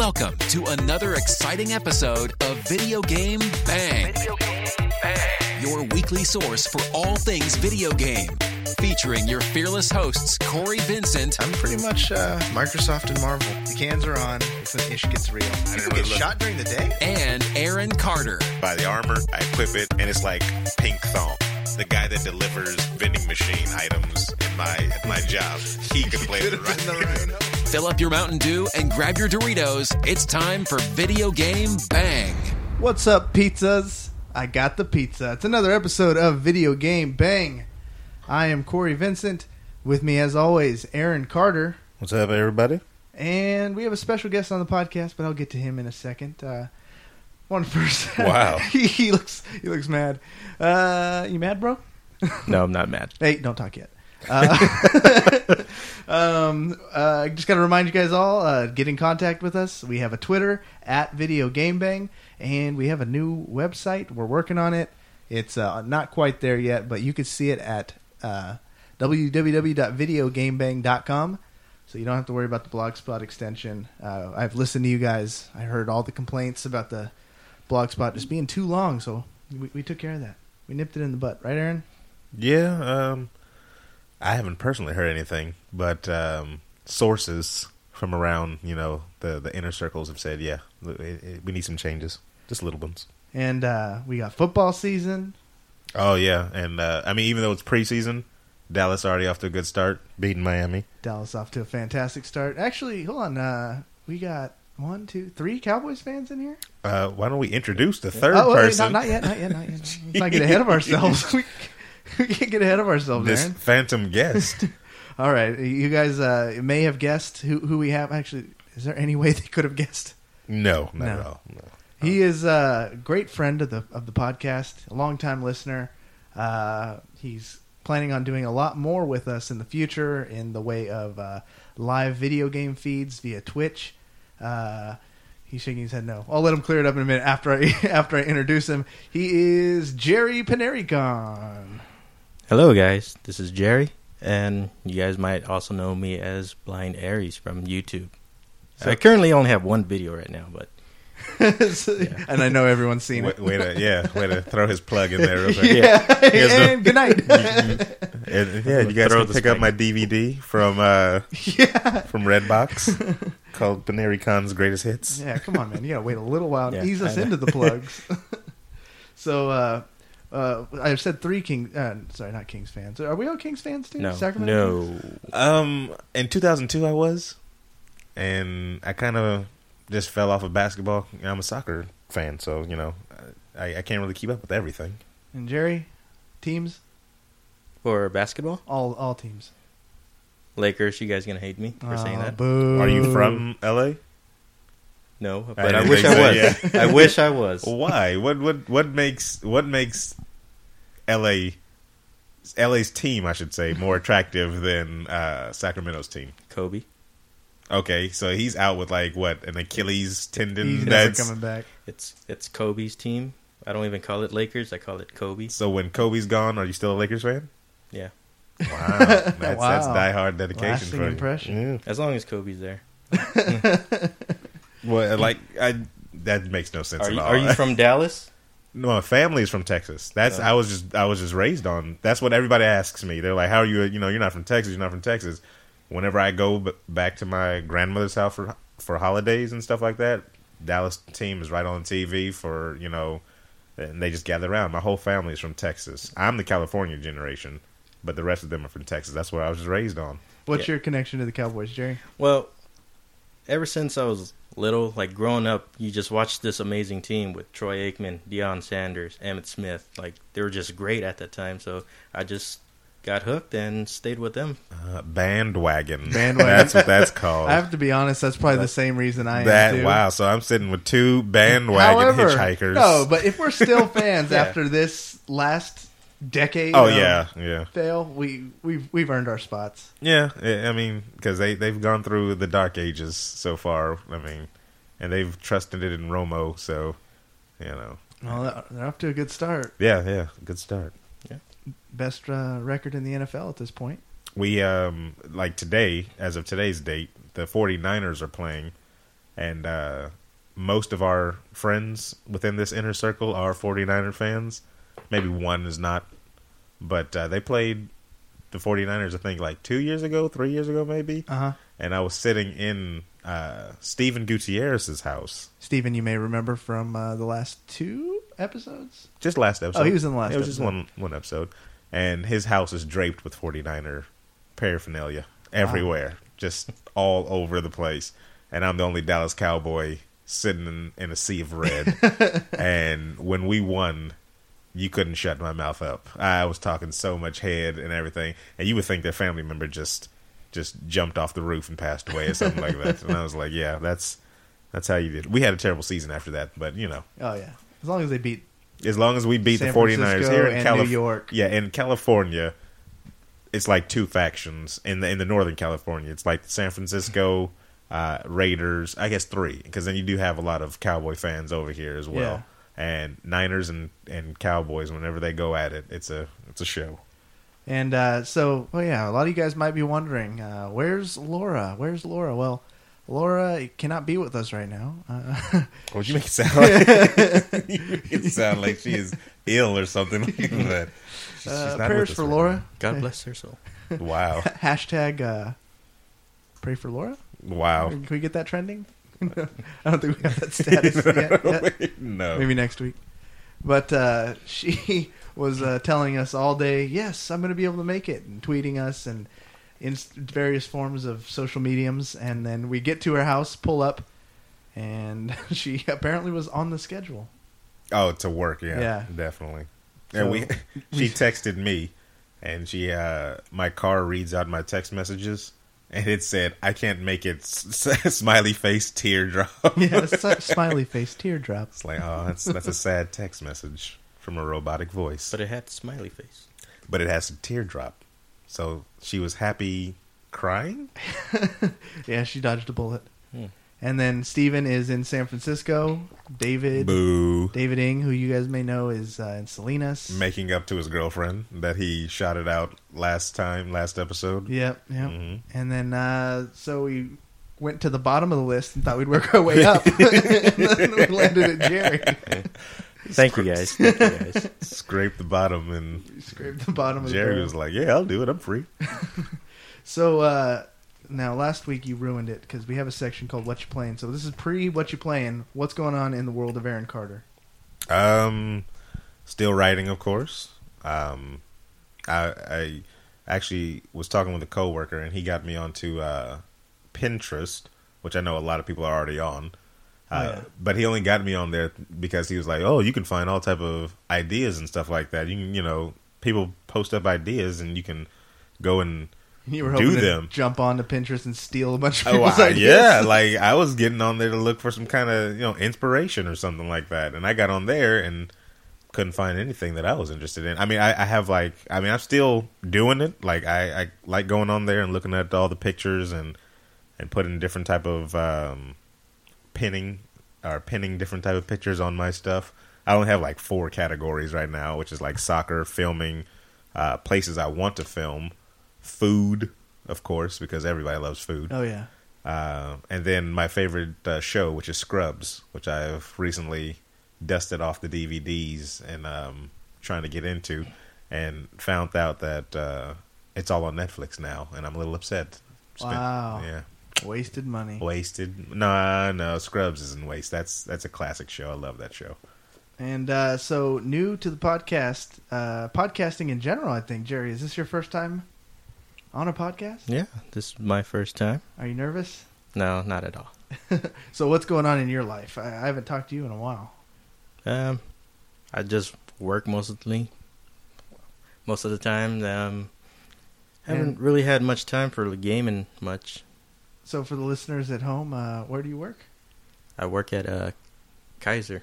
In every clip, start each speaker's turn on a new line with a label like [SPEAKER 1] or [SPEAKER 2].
[SPEAKER 1] Welcome to another exciting episode of Video Game Bang. Your weekly source for all things video game. Featuring your fearless hosts, Corey Vincent.
[SPEAKER 2] I'm pretty much Microsoft and Marvel. The cans are on. It's when the ish gets real. People get shot during the day?
[SPEAKER 1] And Aaron Carter.
[SPEAKER 3] Buy the armor, I equip it, and it's like pink thong. The guy that delivers vending machine items at my job, he can play the right.
[SPEAKER 1] Fill up your Mountain Dew and grab your Doritos. It's time for Video Game Bang.
[SPEAKER 4] What's up, pizzas? I got the pizza. It's another episode of Video Game Bang. I am Corey Vincent. With me, as always, Aaron Carter.
[SPEAKER 3] What's up, everybody?
[SPEAKER 4] And we have a special guest on the podcast, but I'll get to him in a second. One first.
[SPEAKER 3] Wow.
[SPEAKER 4] he looks mad. You mad, bro?
[SPEAKER 5] No, I'm not mad.
[SPEAKER 4] Hey, don't talk yet. I just got to remind you guys all, get in contact with us. We have a Twitter at Video Game Bang, and we have a new website. We're working on it. It's not quite there yet, but you can see it at www.videogamebang.com. So you don't have to worry about the Blogspot extension. I've listened to you guys. I heard all the complaints about the Blogspot just being too long, so we took care of that. We nipped it in the butt, right, Aaron?
[SPEAKER 3] Yeah, I haven't personally heard anything, but sources from around, the inner circles have said, yeah, we need some changes, just little ones.
[SPEAKER 4] And we got football season.
[SPEAKER 3] Oh, yeah, and even though it's preseason, Dallas already off to a good start, beating Miami.
[SPEAKER 4] Dallas off to a fantastic start. Actually, hold on, we got 1, 2, 3 Cowboys fans in here?
[SPEAKER 3] Why don't we introduce the third
[SPEAKER 4] Wait,
[SPEAKER 3] person?
[SPEAKER 4] not yet. Let's not get ahead of ourselves. We can't get ahead of ourselves,
[SPEAKER 3] This
[SPEAKER 4] Aaron.
[SPEAKER 3] phantom guest.
[SPEAKER 4] All right. You guys may have guessed who we have. Actually, is there any way they could have guessed?
[SPEAKER 3] No, not at all. No.
[SPEAKER 4] He is a great friend of the podcast, a longtime listener. He's planning on doing a lot more with us in the future in the way of live video game feeds via Twitch. He's shaking his head no. I'll let him clear it up in a minute after I introduce him. He is Jerry Panericon.
[SPEAKER 5] Hello, guys. This is Jerry, and you guys might also know me as Blind Aries from YouTube. I currently only have one video right now, but
[SPEAKER 4] And I know everyone's seen it.
[SPEAKER 3] Way to throw his plug in there real quick.
[SPEAKER 4] Yeah. And good night.
[SPEAKER 3] You guys can pick up my DVD from Redbox called Panericons Greatest Hits.
[SPEAKER 4] Yeah, come on, man. You gotta wait a little while to
[SPEAKER 5] Yeah,
[SPEAKER 4] ease us into the plugs. So, I've said 3 Kings. Sorry, not Kings fans. Are we all Kings fans too?
[SPEAKER 5] no.
[SPEAKER 4] Sacramento Kings?
[SPEAKER 3] In 2002 I was, and I kind of just fell off of basketball. I'm a soccer fan, so I can't really keep up with everything.
[SPEAKER 4] And Jerry, teams?
[SPEAKER 5] For basketball,
[SPEAKER 4] All teams.
[SPEAKER 5] Lakers. You guys gonna hate me for saying that?
[SPEAKER 4] Boo.
[SPEAKER 3] Are you from LA?
[SPEAKER 5] No,
[SPEAKER 3] I
[SPEAKER 5] but I
[SPEAKER 3] didn't
[SPEAKER 5] wish
[SPEAKER 3] think
[SPEAKER 5] I
[SPEAKER 3] so,
[SPEAKER 5] was.
[SPEAKER 3] yeah.
[SPEAKER 5] I wish I was.
[SPEAKER 3] Why? What makes LA's team, I should say, more attractive than Sacramento's team?
[SPEAKER 5] Kobe.
[SPEAKER 3] Okay, so he's out with an Achilles tendon.
[SPEAKER 4] He's never coming back.
[SPEAKER 5] It's Kobe's team. I don't even call it Lakers. I call it Kobe.
[SPEAKER 3] So when Kobe's gone, are you still a Lakers fan?
[SPEAKER 5] Yeah,
[SPEAKER 3] Wow, that's
[SPEAKER 4] Wow.
[SPEAKER 3] diehard dedication
[SPEAKER 4] Lasting
[SPEAKER 3] for you.
[SPEAKER 4] impression.
[SPEAKER 5] as long as Kobe's there.
[SPEAKER 3] Well, that makes no sense at all.
[SPEAKER 5] Are you from Dallas?
[SPEAKER 3] No, my family's from Texas. That's I was just raised on. That's what everybody asks me. They're like, "How are you? You're not from Texas. You're not from Texas." Whenever I go back to my grandmother's house for holidays and stuff like that, Dallas team is right on TV for and they just gather around. My whole family is from Texas. I'm the California generation, but the rest of them are from Texas. That's what I was just raised on.
[SPEAKER 4] What's your connection to the Cowboys, Jerry?
[SPEAKER 5] Well, ever since I was little, growing up, you just watched this amazing team with Troy Aikman, Deion Sanders, Emmitt Smith. They were just great at that time, so I just got hooked and stayed with them.
[SPEAKER 3] Bandwagon. That's what that's called.
[SPEAKER 4] I have to be honest, that's probably the same reason I am too.
[SPEAKER 3] Wow, so I'm sitting with 2 bandwagon hitchhikers.
[SPEAKER 4] No, but if we're still fans after this last decade fail, we've earned our spots.
[SPEAKER 3] Yeah, because they've gone through the dark ages so far. And they've trusted it in Romo, so
[SPEAKER 4] Well, they're off to a good start.
[SPEAKER 3] Yeah, good start.
[SPEAKER 4] Best record in the NFL at this point.
[SPEAKER 3] We today, as of today's date, the 49ers are playing, and most of our friends within this inner circle are 49er fans. Maybe one is not, but they played the 49ers, I think, like 3 years ago, maybe. And I was sitting in Steven Gutierrez's house.
[SPEAKER 4] Steven, you may remember from the last 2 episodes?
[SPEAKER 3] Just last episode.
[SPEAKER 4] Oh, he was in the last episode.
[SPEAKER 3] It was just one episode. And his house is draped with 49er paraphernalia everywhere, just all over the place. And I'm the only Dallas Cowboy sitting in a sea of red. And when we won, you couldn't shut my mouth up. I was talking so much head and everything. And you would think their family member just jumped off the roof and passed away or something like that. And I was like, yeah, that's how you did. We had a terrible season after that, but you know.
[SPEAKER 4] Oh yeah, as long as we beat
[SPEAKER 3] the 49ers here in New York. Yeah, in California, it's like 2 factions in the northern California. It's like San Francisco Raiders, I guess 3, because then you do have a lot of Cowboy fans over here as well.
[SPEAKER 4] Yeah.
[SPEAKER 3] And Niners and Cowboys, whenever they go at it, it's a show.
[SPEAKER 4] And a lot of you guys might be wondering, where's Laura? Well, Laura cannot be with us right now.
[SPEAKER 3] What you make it sound like? You make it sound like she is ill or something like that. She's not
[SPEAKER 4] prayers for Laura.
[SPEAKER 5] God bless her soul.
[SPEAKER 3] Wow.
[SPEAKER 4] Hashtag pray for Laura.
[SPEAKER 3] Wow.
[SPEAKER 4] Can we get that trending? I don't think we have that status yet.
[SPEAKER 3] No.
[SPEAKER 4] Maybe next week. But she was telling us all day, yes, I'm going to be able to make it, and tweeting us and in various forms of social mediums. And then we get to her house, pull up, and she apparently was on the schedule.
[SPEAKER 3] Oh, to work, yeah. Definitely.
[SPEAKER 4] So,
[SPEAKER 3] and she texted me, and my car reads out my text messages, and it said, I can't make it, smiley face teardrop.
[SPEAKER 4] Yeah, smiley face teardrop.
[SPEAKER 3] It's like, oh, that's a sad text message from a robotic voice.
[SPEAKER 5] But it had the smiley face.
[SPEAKER 3] But it has a teardrop. So she was happy crying?
[SPEAKER 4] Yeah, she dodged a bullet. And then Steven is in San Francisco. David Ing, who you guys may know, is in Salinas.
[SPEAKER 3] Making up to his girlfriend that he shouted out last episode.
[SPEAKER 4] Yep. Mm-hmm. And then, so we went to the bottom of the list and thought we'd work our way up. And then we landed at Jerry.
[SPEAKER 5] Thank you, guys.
[SPEAKER 3] Scraped the bottom, and
[SPEAKER 4] scraped the bottom of
[SPEAKER 3] Jerry was like, yeah, I'll do it. I'm free.
[SPEAKER 4] So, now, last week you ruined it because we have a section called What You Playing. So this is pre-What You Playing. What's going on in the world of Aaron Carter?
[SPEAKER 3] Still writing, of course. I actually was talking with a coworker, and he got me onto Pinterest, which I know a lot of people are already on. But he only got me on there because he was like, oh, you can find all type of ideas and stuff like that. You can, people post up ideas, and you can go and
[SPEAKER 4] you were hoping to jump onto Pinterest and steal a bunch of people's ideas.
[SPEAKER 3] Yeah, like I was getting on there to look for some kind of inspiration or something like that, and I got on there and couldn't find anything that I was interested in. I mean, I'm still doing it. Like I like going on there and looking at all the pictures and putting different type of pinning different type of pictures on my stuff. I only have like 4 categories right now, which is like soccer, filming, places I want to film. Food, of course, because everybody loves food.
[SPEAKER 4] Oh, yeah.
[SPEAKER 3] And then my favorite show, which is Scrubs, which I've recently dusted off the DVDs and trying to get into, and found out that it's all on Netflix now, and I'm a little upset.
[SPEAKER 4] Wow.
[SPEAKER 3] Yeah.
[SPEAKER 4] Wasted money.
[SPEAKER 3] Wasted. No, Scrubs isn't waste. That's a classic show. I love that show.
[SPEAKER 4] And so, new to the podcast, podcasting in general, I think. Jerry, is this your first time on a podcast?
[SPEAKER 5] Yeah, this is my first time.
[SPEAKER 4] Are you nervous?
[SPEAKER 5] No, not at all.
[SPEAKER 4] So what's going on in your life? I haven't talked to you in a while.
[SPEAKER 5] I just work most of the time. Haven't really had much time for gaming much.
[SPEAKER 4] So for the listeners at home, where do you work?
[SPEAKER 5] I work at Kaiser.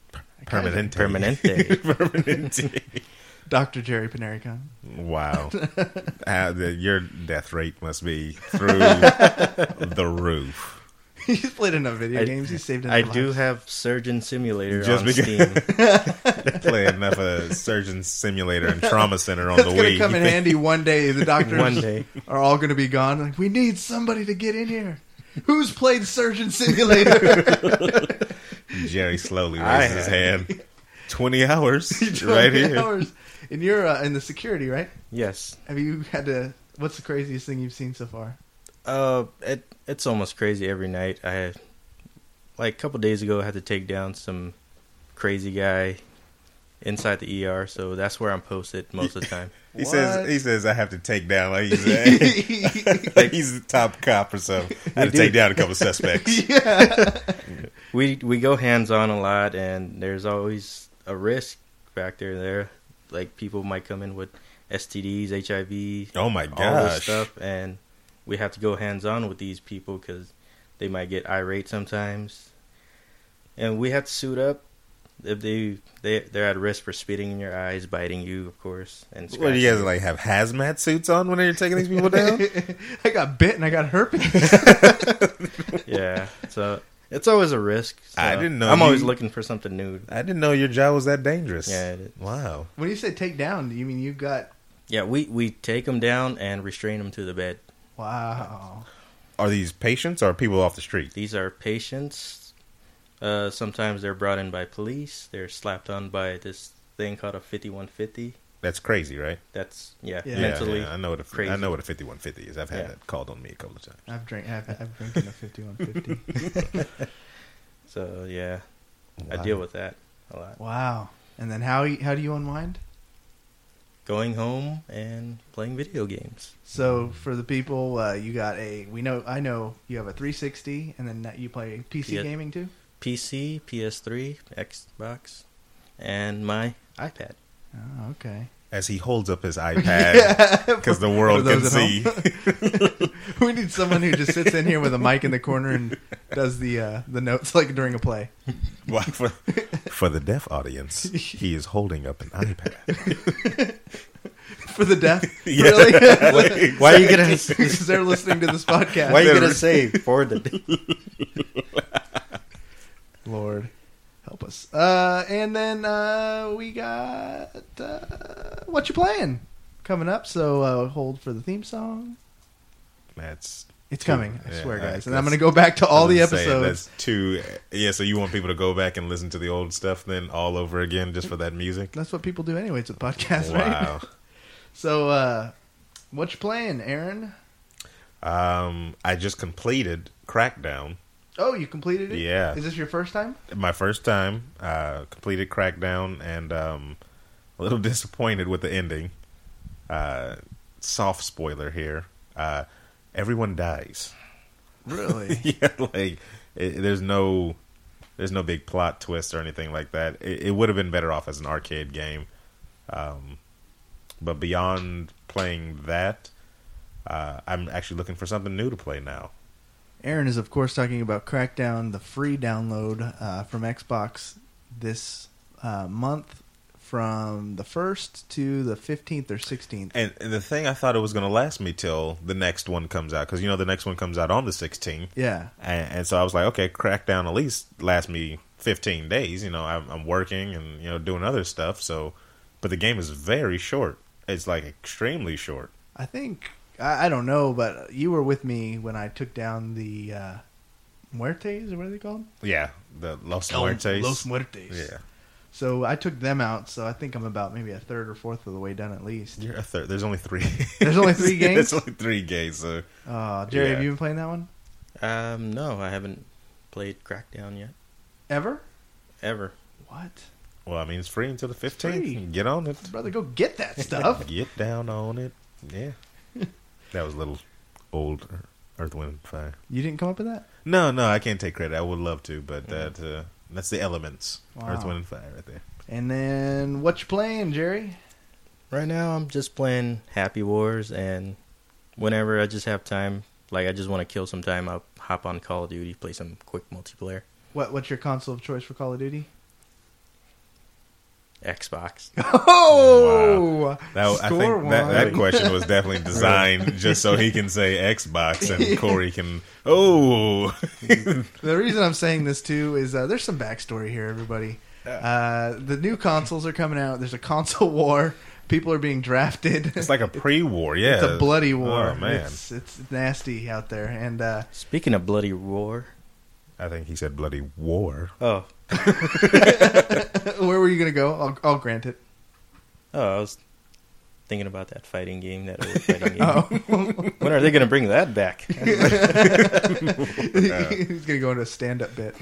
[SPEAKER 3] Permanente.
[SPEAKER 4] Dr. Jerry Panaricon.
[SPEAKER 3] Wow. Your death rate must be through the roof.
[SPEAKER 4] He's played enough video games. He's saved enough
[SPEAKER 5] I
[SPEAKER 4] lives.
[SPEAKER 5] do have Surgeon Simulator on Steam.
[SPEAKER 3] Play enough of Surgeon Simulator and Trauma Center on the Wii.
[SPEAKER 4] It's going to come in handy one day. The doctors are all going to be gone. Like, we need somebody to get in here. Who's played Surgeon Simulator?
[SPEAKER 3] Jerry slowly raises his hand. 20 hours, right here.
[SPEAKER 4] Hours. And you're in the security, right?
[SPEAKER 5] Yes.
[SPEAKER 4] Have you had to? What's the craziest thing you've seen so far?
[SPEAKER 5] It's almost crazy every night. I had, like a couple days ago, I had to take down some crazy guy inside the ER, so that's where I'm posted most of the time.
[SPEAKER 3] He says I have to take down, like he's the top cop or something. I had to take down a couple suspects.
[SPEAKER 4] Yeah.
[SPEAKER 5] We go hands on a lot, and there's always a risk factor there. Like people might come in with STDs, HIV,
[SPEAKER 3] Oh my
[SPEAKER 5] all this
[SPEAKER 3] gosh.
[SPEAKER 5] stuff, and we have to go hands on with these people because they might get irate sometimes, and we have to suit up. If they're at risk for spitting in your eyes, biting you, of course, and
[SPEAKER 3] What do you guys like have hazmat suits on when you're taking these people down?
[SPEAKER 4] I got bit and I got herpes.
[SPEAKER 5] Yeah, so it's always a risk. So
[SPEAKER 3] I didn't know
[SPEAKER 5] I'm always
[SPEAKER 3] you-
[SPEAKER 5] looking for something new.
[SPEAKER 3] I didn't know your job was that dangerous.
[SPEAKER 5] Yeah, it is.
[SPEAKER 3] Wow.
[SPEAKER 4] When you say take down, do you mean you got?
[SPEAKER 5] Yeah, we take them down and restrain them to the bed.
[SPEAKER 4] Wow.
[SPEAKER 3] Are these patients or people off the street?
[SPEAKER 5] These are patients. Sometimes they're brought in by police. They're slapped on by this thing called a 5150.
[SPEAKER 3] That's crazy, right?
[SPEAKER 5] That's
[SPEAKER 4] Yeah.
[SPEAKER 5] mentally.
[SPEAKER 3] I know what a
[SPEAKER 5] crazy.
[SPEAKER 3] I know what a 5150 is. I've had
[SPEAKER 5] Yeah.
[SPEAKER 3] that called on me a couple of times.
[SPEAKER 4] I've drinking a 5150.
[SPEAKER 5] So yeah, I
[SPEAKER 3] Wow.
[SPEAKER 5] deal with that a lot.
[SPEAKER 4] Wow. And then how do you unwind?
[SPEAKER 5] Going home and playing video games.
[SPEAKER 4] So for the people, you got I know you have a 360, and then you play PC
[SPEAKER 5] Yeah.
[SPEAKER 4] gaming too.
[SPEAKER 5] PC, PS3, Xbox, and my iPad.
[SPEAKER 4] Oh, okay.
[SPEAKER 3] As he holds up his iPad because the world
[SPEAKER 4] For
[SPEAKER 3] can
[SPEAKER 4] those at
[SPEAKER 3] see.
[SPEAKER 4] home. We need someone who just sits in here with a mic in the corner and does the notes like during a play.
[SPEAKER 3] Well, for the deaf audience, he is holding up an iPad.
[SPEAKER 4] For the deaf,
[SPEAKER 3] Yeah.
[SPEAKER 4] really?
[SPEAKER 5] Why are you gonna?
[SPEAKER 4] Because they're listening to this podcast.
[SPEAKER 5] Why are you gonna say for the?
[SPEAKER 4] Lord, help us. And then we got What You Playing coming up. So hold for the theme song.
[SPEAKER 3] That's
[SPEAKER 4] It's coming, I
[SPEAKER 3] Yeah,
[SPEAKER 4] swear, guys.
[SPEAKER 3] that's-
[SPEAKER 4] And I'm going to go back to all the
[SPEAKER 3] I was gonna say,
[SPEAKER 4] episodes.
[SPEAKER 3] That's too. Yeah, so you want people to go back and listen to the old stuff then all over again just for that music?
[SPEAKER 4] That's what people do anyways with podcasts, right?
[SPEAKER 3] Wow.
[SPEAKER 4] So, what you playing, Aaron?
[SPEAKER 3] I just completed Crackdown.
[SPEAKER 4] Oh, you completed it?
[SPEAKER 3] Yeah.
[SPEAKER 4] Is this your first time?
[SPEAKER 3] My first time. Completed Crackdown, and a little disappointed with the ending. Soft spoiler here. Everyone dies.
[SPEAKER 4] Really?
[SPEAKER 3] Yeah, like there's no big plot twist or anything like that. It would have been better off as an arcade game. But beyond playing that, I'm actually looking for something new to play now.
[SPEAKER 4] Aaron is, of course, talking about Crackdown, the free download from Xbox this month from the 1st to the 15th or 16th.
[SPEAKER 3] And the thing, I thought it was going to last me till the next one comes out, because the next one comes out on the 16th.
[SPEAKER 4] Yeah.
[SPEAKER 3] And so I was like, okay, Crackdown at least lasts me 15 days. I'm working and doing other stuff. So, but the game is very short. It's like extremely short.
[SPEAKER 4] I think, I don't know, but you were with me when I took down the Muertes, or what are they called?
[SPEAKER 3] Yeah, the Los Muertes.
[SPEAKER 4] Los Muertes.
[SPEAKER 3] Yeah,
[SPEAKER 4] So I took them out, so I think I'm about maybe a third or fourth of the way done at least.
[SPEAKER 3] you're a third. There's only 3.
[SPEAKER 4] There's only 3 games?
[SPEAKER 3] There's only 3 games. So
[SPEAKER 4] Jerry,
[SPEAKER 3] Yeah.
[SPEAKER 4] have you been playing that one?
[SPEAKER 5] No, I haven't played Crackdown yet.
[SPEAKER 4] Ever?
[SPEAKER 5] Ever.
[SPEAKER 4] What?
[SPEAKER 3] well, I mean, it's free until the 15th.
[SPEAKER 4] free.
[SPEAKER 3] Get on it.
[SPEAKER 4] Brother, go get that stuff.
[SPEAKER 3] Get down on it. Yeah, that was a little old Earth, Wind, Fire.
[SPEAKER 4] You didn't come up with that?
[SPEAKER 3] No, I can't take credit. I would love to, but that's the elements.
[SPEAKER 4] Wow.
[SPEAKER 3] Earth, Wind, and Fire right there.
[SPEAKER 4] And then, what you playing, Jerry?
[SPEAKER 5] Right now, I'm just playing Happy Wars, and whenever I just have time, like I just want to kill some time, I'll hop on Call of Duty, play some quick multiplayer.
[SPEAKER 4] What's your console of choice for Call of Duty?
[SPEAKER 5] Xbox.
[SPEAKER 4] Oh!
[SPEAKER 3] I
[SPEAKER 4] Score
[SPEAKER 3] think that
[SPEAKER 4] one.
[SPEAKER 3] question was definitely designed just so he can say Xbox and Corey can. Oh,
[SPEAKER 4] The reason I'm saying this, too, is there's some backstory here, everybody. The new consoles are coming out. There's a console war People are being drafted.
[SPEAKER 3] It's like a pre-war, yeah.
[SPEAKER 4] It's a bloody war.
[SPEAKER 3] Oh, man.
[SPEAKER 4] It's nasty out there. And
[SPEAKER 5] Speaking of bloody war.
[SPEAKER 3] I think he said bloody war.
[SPEAKER 5] Oh.
[SPEAKER 4] where were you going to go? I'll grant it.
[SPEAKER 5] Oh, I was thinking about that fighting game, that old fighting game.
[SPEAKER 4] Oh.
[SPEAKER 5] When are they going to bring that back?
[SPEAKER 4] He's going to go into a stand-up bit.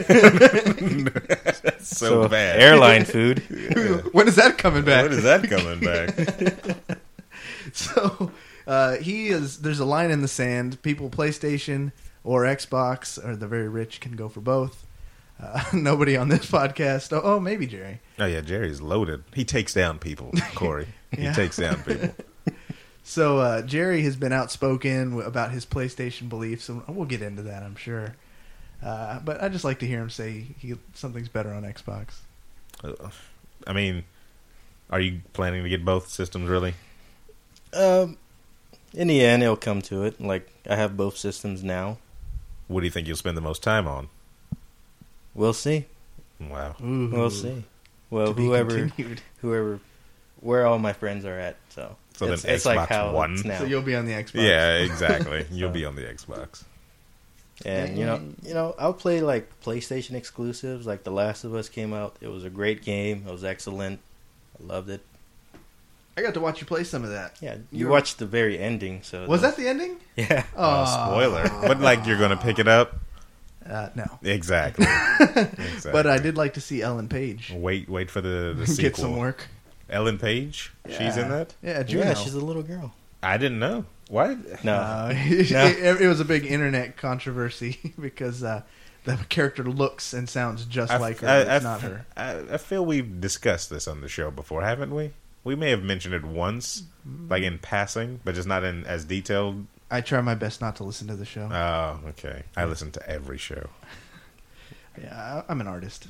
[SPEAKER 3] That's so bad.
[SPEAKER 5] Airline food.
[SPEAKER 4] When is that coming back?
[SPEAKER 3] When is that coming back?
[SPEAKER 4] So there's a line in the sand. People PlayStation or Xbox or the very rich can go for both. Nobody on this podcast. Oh, maybe Jerry.
[SPEAKER 3] Oh yeah, Jerry's loaded. He takes down people, Corey.
[SPEAKER 4] Yeah.
[SPEAKER 3] He takes down people.
[SPEAKER 4] So Jerry has been outspoken about his PlayStation beliefs, and we'll get into that, I'm sure. But I just like to hear him say something's better on Xbox.
[SPEAKER 3] I mean, are you planning to get both systems, really?
[SPEAKER 5] In the end, it'll come to it. Like, I have both systems now.
[SPEAKER 3] What do you think you'll spend the most time on?
[SPEAKER 5] We'll see.
[SPEAKER 3] Wow.
[SPEAKER 4] Ooh.
[SPEAKER 5] We'll see. Well,
[SPEAKER 4] To be continued.
[SPEAKER 5] whoever, where all my friends are at. So
[SPEAKER 3] then
[SPEAKER 5] it's
[SPEAKER 3] Xbox
[SPEAKER 5] like how
[SPEAKER 3] One?
[SPEAKER 5] it's now.
[SPEAKER 4] So you'll be on the Xbox.
[SPEAKER 3] Yeah, exactly. You'll be on the Xbox.
[SPEAKER 5] And you know, I'll play like PlayStation exclusives. Like The Last of Us came out. It was a great game. It was excellent. I loved it.
[SPEAKER 4] I got to watch you play some of that.
[SPEAKER 5] Yeah, you watched the very ending. So
[SPEAKER 4] Was that the ending?
[SPEAKER 5] Yeah.
[SPEAKER 3] Oh, spoiler. But like you're going to pick it up?
[SPEAKER 4] No.
[SPEAKER 3] Exactly.
[SPEAKER 4] But I did like to see Ellen Page
[SPEAKER 3] Wait for the sequel.
[SPEAKER 4] get some work.
[SPEAKER 3] Ellen Page? She's in that?
[SPEAKER 4] Yeah, Juno.
[SPEAKER 5] Yeah, she's a little girl.
[SPEAKER 3] I didn't know. Why?
[SPEAKER 5] No.
[SPEAKER 4] It was a big internet controversy because the character looks and sounds just like her. It's not her.
[SPEAKER 3] I feel we've discussed this on the show before, haven't we? We may have mentioned it once, like in passing, but just not in as detailed.
[SPEAKER 4] I try my best not to listen to the show.
[SPEAKER 3] Oh, okay. I listen to every show.
[SPEAKER 4] Yeah, I'm an artist.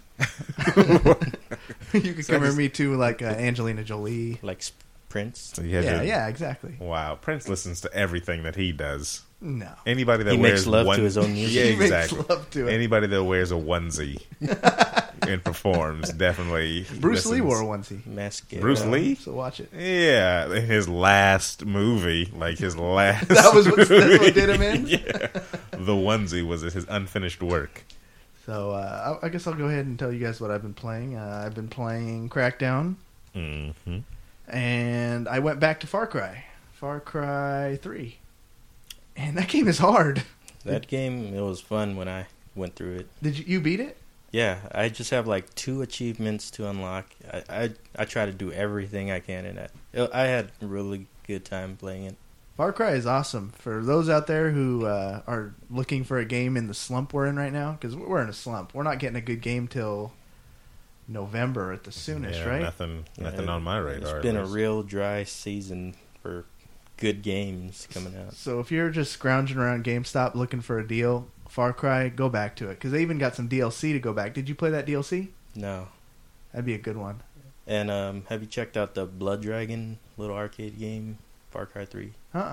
[SPEAKER 4] You can compare me to like Angelina Jolie.
[SPEAKER 5] Like Prince.
[SPEAKER 3] So you had your-
[SPEAKER 4] Yeah, exactly.
[SPEAKER 3] Wow, Prince listens to everything that he does.
[SPEAKER 4] No.
[SPEAKER 3] Anybody that
[SPEAKER 5] He
[SPEAKER 3] wears
[SPEAKER 5] makes love to his own music.
[SPEAKER 3] Yeah,
[SPEAKER 4] He makes
[SPEAKER 3] exactly.
[SPEAKER 4] love to it.
[SPEAKER 3] Anybody that wears a onesie and performs definitely.
[SPEAKER 4] Bruce Lee
[SPEAKER 3] listens.
[SPEAKER 4] wore a onesie.
[SPEAKER 5] Mascara.
[SPEAKER 3] Bruce Lee?
[SPEAKER 4] So watch it.
[SPEAKER 3] Yeah, in his last movie, like his last.
[SPEAKER 4] That's what did him in?
[SPEAKER 3] Yeah, the onesie was his unfinished work.
[SPEAKER 4] So I guess I'll go ahead and tell you guys what I've been playing. I've been playing Crackdown,
[SPEAKER 3] Mm-hmm.
[SPEAKER 4] and I went back to Far Cry 3, and that game is hard.
[SPEAKER 5] That game, it was fun when I went through it.
[SPEAKER 4] Did you beat it?
[SPEAKER 5] Yeah, I just have like 2 achievements to unlock. I try to do everything I can in that. I had a really good time playing it.
[SPEAKER 4] Far Cry is awesome. For those out there who are looking for a game in the slump we're in right now, because we're in a slump. We're not getting a good game till November at the soonest, right?
[SPEAKER 3] Nothing on my radar.
[SPEAKER 5] It's been a real dry season for good games coming out.
[SPEAKER 4] So if you're just scrounging around GameStop looking for a deal, Far Cry, go back to it. Because they even got some DLC to go back. Did you play that DLC?
[SPEAKER 5] No.
[SPEAKER 4] That'd be a good one.
[SPEAKER 5] And have you checked out the Blood Dragon little arcade game, Far Cry 3?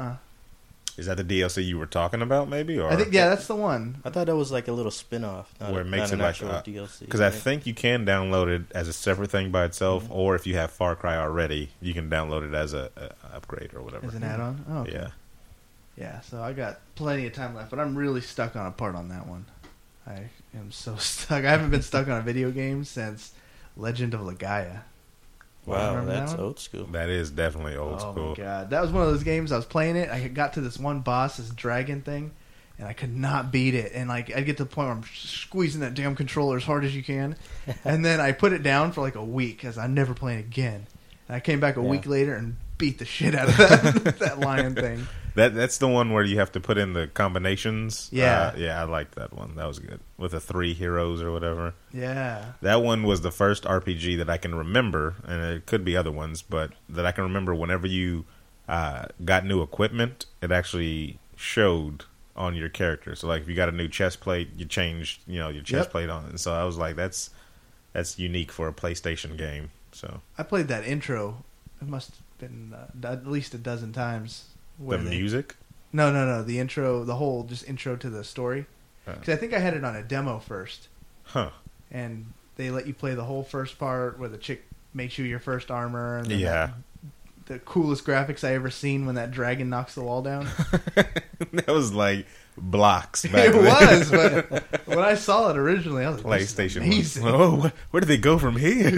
[SPEAKER 3] Is that the DLC you were talking about, maybe? Or
[SPEAKER 4] I think, yeah, that's the one.
[SPEAKER 5] I thought that was like a little spin-off,
[SPEAKER 3] where it makes
[SPEAKER 5] not
[SPEAKER 3] it
[SPEAKER 5] an
[SPEAKER 3] like
[SPEAKER 5] actual DLC.
[SPEAKER 3] because I think you can download it as a separate thing by itself, or if you have Far Cry already, you can download it as a upgrade or whatever.
[SPEAKER 4] As an add-on? Oh, okay.
[SPEAKER 3] Yeah.
[SPEAKER 4] Yeah, so I got plenty of time left, but I'm really stuck on a part on that one. I am so stuck. I haven't been stuck on a video game since Legend of Legaia.
[SPEAKER 5] Wow,
[SPEAKER 4] Remember that
[SPEAKER 5] that's
[SPEAKER 4] one?
[SPEAKER 5] old school.
[SPEAKER 3] That is definitely old
[SPEAKER 4] Oh
[SPEAKER 3] school.
[SPEAKER 4] my god, that was one of those games. I was playing it. I got to this one boss, this dragon thing, and I could not beat it. And like, I'd get to the point where I'm squeezing that damn controller as hard as you can, and then I put it down for like a week because I'm never playing again. And I came back a week later and beat the shit out of that lion thing.
[SPEAKER 3] That's the one where you have to put in the combinations.
[SPEAKER 4] Yeah.
[SPEAKER 3] Yeah, I liked that one. That was good. With the 3 heroes or whatever.
[SPEAKER 4] Yeah.
[SPEAKER 3] That one was the first RPG that I can remember, and it could be other ones, but that I can remember whenever you got new equipment, it actually showed on your character. So like if you got a new chest plate, you changed, your chest plate on it. And so I was like, that's unique for a PlayStation game. So
[SPEAKER 4] I played that intro. It must have been at least a dozen times.
[SPEAKER 3] the music?
[SPEAKER 4] No. The intro, the whole just intro to the story. Because I think I had it on a demo first.
[SPEAKER 3] Huh.
[SPEAKER 4] And they let you play the whole first part where the chick makes you your first armor. And then
[SPEAKER 3] Yeah.
[SPEAKER 4] the coolest graphics I ever seen when that dragon knocks the wall down.
[SPEAKER 3] That was like blocks back
[SPEAKER 4] It
[SPEAKER 3] then.
[SPEAKER 4] was, but when I saw it originally, I was like, this is
[SPEAKER 3] PlayStation.
[SPEAKER 4] amazing.
[SPEAKER 3] Oh, where did they go from here?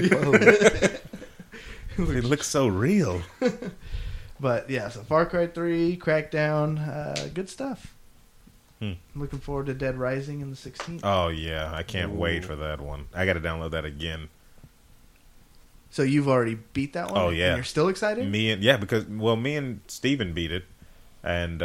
[SPEAKER 3] It looks so real.
[SPEAKER 4] But yeah, so Far Cry 3, Crackdown, good stuff.
[SPEAKER 3] Hmm.
[SPEAKER 4] Looking forward to Dead Rising in the 16th.
[SPEAKER 3] Oh yeah, I can't wait for that one. I got to download that again.
[SPEAKER 4] So you've already beat that one?
[SPEAKER 3] Oh, yeah.
[SPEAKER 4] And you're still excited?
[SPEAKER 3] Me and Steven beat it, and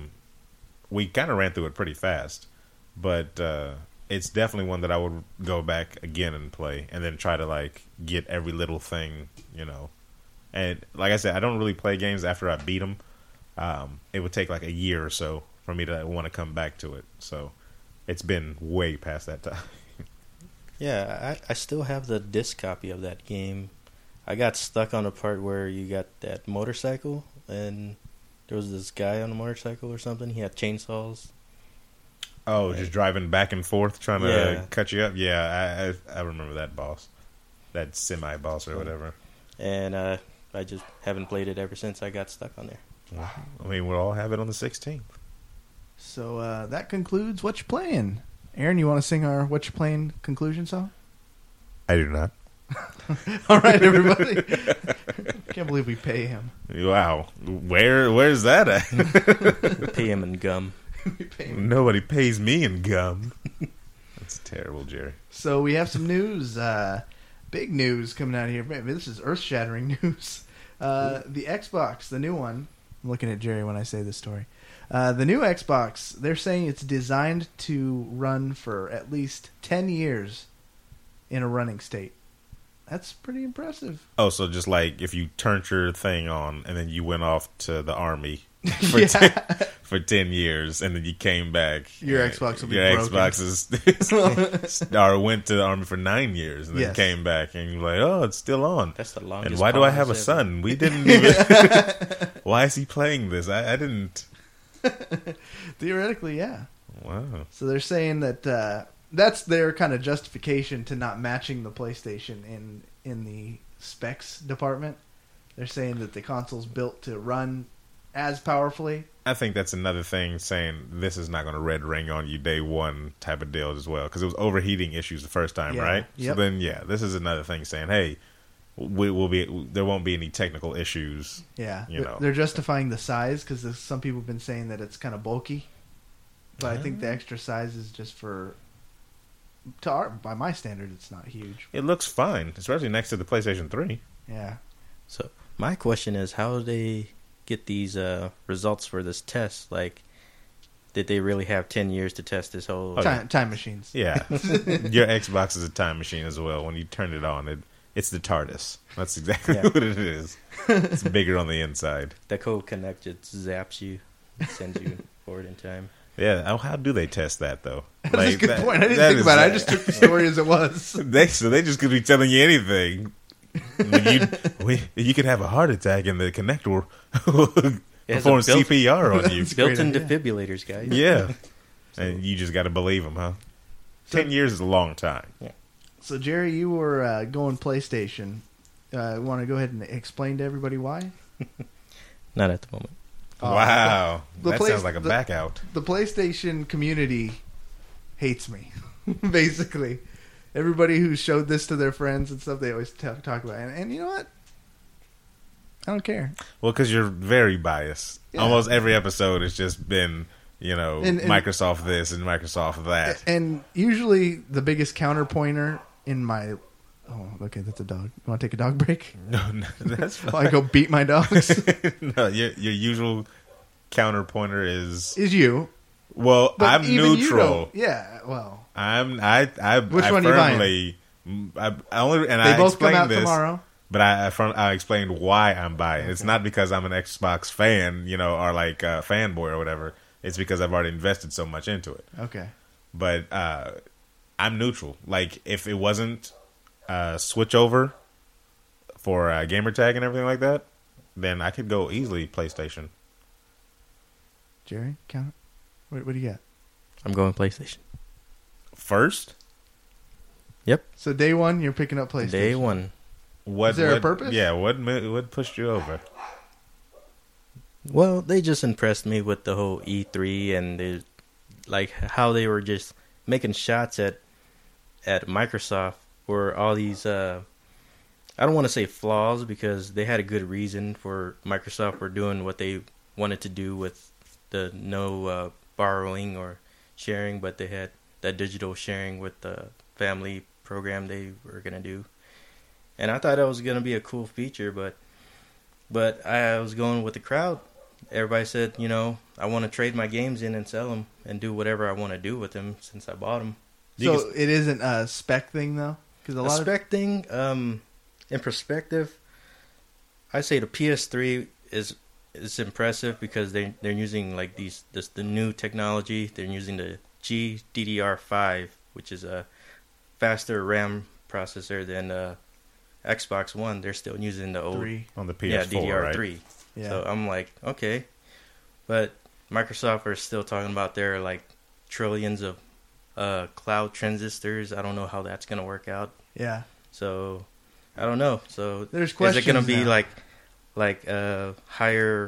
[SPEAKER 3] we kind of ran through it pretty fast. But it's definitely one that I would go back again and play, and then try to like get every little thing, you know. And like I said, I don't really play games after I beat them. It would take like a year or so for me to want to come back to it. So it's been way past that time.
[SPEAKER 5] Yeah, I still have the disc copy of that game. I got stuck on a part where you got that motorcycle, and there was this guy on a motorcycle or something. He had chainsaws.
[SPEAKER 3] Oh, just driving back and forth trying to cut you up? Yeah, I remember that boss. That semi-boss or whatever.
[SPEAKER 5] And I just haven't played it ever since I got stuck on there.
[SPEAKER 3] Well, I mean, we'll all have it on the 16th.
[SPEAKER 4] So that concludes What You Playing. Aaron, you want to sing our What You Playing conclusion song?
[SPEAKER 3] I do not.
[SPEAKER 4] All right, everybody. Can't believe we pay him.
[SPEAKER 3] Wow. Where's that at?
[SPEAKER 5] Pay him in gum.
[SPEAKER 4] We pay him.
[SPEAKER 3] Nobody pays me in gum. That's terrible, Jerry.
[SPEAKER 4] So we have some news. Big news coming out here. Man, this is earth-shattering news. The Xbox, the new one. I'm looking at Jerry when I say this story. The new Xbox, they're saying it's designed to run for at least 10 years in a running state. That's pretty impressive.
[SPEAKER 3] Oh, so just like if you turned your thing on and then you went off to the army for 10 years and then you came back.
[SPEAKER 4] Your Xbox will be
[SPEAKER 3] your
[SPEAKER 4] broken.
[SPEAKER 3] Xbox is or went to the army for 9 years and then
[SPEAKER 4] Yes.
[SPEAKER 3] came back and you're like, oh, it's still on.
[SPEAKER 5] That's the longest.
[SPEAKER 3] And why do I have a
[SPEAKER 5] pause ever.
[SPEAKER 3] son? We didn't even. Why is he playing this? I didn't.
[SPEAKER 4] Theoretically, yeah.
[SPEAKER 3] Wow.
[SPEAKER 4] So they're saying that that's their kind of justification to not matching the PlayStation in the specs department. They're saying that the console's built to run as powerfully.
[SPEAKER 3] I think that's another thing saying this is not going to red ring on you day one type of deal as well, because it was overheating issues the first time,
[SPEAKER 4] Yeah.
[SPEAKER 3] right?
[SPEAKER 4] Yep.
[SPEAKER 3] So then, this is another thing saying, hey, there won't be any technical issues.
[SPEAKER 4] Yeah,
[SPEAKER 3] You know.
[SPEAKER 4] they're justifying the size because some people have been saying that it's kind of bulky. But I think the extra size is just by my standard, it's not huge.
[SPEAKER 3] It looks fine, especially next to the PlayStation 3.
[SPEAKER 4] Yeah.
[SPEAKER 5] So my question is, how do they get these results for this test? Like, did they really have 10 years to test this whole?
[SPEAKER 4] Time machines.
[SPEAKER 3] Yeah, your Xbox is a time machine as well. When you turn it on, it's the TARDIS. That's exactly what it is. It's bigger on the inside.
[SPEAKER 5] The code connect just zaps you, sends you forward in time.
[SPEAKER 3] Yeah, how do they test that though?
[SPEAKER 4] That's a good point. I didn't think about it. I just took the story as it was.
[SPEAKER 3] So they just could be telling you anything. You could have a heart attack and the connect will perform CPR on you.
[SPEAKER 5] It's built-in defibrillators, guys.
[SPEAKER 3] Yeah, and you just got to believe them, huh? 10 years is a long time.
[SPEAKER 5] Yeah.
[SPEAKER 4] So, Jerry, you were going PlayStation. Want to go ahead and explain to everybody why?
[SPEAKER 5] Not at the moment.
[SPEAKER 3] Wow, that
[SPEAKER 4] place-
[SPEAKER 3] sounds like a back out.
[SPEAKER 4] The PlayStation community hates me, basically. Everybody who showed this to their friends and stuff, they always talk about it. And you know what? I don't care.
[SPEAKER 3] Well, because you're very biased.
[SPEAKER 4] Yeah.
[SPEAKER 3] Almost every episode has just been,
[SPEAKER 4] And-
[SPEAKER 3] Microsoft this and Microsoft that.
[SPEAKER 4] And usually the biggest counterpointer in my... Oh, okay, that's a dog. You want to take a dog break?
[SPEAKER 3] No, that's fine.
[SPEAKER 4] While I go beat my dogs?
[SPEAKER 3] No, your usual counterpointer is
[SPEAKER 4] you.
[SPEAKER 3] well.
[SPEAKER 4] But
[SPEAKER 3] I'm
[SPEAKER 4] even you
[SPEAKER 3] neutral.
[SPEAKER 4] don't- yeah, well...
[SPEAKER 3] I
[SPEAKER 4] Which one
[SPEAKER 3] firmly,
[SPEAKER 4] you buying?
[SPEAKER 3] I only and
[SPEAKER 4] They
[SPEAKER 3] I
[SPEAKER 4] both come
[SPEAKER 3] explained
[SPEAKER 4] out
[SPEAKER 3] this,
[SPEAKER 4] tomorrow.
[SPEAKER 3] but I explained why I'm buying. It's not because I'm an Xbox fan, or like a fanboy or whatever. It's because I've already invested so much into it.
[SPEAKER 4] Okay.
[SPEAKER 3] But I'm neutral. Like if it wasn't switch over for gamer tag and everything like that, then I could go easily PlayStation.
[SPEAKER 4] Jerry, count it. What do you got?
[SPEAKER 5] I'm going PlayStation.
[SPEAKER 3] First,
[SPEAKER 5] Yep.
[SPEAKER 4] So day one, you're picking up PlayStation.
[SPEAKER 5] Day one.
[SPEAKER 3] what?
[SPEAKER 4] Is there a
[SPEAKER 3] what-
[SPEAKER 4] purpose?
[SPEAKER 3] Yeah. What pushed you over?
[SPEAKER 5] Well, they just impressed me with the whole E3 and like how they were just making shots at Microsoft for all these. I don't want to say flaws because they had a good reason for Microsoft for doing what they wanted to do with the no borrowing or sharing, but they had that digital sharing with the family program they were gonna do, and I thought that was gonna be a cool feature, but I was going with the crowd. Everybody said, I want to trade my games in and sell them and do whatever I want to do with them since I bought them.
[SPEAKER 4] So it isn't a spec thing, though? Because
[SPEAKER 5] a spec thing, in perspective, I say the PS3 is impressive because they're using like the new technology. They're using the GDDR5, which is a faster RAM processor than Xbox One. They're still using the old
[SPEAKER 3] on the PS4,
[SPEAKER 5] DDR3.
[SPEAKER 3] Right?
[SPEAKER 5] Yeah. So I'm like, okay, but Microsoft are still talking about their like trillions of cloud transistors. I don't know how that's gonna work out.
[SPEAKER 4] Yeah.
[SPEAKER 5] So I don't know. So
[SPEAKER 4] there's questions.
[SPEAKER 5] Is it gonna be
[SPEAKER 4] now.
[SPEAKER 5] like higher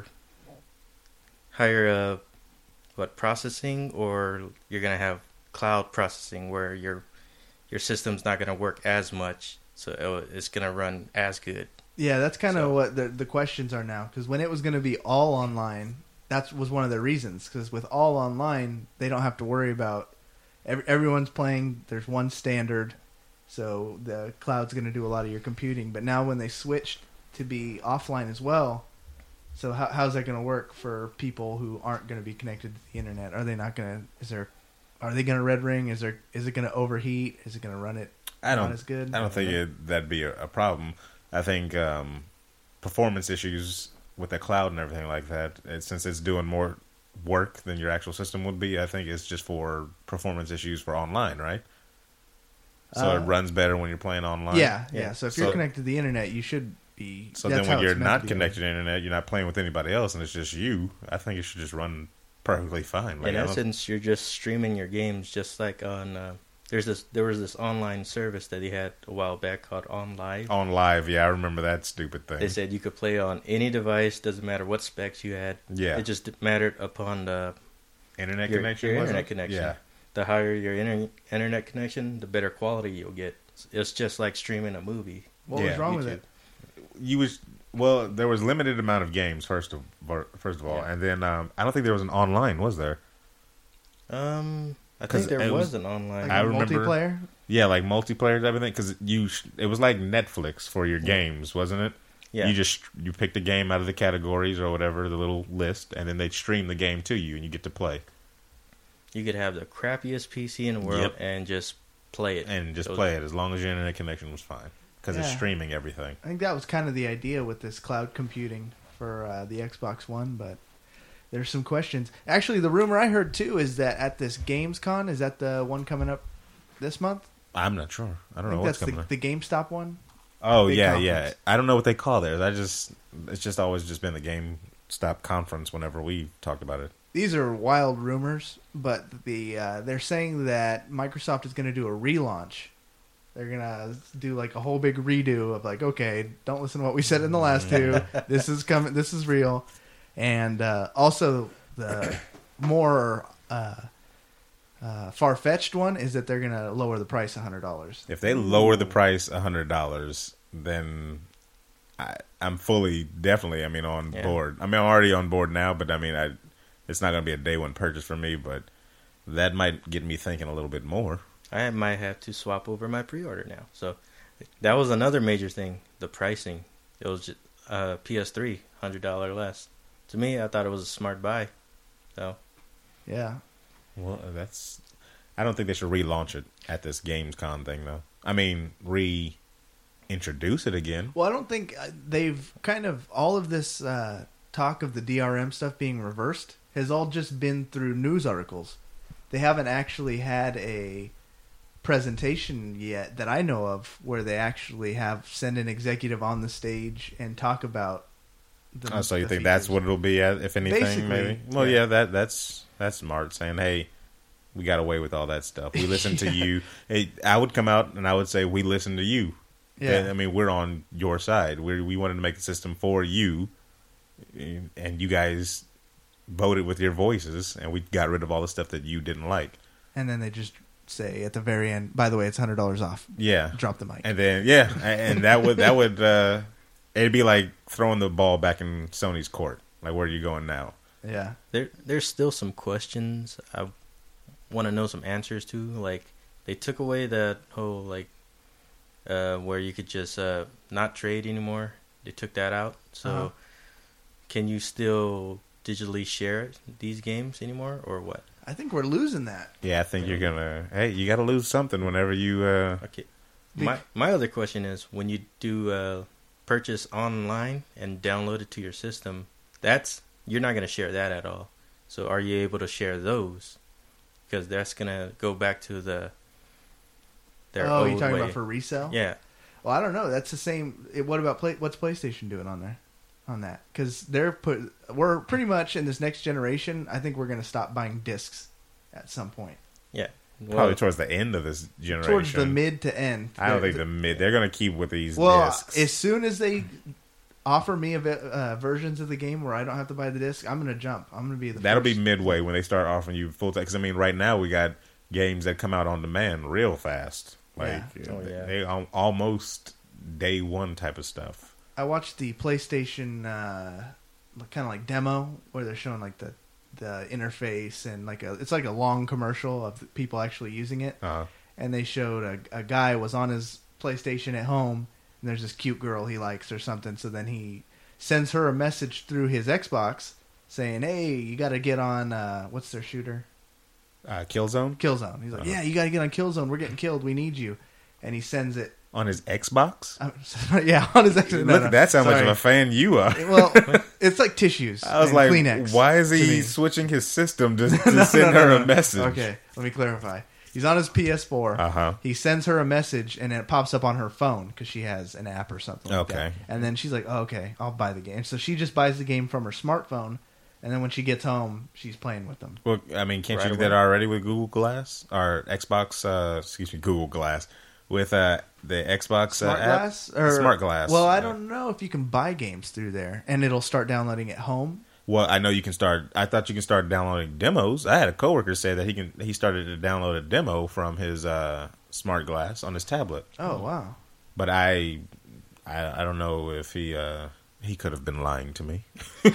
[SPEAKER 5] processing, or you're gonna have cloud processing where your system's not gonna work as much, so it's gonna run as good.
[SPEAKER 4] Yeah, that's kind of what the questions are now. Because when it was going to be all online, that was one of the reasons. Because with all online, they don't have to worry about everyone's playing. There's one standard, so the cloud's going to do a lot of your computing. But now when they switched to be offline as well, so how's that going to work for people who aren't going to be connected to the internet? Are they not going to? Are they going to red ring? Is it going to overheat? Is it going to run it not as good?
[SPEAKER 3] I don't think that'd be a problem. I think performance issues with the cloud and everything like that, since it's doing more work than your actual system would be, I think it's just for performance issues for online, right? So it runs better when you're playing online.
[SPEAKER 4] Yeah. So if you're connected to the internet, you should be.
[SPEAKER 3] So then when you're not connected to the internet, you're not playing with anybody else, and it's just you. I think it should just run perfectly fine.
[SPEAKER 5] In essence, you're just streaming your games, just like on. There was this online service that he had a while back called OnLive.
[SPEAKER 3] OnLive, yeah, I remember that stupid thing.
[SPEAKER 5] They said you could play on any device, doesn't matter what specs you had.
[SPEAKER 3] Yeah.
[SPEAKER 5] It just mattered upon the
[SPEAKER 3] internet connection.
[SPEAKER 5] Your internet connection.
[SPEAKER 3] Yeah.
[SPEAKER 5] The higher your internet connection, the better quality you'll get. It's just like streaming a movie.
[SPEAKER 4] What was wrong with it?
[SPEAKER 3] There was limited amount of games first of all, and then I don't think there was an online, was there?
[SPEAKER 5] I think there was an online.
[SPEAKER 4] Like multiplayer?
[SPEAKER 3] Yeah, like multiplayer type of thing. Because it was like Netflix for your games, wasn't it?
[SPEAKER 5] Yeah.
[SPEAKER 3] You picked a game out of the categories or whatever, the little list, and then they'd stream the game to you, and you get to play.
[SPEAKER 5] You could have the crappiest PC in the world and just play it.
[SPEAKER 3] And just play it as long as your internet connection was fine. Because it's streaming everything.
[SPEAKER 4] I think that was kind of the idea with this cloud computing for the Xbox One, but there's some questions. Actually, the rumor I heard, too, is that at this Gamescom, is that the one coming up this month?
[SPEAKER 3] I'm not sure. I don't know what's coming up.
[SPEAKER 4] The GameStop one?
[SPEAKER 3] Oh, yeah. I don't know what they call theirs. It's just always just been the GameStop conference whenever we talked about it.
[SPEAKER 4] These are wild rumors, but they're saying that Microsoft is going to do a relaunch. They're going to do like a whole big redo of like, okay, don't listen to what we said in the last two. This is coming. This is real. And also the more far-fetched one is that they're going to lower the price $100.
[SPEAKER 3] If they lower the price $100, then I'm definitely on board. I'm already on board now, but it's not going to be a day one purchase for me, but that might get me thinking a little bit more.
[SPEAKER 5] I might have to swap over my pre-order now. So that was another major thing, the pricing. It was just, PS3, $100 less. To me, I thought it was a smart buy. So,
[SPEAKER 4] yeah.
[SPEAKER 3] Well, I don't think they should relaunch it at this Gamescom thing, though. Reintroduce it again.
[SPEAKER 4] Well, I don't think they've kind of all of this talk of the DRM stuff being reversed has all just been through news articles. They haven't actually had a presentation yet that I know of where they actually send an executive on the stage and talk about
[SPEAKER 3] so you think that's what it'll be, if anything?
[SPEAKER 4] Basically,
[SPEAKER 3] maybe? Well, yeah, that's smart, saying, hey, we got away with all that stuff. We listened to you. Hey, I would come out and I would say, we listened to you.
[SPEAKER 4] Yeah.
[SPEAKER 3] We're on your side. We wanted to make the system for you, and you guys voted with your voices, and we got rid of all the stuff that you didn't like.
[SPEAKER 4] And then they just say at the very end, by the way, it's $100 off.
[SPEAKER 3] Yeah.
[SPEAKER 4] Drop the mic.
[SPEAKER 3] And then, and that would, it'd be like throwing the ball back in Sony's court. Like, where are you going now?
[SPEAKER 4] Yeah.
[SPEAKER 5] There's still some questions I want to know some answers to. Like, they took away that whole, like, where you could just not trade anymore. They took that out. So, can you still digitally share these games anymore, or what?
[SPEAKER 4] I think we're losing that.
[SPEAKER 3] Yeah, I think you're gonna. Hey, you got to lose something whenever you.
[SPEAKER 5] Okay. My other question is, when you do purchase online and download it to your system, you're not gonna share that at all. So, are you able to share those? Because that's gonna go back to their old
[SPEAKER 4] you're talking
[SPEAKER 5] way.
[SPEAKER 4] about for resale?
[SPEAKER 5] Yeah.
[SPEAKER 4] Well, I don't know. That's the same. What about what's PlayStation doing on there? On that, because we're pretty much in this next generation. I think we're going to stop buying discs at some point.
[SPEAKER 5] Yeah,
[SPEAKER 3] probably towards the end of this generation.
[SPEAKER 4] Towards the mid to end.
[SPEAKER 3] I don't think the mid. They're going to keep with these discs.
[SPEAKER 4] As soon as they offer me versions of the game where I don't have to buy the disc, I'm going to jump. I'm going to be the.
[SPEAKER 3] That'll
[SPEAKER 4] first.
[SPEAKER 3] be midway when they start offering you full text. I mean, right now we got games that come out on demand real fast. Like they almost day one type of stuff.
[SPEAKER 4] I watched the PlayStation kind of like demo where they're showing like the interface and it's like a long commercial of people actually using it. And they showed a guy was on his PlayStation at home and there's this cute girl he likes or something. So then he sends her a message through his Xbox saying, "Hey, you got to get on what's their shooter?
[SPEAKER 3] Killzone."
[SPEAKER 4] Killzone. He's like, "Yeah, you got to get on Killzone. We're getting killed. We need you." And he sends it.
[SPEAKER 3] On his Xbox?
[SPEAKER 4] Yeah, on his Xbox.
[SPEAKER 3] Look, that's how much of a fan you are.
[SPEAKER 4] Well, it's like tissues.
[SPEAKER 3] I was like,
[SPEAKER 4] Kleenex,
[SPEAKER 3] why is he switching his system to send her a message?
[SPEAKER 4] Okay, let me clarify. He's on his PS4. He sends her a message, and it pops up on her phone because she has an app or something like that. And then she's like, oh, okay, I'll buy the game. So she just buys the game from her smartphone, and then when she gets home, she's playing with them.
[SPEAKER 3] Well, I mean, can't you do that already with Google Glass? Or Xbox, Google Glass. With the Xbox
[SPEAKER 4] Smart
[SPEAKER 3] app?
[SPEAKER 4] Glass?
[SPEAKER 3] Smart Glass.
[SPEAKER 4] Well, I don't know if you can buy games through there, and it'll start downloading at home.
[SPEAKER 3] Well, I know you can start. I thought you can start downloading demos. I had a coworker say that he started to download a demo from his Smart Glass on his tablet.
[SPEAKER 4] Oh, wow.
[SPEAKER 3] But I don't know if he could have been lying to me.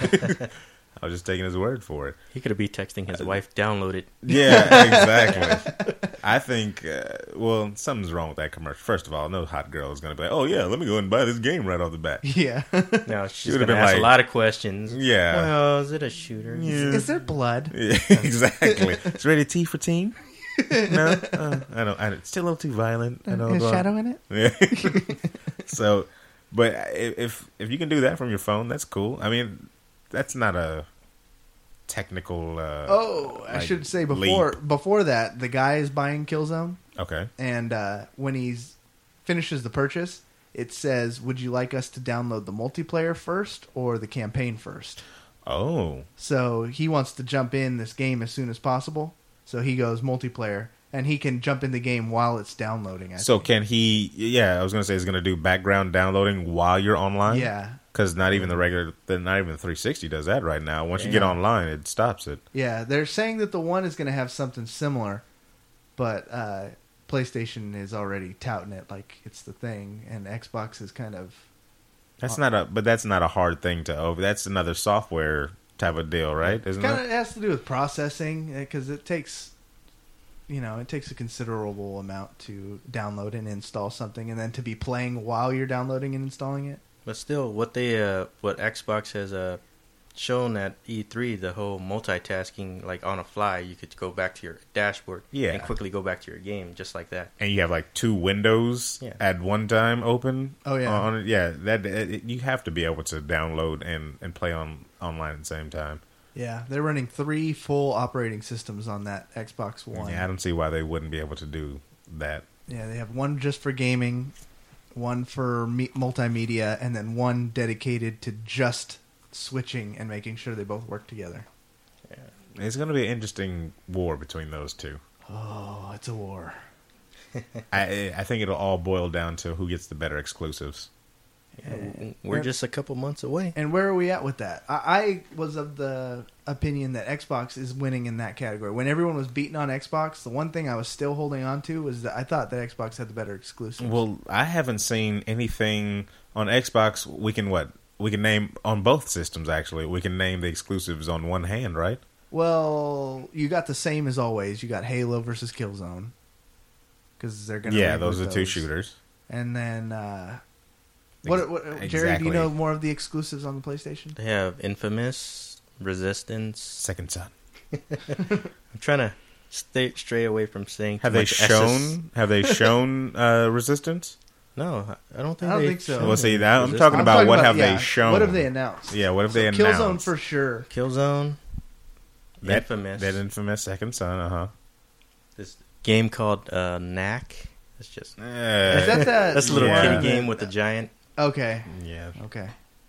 [SPEAKER 3] I was just taking his word for it.
[SPEAKER 5] He could have been texting his wife, download it.
[SPEAKER 3] Yeah, exactly. I think, something's wrong with that commercial. First of all, no hot girl is going to be like, oh, yeah, let me go ahead and buy this game right off the bat.
[SPEAKER 4] Yeah.
[SPEAKER 5] No, she's going to ask a lot of questions.
[SPEAKER 3] Yeah.
[SPEAKER 5] Well, is it a shooter?
[SPEAKER 3] Yeah.
[SPEAKER 4] Is there blood?
[SPEAKER 3] Yeah, exactly. It's rated T for teen? No? I don't. It's still a little too violent.
[SPEAKER 4] Is Shadow in it?
[SPEAKER 3] Yeah. So, but if you can do that from your phone, that's cool. I mean, that's not a technical
[SPEAKER 4] I should say before that, the guy is buying Killzone.
[SPEAKER 3] Okay.
[SPEAKER 4] And when he finishes the purchase, it says, would you like us to download the multiplayer first or the campaign first?
[SPEAKER 3] Oh.
[SPEAKER 4] So he wants to jump in this game as soon as possible. So he goes multiplayer, and he can jump in the game while it's downloading. I think.
[SPEAKER 3] Can he... Yeah, I was going to say he's going to do background downloading while you're online?
[SPEAKER 4] Yeah.
[SPEAKER 3] Because not even the 360 does that right now. Once you get online, it stops it.
[SPEAKER 4] Yeah, they're saying that the one is going to have something similar, but PlayStation is already touting it like it's the thing, and Xbox is kind of...
[SPEAKER 3] That's not a hard thing to over. That's another software type of deal, right? Isn't
[SPEAKER 4] it has to do with processing, because it takes a considerable amount to download and install something, and then to be playing while you're downloading and installing it.
[SPEAKER 5] But still, what Xbox has shown at E3, the whole multitasking, like on a fly, you could go back to your dashboard and quickly go back to your game, just like that.
[SPEAKER 3] And you have like two windows at one time open.
[SPEAKER 4] Oh yeah,
[SPEAKER 3] you have to be able to download and play online at the same time.
[SPEAKER 4] Yeah, they're running 3 full operating systems on that Xbox One.
[SPEAKER 3] Yeah, I don't see why they wouldn't be able to do that.
[SPEAKER 4] Yeah, they have one just for gaming, one for multimedia, and then one dedicated to just switching and making sure they both work together.
[SPEAKER 3] Yeah. It's going to be an interesting war between those two.
[SPEAKER 4] Oh, it's a war.
[SPEAKER 3] I think it'll all boil down to who gets the better exclusives.
[SPEAKER 5] We're just a couple months away.
[SPEAKER 4] And where are we at with that? I was of the opinion that Xbox is winning in that category. When everyone was beating on Xbox, the one thing I was still holding on to was that I thought that Xbox had the better exclusives.
[SPEAKER 3] Well, I haven't seen anything on Xbox. We can name on both systems, actually. We can name the exclusives on one hand, right?
[SPEAKER 4] Well, you got the same as always. You got Halo versus Killzone. Because they're going to
[SPEAKER 3] those are two shooters.
[SPEAKER 4] And then... What Jerry, do you know more of the exclusives on the PlayStation?
[SPEAKER 5] They have Infamous, Resistance,
[SPEAKER 3] Second Son.
[SPEAKER 5] I'm trying to stray away from saying.
[SPEAKER 3] Have they shown Resistance?
[SPEAKER 5] No, I don't think.
[SPEAKER 4] I don't think so.
[SPEAKER 3] Well, see, I'm talking about what have they shown?
[SPEAKER 4] What have they announced?
[SPEAKER 3] Yeah, what have they announced?
[SPEAKER 4] Killzone for sure.
[SPEAKER 5] Killzone, Infamous,
[SPEAKER 3] that Infamous Second Son.
[SPEAKER 5] This game called Knack. It's just
[SPEAKER 4] is that's
[SPEAKER 5] a little kitty game with the giant.
[SPEAKER 4] Okay.
[SPEAKER 3] Yeah.
[SPEAKER 4] Okay.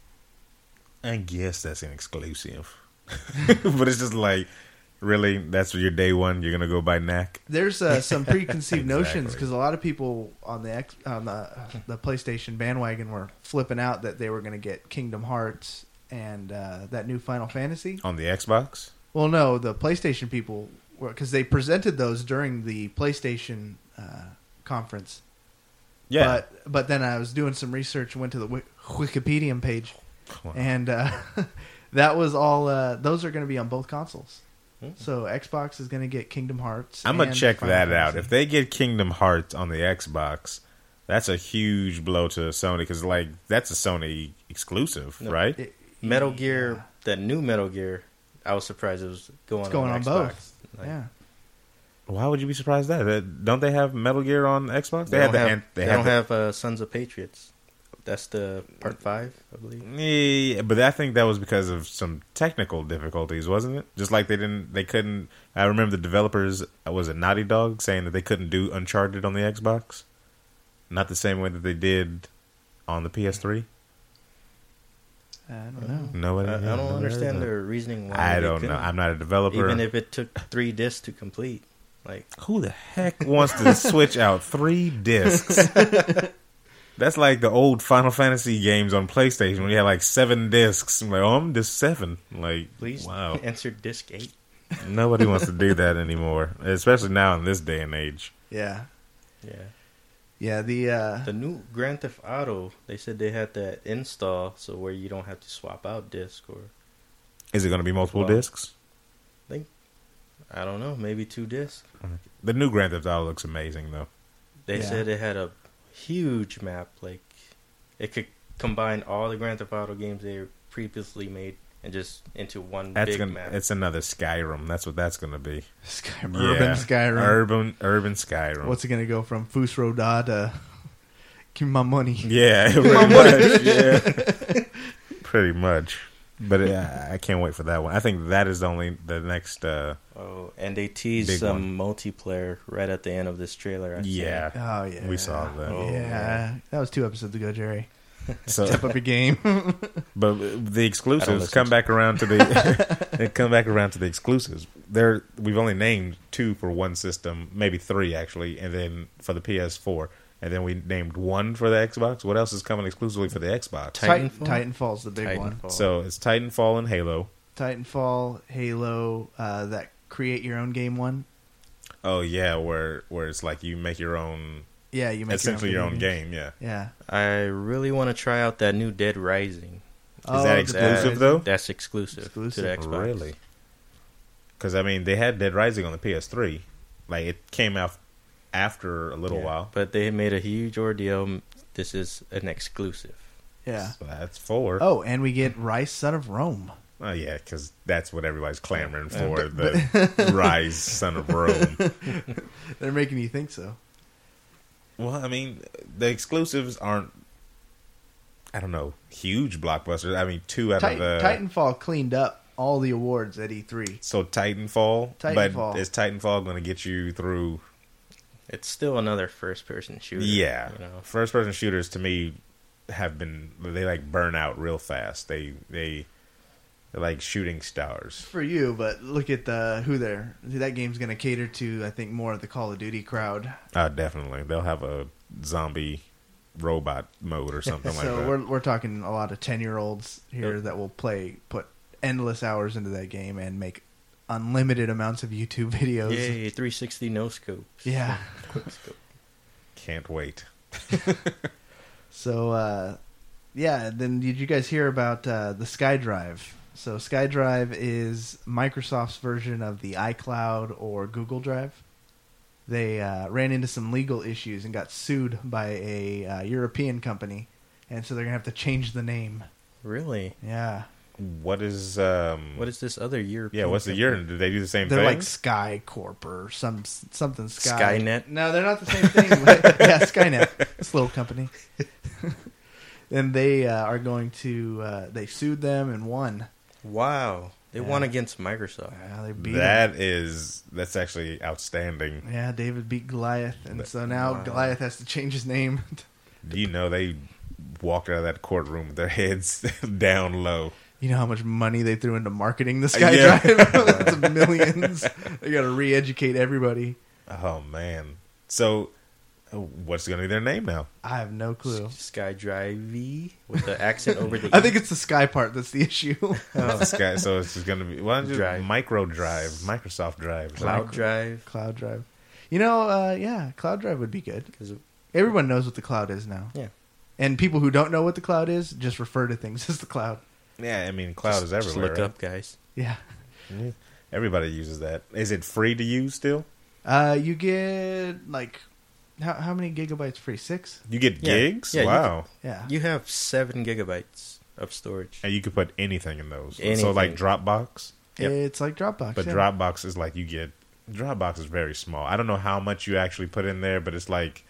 [SPEAKER 3] I guess that's an exclusive. But it's just like, really, that's your day one? You're going to go by Knack?
[SPEAKER 4] There's some preconceived notions because a lot of people on the PlayStation bandwagon were flipping out that they were going to get Kingdom Hearts and that new Final Fantasy.
[SPEAKER 3] On the Xbox?
[SPEAKER 4] Well, no, the PlayStation people, because they presented those during the PlayStation conference.
[SPEAKER 3] Yeah.
[SPEAKER 4] But then I was doing some research and went to the Wikipedia page, and that was all. Those are going to be on both consoles. So Xbox is going to get Kingdom Hearts.
[SPEAKER 3] I'm going to check that out. If they get Kingdom Hearts on the Xbox, that's a huge blow to Sony because, like, that's a Sony exclusive, right?
[SPEAKER 5] Metal Gear, that new Metal Gear, I was surprised it was going on Xbox.
[SPEAKER 4] Both.
[SPEAKER 5] Like,
[SPEAKER 4] yeah.
[SPEAKER 3] Why would you be surprised that? Don't they have Metal Gear on Xbox?
[SPEAKER 5] They don't have Sons of Patriots. That's the part 5, I believe.
[SPEAKER 3] Yeah, but I think that was because of some technical difficulties, wasn't it? Just like they couldn't. I remember the developers, was it Naughty Dog, saying that they couldn't do Uncharted on the Xbox, not the same way that they did on the PS3.
[SPEAKER 4] I don't know.
[SPEAKER 3] Nobody.
[SPEAKER 5] I don't understand their reasoning. Why
[SPEAKER 3] I don't know. I'm not a developer.
[SPEAKER 5] Even if it took 3 discs to complete. Like,
[SPEAKER 3] who the heck wants to switch out 3 discs? That's like the old Final Fantasy games on PlayStation when you had like 7 discs. I'm like, I'm disc 7. Like,
[SPEAKER 5] please
[SPEAKER 3] wow.
[SPEAKER 5] Answer disc 8.
[SPEAKER 3] Nobody wants to do that anymore, especially now in this day and age.
[SPEAKER 4] Yeah.
[SPEAKER 5] Yeah. The new Grand Theft Auto, they said they had that install, so where you don't have to swap out disc or.
[SPEAKER 3] Is it going to be multiple discs?
[SPEAKER 5] I don't know. Maybe 2 discs.
[SPEAKER 3] The new Grand Theft Auto looks amazing, though.
[SPEAKER 5] They said it had a huge map. Like, it could combine all the Grand Theft Auto games they previously made and just into one big map.
[SPEAKER 3] It's another Skyrim. That's what that's going to be.
[SPEAKER 4] Urban Skyrim.
[SPEAKER 3] Urban Skyrim.
[SPEAKER 4] What's it going to go from Fus Roda to give me my money?
[SPEAKER 3] Yeah, pretty much. Yeah. Pretty much. But I can't wait for that one. I think that is the next.
[SPEAKER 5] And they teased some multiplayer right at the end of this trailer.
[SPEAKER 3] Yeah.
[SPEAKER 4] Oh yeah.
[SPEAKER 3] We saw that.
[SPEAKER 4] Yeah. That was 2 episodes ago, Jerry.
[SPEAKER 3] So,
[SPEAKER 4] step up your game.
[SPEAKER 3] But the exclusives come back around to the exclusives. We've only named 2 for one system, maybe 3 actually, and then for the PS4. And then we named 1 for the Xbox. What else is coming exclusively for the Xbox?
[SPEAKER 4] Titanfall's the big one.
[SPEAKER 3] So it's Titanfall and Halo.
[SPEAKER 4] Titanfall, Halo, that create your own game one.
[SPEAKER 3] Oh yeah, where it's like you make your own.
[SPEAKER 4] Yeah, you make
[SPEAKER 3] essentially your own game. Yeah.
[SPEAKER 4] Yeah.
[SPEAKER 5] I really want to try out that new Dead Rising.
[SPEAKER 3] Is that exclusive though?
[SPEAKER 5] That's exclusive to the Xbox.
[SPEAKER 3] Really? Because I mean, they had Dead Rising on the PS3. Like it came out after a little while,
[SPEAKER 5] but they made a huge ordeal. This is an exclusive.
[SPEAKER 4] Yeah,
[SPEAKER 3] so that's 4.
[SPEAKER 4] Oh, and we get Rise, Son of Rome.
[SPEAKER 3] Oh yeah, because that's what everybody's clamoring for. The Rise, Son of Rome.
[SPEAKER 4] They're making you think so.
[SPEAKER 3] Well, I mean, the exclusives aren't. I don't know, huge blockbusters. I mean, 2 out of the
[SPEAKER 4] Titanfall cleaned up all the awards at E3.
[SPEAKER 3] So Titanfall. But is Titanfall going to get you through?
[SPEAKER 5] It's still another first-person shooter.
[SPEAKER 3] Yeah, first-person shooters to me they like burn out real fast. They're like shooting stars
[SPEAKER 4] for you. But look at that game's going to cater to. I think more of the Call of Duty crowd.
[SPEAKER 3] Definitely, they'll have a zombie robot mode or something like that.
[SPEAKER 4] So we're talking a lot of 10-year-olds here that will put endless hours into that game and make unlimited amounts of YouTube videos.
[SPEAKER 5] Yay, 360 no scopes.
[SPEAKER 4] Yeah.
[SPEAKER 5] Quick scope.
[SPEAKER 3] Can't wait.
[SPEAKER 4] So, then did you guys hear about the SkyDrive? So SkyDrive is Microsoft's version of the iCloud or Google Drive. They ran into some legal issues and got sued by a European company, and so they're going to have to change the name.
[SPEAKER 5] Really?
[SPEAKER 4] Yeah.
[SPEAKER 3] What is
[SPEAKER 5] this other European?
[SPEAKER 3] Yeah, what's the year? Did they do the same
[SPEAKER 4] They're
[SPEAKER 3] thing?
[SPEAKER 4] like Sky Corp or something Sky.
[SPEAKER 5] Skynet?
[SPEAKER 4] No, they're not the same thing. But, yeah, Skynet. It's a little company. And they are going to... they sued them and won.
[SPEAKER 5] Wow. They won against Microsoft.
[SPEAKER 4] Yeah, they beat
[SPEAKER 3] That's actually outstanding.
[SPEAKER 4] Yeah, David beat Goliath. And so now Goliath has to change his name.
[SPEAKER 3] Do you know they walked out of that courtroom with their heads down low?
[SPEAKER 4] You know how much money they threw into marketing the SkyDrive? It's millions. They got to re-educate everybody.
[SPEAKER 3] Oh, man. So, what's going to be their name now?
[SPEAKER 4] I have no clue.
[SPEAKER 5] SkyDrive with the accent over the
[SPEAKER 4] I think it's the Sky part that's the issue.
[SPEAKER 3] So it's just going to be
[SPEAKER 5] Drive.
[SPEAKER 3] Micro Drive, Microsoft Drive.
[SPEAKER 5] Cloud Drive.
[SPEAKER 4] Cloud Drive. You know, Cloud Drive would be good. Everyone knows what the cloud is now.
[SPEAKER 5] Yeah.
[SPEAKER 4] And people who don't know what the cloud is just refer to things as the cloud.
[SPEAKER 3] Yeah, I mean, cloud is everywhere.
[SPEAKER 5] Just look up, guys.
[SPEAKER 4] Yeah.
[SPEAKER 3] Everybody uses that. Is it free to use still?
[SPEAKER 4] You get, like, how many gigabytes free? 6?
[SPEAKER 3] You get gigs?
[SPEAKER 5] Yeah,
[SPEAKER 3] wow.
[SPEAKER 4] Yeah.
[SPEAKER 5] You have 7 gigabytes of storage.
[SPEAKER 3] And you could put anything in those. So,
[SPEAKER 5] Anything.
[SPEAKER 3] like Dropbox?
[SPEAKER 5] Yep.
[SPEAKER 4] It's like Dropbox.
[SPEAKER 3] But
[SPEAKER 4] yeah.
[SPEAKER 3] Dropbox is like Dropbox is very small. I don't know how much you actually put in there, but it's like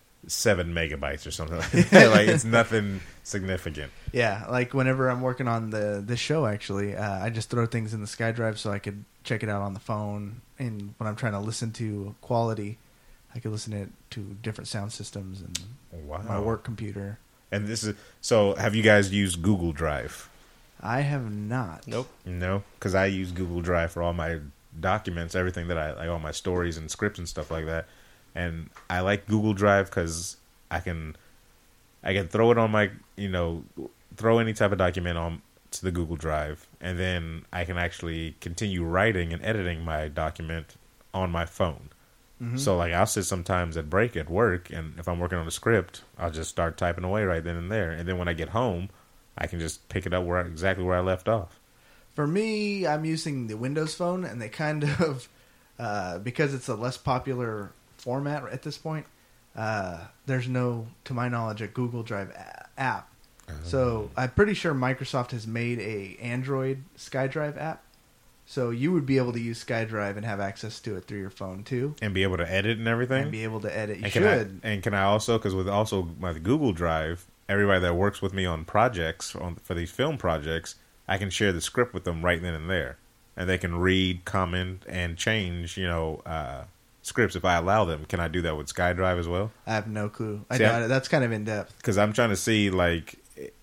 [SPEAKER 3] 7 megabytes or something like that. Like, it's nothing significant.
[SPEAKER 4] Yeah, like whenever I'm working on this show, actually, I just throw things in the SkyDrive so I could check it out on the phone. And when I'm trying to listen to quality, I could listen it to different sound systems and my work computer.
[SPEAKER 3] And so have you guys used Google Drive?
[SPEAKER 4] I have not.
[SPEAKER 5] Nope.
[SPEAKER 3] No, because I use Google Drive for all my documents, everything that I like, all my stories and scripts and stuff like that. And I like Google Drive because I can throw it on my, throw any type of document on to the Google Drive, and then I can actually continue writing and editing my document on my phone. Mm-hmm. So, like, I'll sit sometimes at break at work, and if I'm working on a script, I'll just start typing away right then and there. And then when I get home, I can just pick it up exactly where I left off.
[SPEAKER 4] For me, I'm using the Windows Phone, and they kind of, because it's a less popular format at this point, there's no, to my knowledge, a Google Drive app. So I'm pretty sure Microsoft has made a Android SkyDrive app. So you would be able to use SkyDrive and have access to it through your phone too,
[SPEAKER 3] and be able to edit and everything.
[SPEAKER 4] And be able to edit.
[SPEAKER 3] Can I also, because with also my Google Drive, everybody that works with me on projects for these film projects, I can share the script with them right then and there, and they can read, comment, and change. Scripts if I allow them. Can I do that with SkyDrive as well?
[SPEAKER 4] I have no clue. That's kind of in depth.
[SPEAKER 3] Because I'm trying to see, like,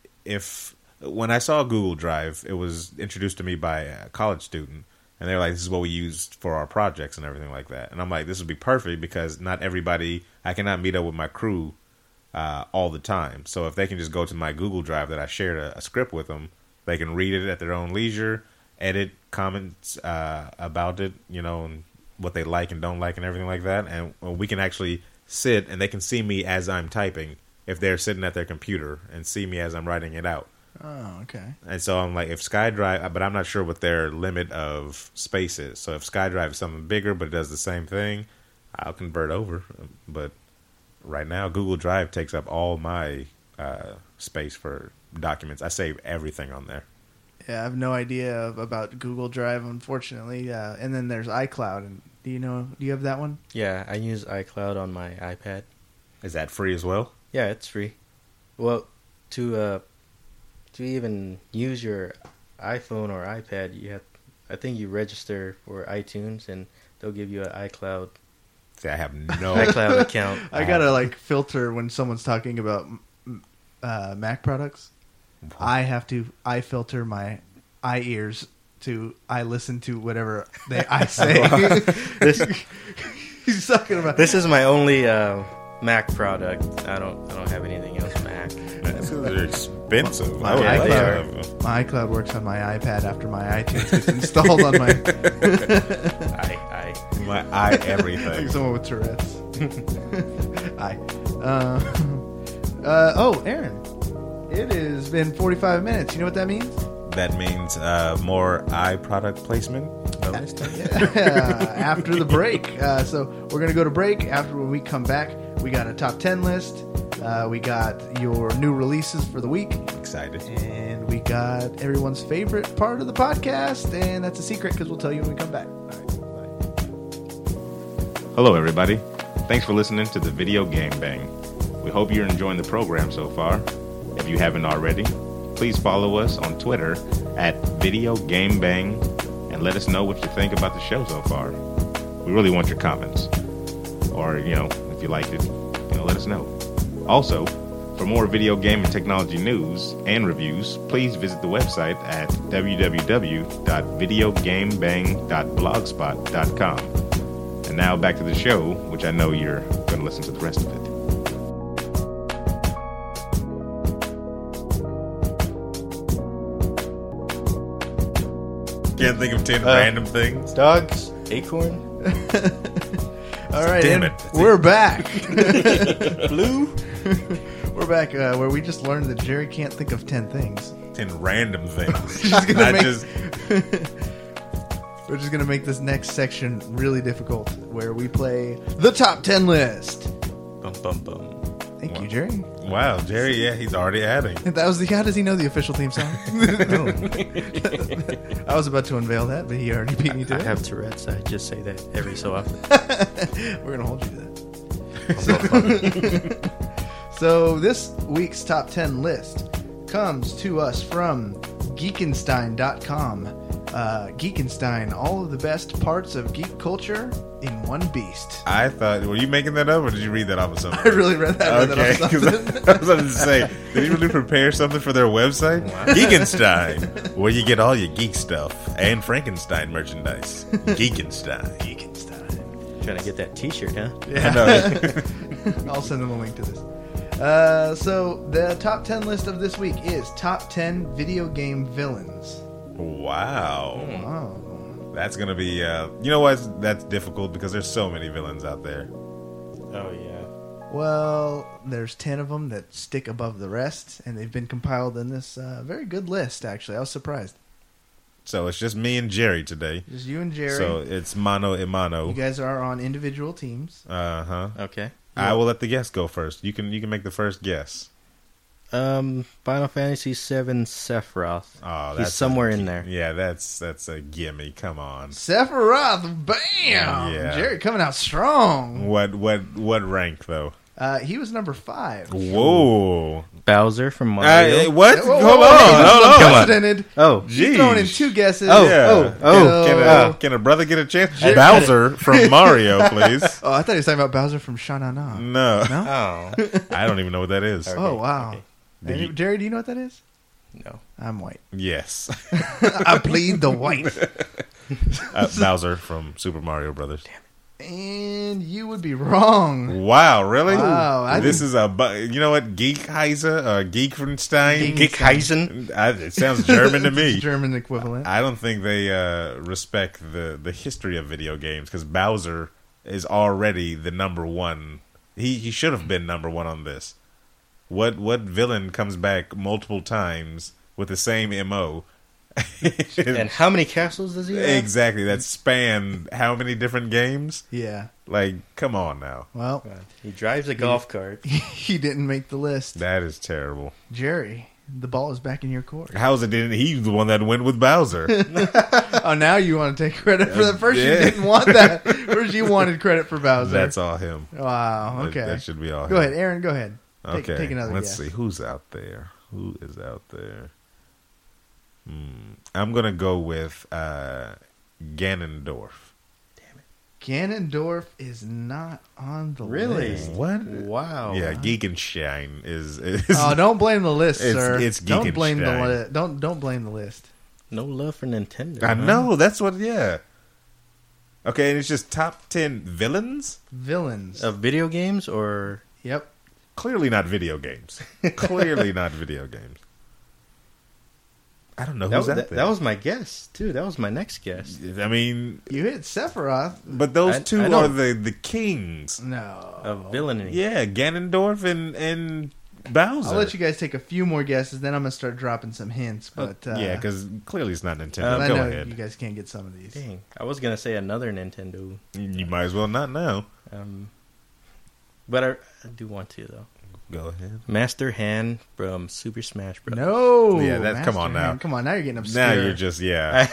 [SPEAKER 3] when I saw Google Drive, it was introduced to me by a college student, and they're like, this is what we use for our projects and everything like that. And I'm like, this would be perfect because not everybody, I cannot meet up with my crew all the time. So if they can just go to my Google Drive that I shared a script with them, they can read it at their own leisure, edit comments about it, and what they like and don't like and everything like that. And we can actually sit and they can see me as I'm typing if they're sitting at their computer and see me as I'm writing it out.
[SPEAKER 4] Oh, okay.
[SPEAKER 3] And so I'm like, if SkyDrive, but I'm not sure what their limit of space is. So if SkyDrive is something bigger but it does the same thing, I'll convert over. But right now, Google Drive takes up all my space for documents. I save everything on there.
[SPEAKER 4] Yeah, I have no idea about Google Drive, unfortunately. And then there's iCloud. And do you have that one?
[SPEAKER 5] Yeah, I use iCloud on my iPad.
[SPEAKER 3] Is that free as well?
[SPEAKER 5] Yeah, it's free. Well, to even use your iPhone or iPad, I think you register for iTunes and they'll give you an iCloud.
[SPEAKER 3] See, I have no
[SPEAKER 5] iCloud account.
[SPEAKER 4] I gotta filter when someone's talking about Mac products. I filter my ears to I listen to whatever I say.
[SPEAKER 5] This
[SPEAKER 4] He's talking about.
[SPEAKER 5] This is my only Mac product. I don't have anything else Mac.
[SPEAKER 3] They're expensive.
[SPEAKER 4] My
[SPEAKER 3] I would
[SPEAKER 4] iCloud.
[SPEAKER 3] have.
[SPEAKER 4] My iCloud works on my iPad after my iTunes gets installed on my.
[SPEAKER 3] My everything.
[SPEAKER 4] Like someone with Tourette's. Oh, Aaron. It has been 45 minutes. You know what that means?
[SPEAKER 3] That means more product placement. No?
[SPEAKER 4] Yeah, after the break. So we're going to go to break. After when we come back, we got a top 10 list. We got your new releases for the week.
[SPEAKER 3] Excited.
[SPEAKER 4] And we got everyone's favorite part of the podcast. And that's a secret because we'll tell you when we come back. All right, bye.
[SPEAKER 3] Hello, everybody. Thanks for listening to the Video Game Bang. We hope you're enjoying the program so far. If you haven't already, please follow us on Twitter at Video Game Bang and let us know what you think about the show so far. We really want your comments. Or, if you liked it, let us know. Also, for more video game and technology news and reviews, please visit the website at www.videogamebang.blogspot.com. And now back to the show, which I know you're going to listen to the rest of it. Can't think of 10 random things.
[SPEAKER 5] Dogs, acorn.
[SPEAKER 4] All right,
[SPEAKER 3] Damn
[SPEAKER 4] and
[SPEAKER 3] it.
[SPEAKER 4] we're back.
[SPEAKER 5] Blue.
[SPEAKER 4] We're back where we just learned that Jerry can't think of 10 things.
[SPEAKER 3] 10 random things.
[SPEAKER 4] Just gonna
[SPEAKER 3] Not
[SPEAKER 4] make-
[SPEAKER 3] just...
[SPEAKER 4] We're just going to make this next section really difficult, where we play the top 10 list.
[SPEAKER 5] Bum bum bum.
[SPEAKER 4] Thank you, Jerry.
[SPEAKER 3] Wow, Jerry, yeah, he's already adding.
[SPEAKER 4] That was how does he know the official theme song? I was about to unveil that, but he already beat me to
[SPEAKER 5] I
[SPEAKER 4] it.
[SPEAKER 5] have Tourette's. I just say that every so often.
[SPEAKER 4] We're going to hold you to that. So this week's top 10 list comes to us from Geekenstein.com. Geekenstein, all of the best parts of geek culture in one beast.
[SPEAKER 3] I thought, were you making that up or did you read that off of something?
[SPEAKER 4] I really read that.
[SPEAKER 3] Okay,
[SPEAKER 4] off
[SPEAKER 3] because
[SPEAKER 4] something.
[SPEAKER 3] I was about to say, did you really prepare something for their website? Geekenstein, where you get all your geek stuff and Frankenstein merchandise. Geekenstein.
[SPEAKER 5] Trying to get that T-shirt, huh?
[SPEAKER 3] I know.
[SPEAKER 4] I'll send them a link to this. So the top 10 list of this week is top 10 video game villains.
[SPEAKER 3] Wow.
[SPEAKER 4] Oh.
[SPEAKER 3] That's going to be, you know what? That's difficult because there's so many villains out there.
[SPEAKER 5] Oh yeah.
[SPEAKER 4] Well, there's 10 of them that stick above the rest, and they've been compiled in this very good list, actually. I was surprised.
[SPEAKER 3] So it's just me and Jerry today.
[SPEAKER 4] Just you and Jerry.
[SPEAKER 3] So it's mano a mano.
[SPEAKER 4] You guys are on individual teams.
[SPEAKER 3] Uh-huh.
[SPEAKER 5] Okay.
[SPEAKER 3] I will let the guest go first. You can make the first guess.
[SPEAKER 5] Final Fantasy VII Sephiroth.
[SPEAKER 3] Oh,
[SPEAKER 5] He's somewhere in there.
[SPEAKER 3] Yeah, that's a gimme. Come on.
[SPEAKER 4] Sephiroth, bam!
[SPEAKER 3] Yeah.
[SPEAKER 4] Jerry coming out strong.
[SPEAKER 3] What rank though?
[SPEAKER 4] He was number 5.
[SPEAKER 3] Whoa.
[SPEAKER 5] Bowser from Mario.
[SPEAKER 3] What?
[SPEAKER 4] Whoa, whoa,
[SPEAKER 3] Hold
[SPEAKER 4] whoa,
[SPEAKER 3] on.
[SPEAKER 4] this is
[SPEAKER 3] Hold on.
[SPEAKER 4] unprecedented.
[SPEAKER 5] Oh,
[SPEAKER 4] He's throwing in
[SPEAKER 3] Jeez.
[SPEAKER 4] 2 guesses.
[SPEAKER 3] Yeah. Can a brother get a chance? Bowser from Mario, please.
[SPEAKER 4] Oh, I thought he was talking about Bowser from Sha-Na-Na.
[SPEAKER 3] No.
[SPEAKER 4] No?
[SPEAKER 5] Oh.
[SPEAKER 3] I don't even know what that is.
[SPEAKER 5] Okay.
[SPEAKER 4] Oh, wow.
[SPEAKER 5] okay.
[SPEAKER 4] Hey, Jerry, do you know what that is?
[SPEAKER 5] No.
[SPEAKER 4] I'm white.
[SPEAKER 3] Yes.
[SPEAKER 4] I plead the white.
[SPEAKER 3] Bowser from Super Mario Brothers.
[SPEAKER 4] And you would be wrong.
[SPEAKER 3] Wow, really?
[SPEAKER 4] Wow,
[SPEAKER 3] This is you know what? Geekheise? Geekfenstein?
[SPEAKER 5] Geekheisen.
[SPEAKER 3] It sounds German to
[SPEAKER 4] It's
[SPEAKER 3] me.
[SPEAKER 4] German equivalent.
[SPEAKER 3] I don't think they respect the history of video games because Bowser is already the number one. He should have been number one on this. What villain comes back multiple times with the same MO?
[SPEAKER 5] And how many castles does he have?
[SPEAKER 3] Exactly. That span how many different games?
[SPEAKER 4] Yeah.
[SPEAKER 3] Like, come on now.
[SPEAKER 4] Well,
[SPEAKER 5] He drives a golf cart.
[SPEAKER 4] he didn't make the list.
[SPEAKER 3] That is terrible.
[SPEAKER 4] Jerry, the ball is back in your court.
[SPEAKER 3] How is it? He's the one that went with Bowser.
[SPEAKER 4] Oh, now you want to take credit for the first.
[SPEAKER 3] Yeah.
[SPEAKER 4] You didn't want that. First, you wanted credit for Bowser.
[SPEAKER 3] That's all him.
[SPEAKER 4] Wow. Okay.
[SPEAKER 3] That should be all
[SPEAKER 4] Go
[SPEAKER 3] him.
[SPEAKER 4] ahead, Aaron. Go ahead.
[SPEAKER 3] Okay.
[SPEAKER 4] Take another
[SPEAKER 3] Let's
[SPEAKER 4] guess.
[SPEAKER 3] see. Who's out there? Who is out there? I'm going to go with Ganondorf.
[SPEAKER 4] Ganondorf is not on the
[SPEAKER 5] Really?
[SPEAKER 4] list.
[SPEAKER 3] What?
[SPEAKER 5] Wow.
[SPEAKER 3] Yeah, Geekenstein is
[SPEAKER 4] Oh, don't blame the list,
[SPEAKER 3] It's-
[SPEAKER 4] sir.
[SPEAKER 3] it's
[SPEAKER 4] don't blame the
[SPEAKER 3] Geekenstein.
[SPEAKER 4] don't blame the list.
[SPEAKER 5] No love for Nintendo.
[SPEAKER 3] I
[SPEAKER 5] huh?
[SPEAKER 3] know. That's what, yeah. Okay, and it's just top 10 villains?
[SPEAKER 4] Villains.
[SPEAKER 5] Of video games or
[SPEAKER 4] Yep.
[SPEAKER 3] Clearly not video games. Clearly not video games. I don't know who's that.
[SPEAKER 5] That was my guess too. That was my next guess.
[SPEAKER 3] I mean,
[SPEAKER 4] You hit Sephiroth.
[SPEAKER 3] but those two
[SPEAKER 5] I know.
[SPEAKER 3] are the kings.
[SPEAKER 4] No.
[SPEAKER 5] Of villainy.
[SPEAKER 3] Yeah, Ganondorf and Bowser.
[SPEAKER 4] I'll let you guys take a few more guesses, then I'm going to start dropping some hints. But
[SPEAKER 3] yeah, because clearly it's not Nintendo.
[SPEAKER 4] I
[SPEAKER 3] Go
[SPEAKER 4] know
[SPEAKER 3] ahead.
[SPEAKER 4] you guys can't get some of these.
[SPEAKER 5] Dang, I was gonna say another Nintendo,
[SPEAKER 3] You might as well not know.
[SPEAKER 5] but I do want to though.
[SPEAKER 3] Go ahead.
[SPEAKER 5] Master Hand from Super Smash Bros.
[SPEAKER 4] No.
[SPEAKER 3] Yeah, come on
[SPEAKER 4] Master
[SPEAKER 3] now.
[SPEAKER 4] Hand. Come on, now you're getting obscure.
[SPEAKER 3] Now you're just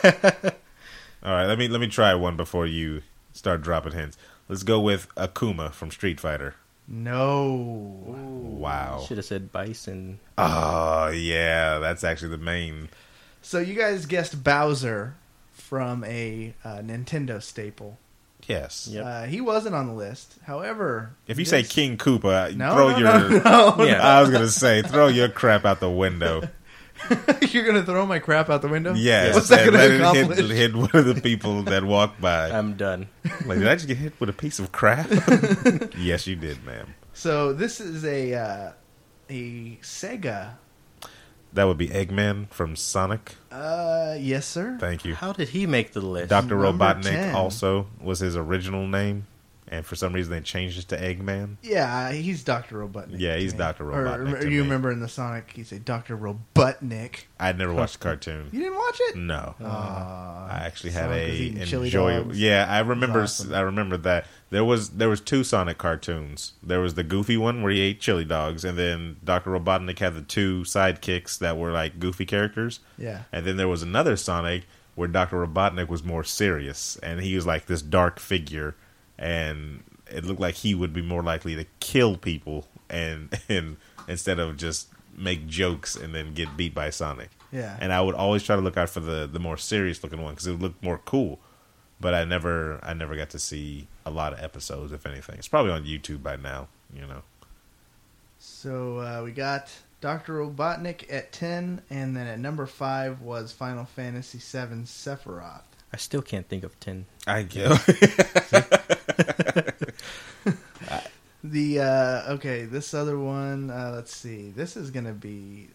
[SPEAKER 3] All right, let me try one before you start dropping hints. Let's go with Akuma from Street Fighter.
[SPEAKER 4] No.
[SPEAKER 3] Wow.
[SPEAKER 5] Should have said Bison.
[SPEAKER 3] Oh yeah, that's actually the main.
[SPEAKER 4] So you guys guessed Bowser from a Nintendo staple.
[SPEAKER 3] Yes.
[SPEAKER 5] Yep.
[SPEAKER 4] He wasn't on the list. However,
[SPEAKER 3] If you say King Koopa,
[SPEAKER 4] No,
[SPEAKER 3] throw
[SPEAKER 4] no,
[SPEAKER 3] your.
[SPEAKER 4] no.
[SPEAKER 5] Yeah.
[SPEAKER 3] I was gonna say throw your crap out the window.
[SPEAKER 4] You're gonna throw my crap out the window?
[SPEAKER 3] Yes.
[SPEAKER 4] What's that
[SPEAKER 3] and
[SPEAKER 4] gonna
[SPEAKER 3] let it
[SPEAKER 4] accomplish?
[SPEAKER 3] hit one of the people that walk by.
[SPEAKER 5] I'm done.
[SPEAKER 3] Like, did I just get hit with a piece of crap? Yes, you did, ma'am.
[SPEAKER 4] So this is a Sega.
[SPEAKER 3] That would be Eggman from Sonic.
[SPEAKER 4] Yes, sir.
[SPEAKER 3] Thank you.
[SPEAKER 5] How did he make the list?
[SPEAKER 3] Dr.
[SPEAKER 4] Number
[SPEAKER 3] Robotnik
[SPEAKER 4] 10.
[SPEAKER 3] also was his original name, and for some reason they changed it to Eggman.
[SPEAKER 4] Yeah, he's Dr. Robotnik.
[SPEAKER 3] Yeah,
[SPEAKER 4] to
[SPEAKER 3] he's
[SPEAKER 4] me.
[SPEAKER 3] Dr. Robotnik
[SPEAKER 4] Or
[SPEAKER 3] to
[SPEAKER 4] you
[SPEAKER 3] me.
[SPEAKER 4] remember in the Sonic, he said Dr. Robotnik.
[SPEAKER 3] I'd never watched the cartoon.
[SPEAKER 4] You didn't watch it?
[SPEAKER 3] No.
[SPEAKER 4] Aw.
[SPEAKER 3] I actually had
[SPEAKER 4] Sonic was
[SPEAKER 3] a
[SPEAKER 4] eating chili
[SPEAKER 3] enjoyable.
[SPEAKER 4] dogs.
[SPEAKER 3] Yeah, I remember.
[SPEAKER 4] Awesome.
[SPEAKER 3] I remember that there was two Sonic cartoons. There was the Goofy one where he ate chili dogs, and then Dr. Robotnik had the two sidekicks that were like goofy characters.
[SPEAKER 4] Yeah.
[SPEAKER 3] And then there was another Sonic where Dr. Robotnik was more serious, and he was like this dark figure, and it looked like he would be more likely to kill people and instead of just make jokes and then get beat by Sonic.
[SPEAKER 4] Yeah.
[SPEAKER 3] And I would always try to look out for the more serious looking one because it would look more cool. But I never got to see a lot of episodes, if anything. It's probably on YouTube by now, you know.
[SPEAKER 4] So we got Dr. Robotnik at 10, and then at number 5 was Final Fantasy VII Sephiroth.
[SPEAKER 5] I still can't think of 10.
[SPEAKER 3] I guess.
[SPEAKER 4] Okay, this other one, let's see. This is going to be...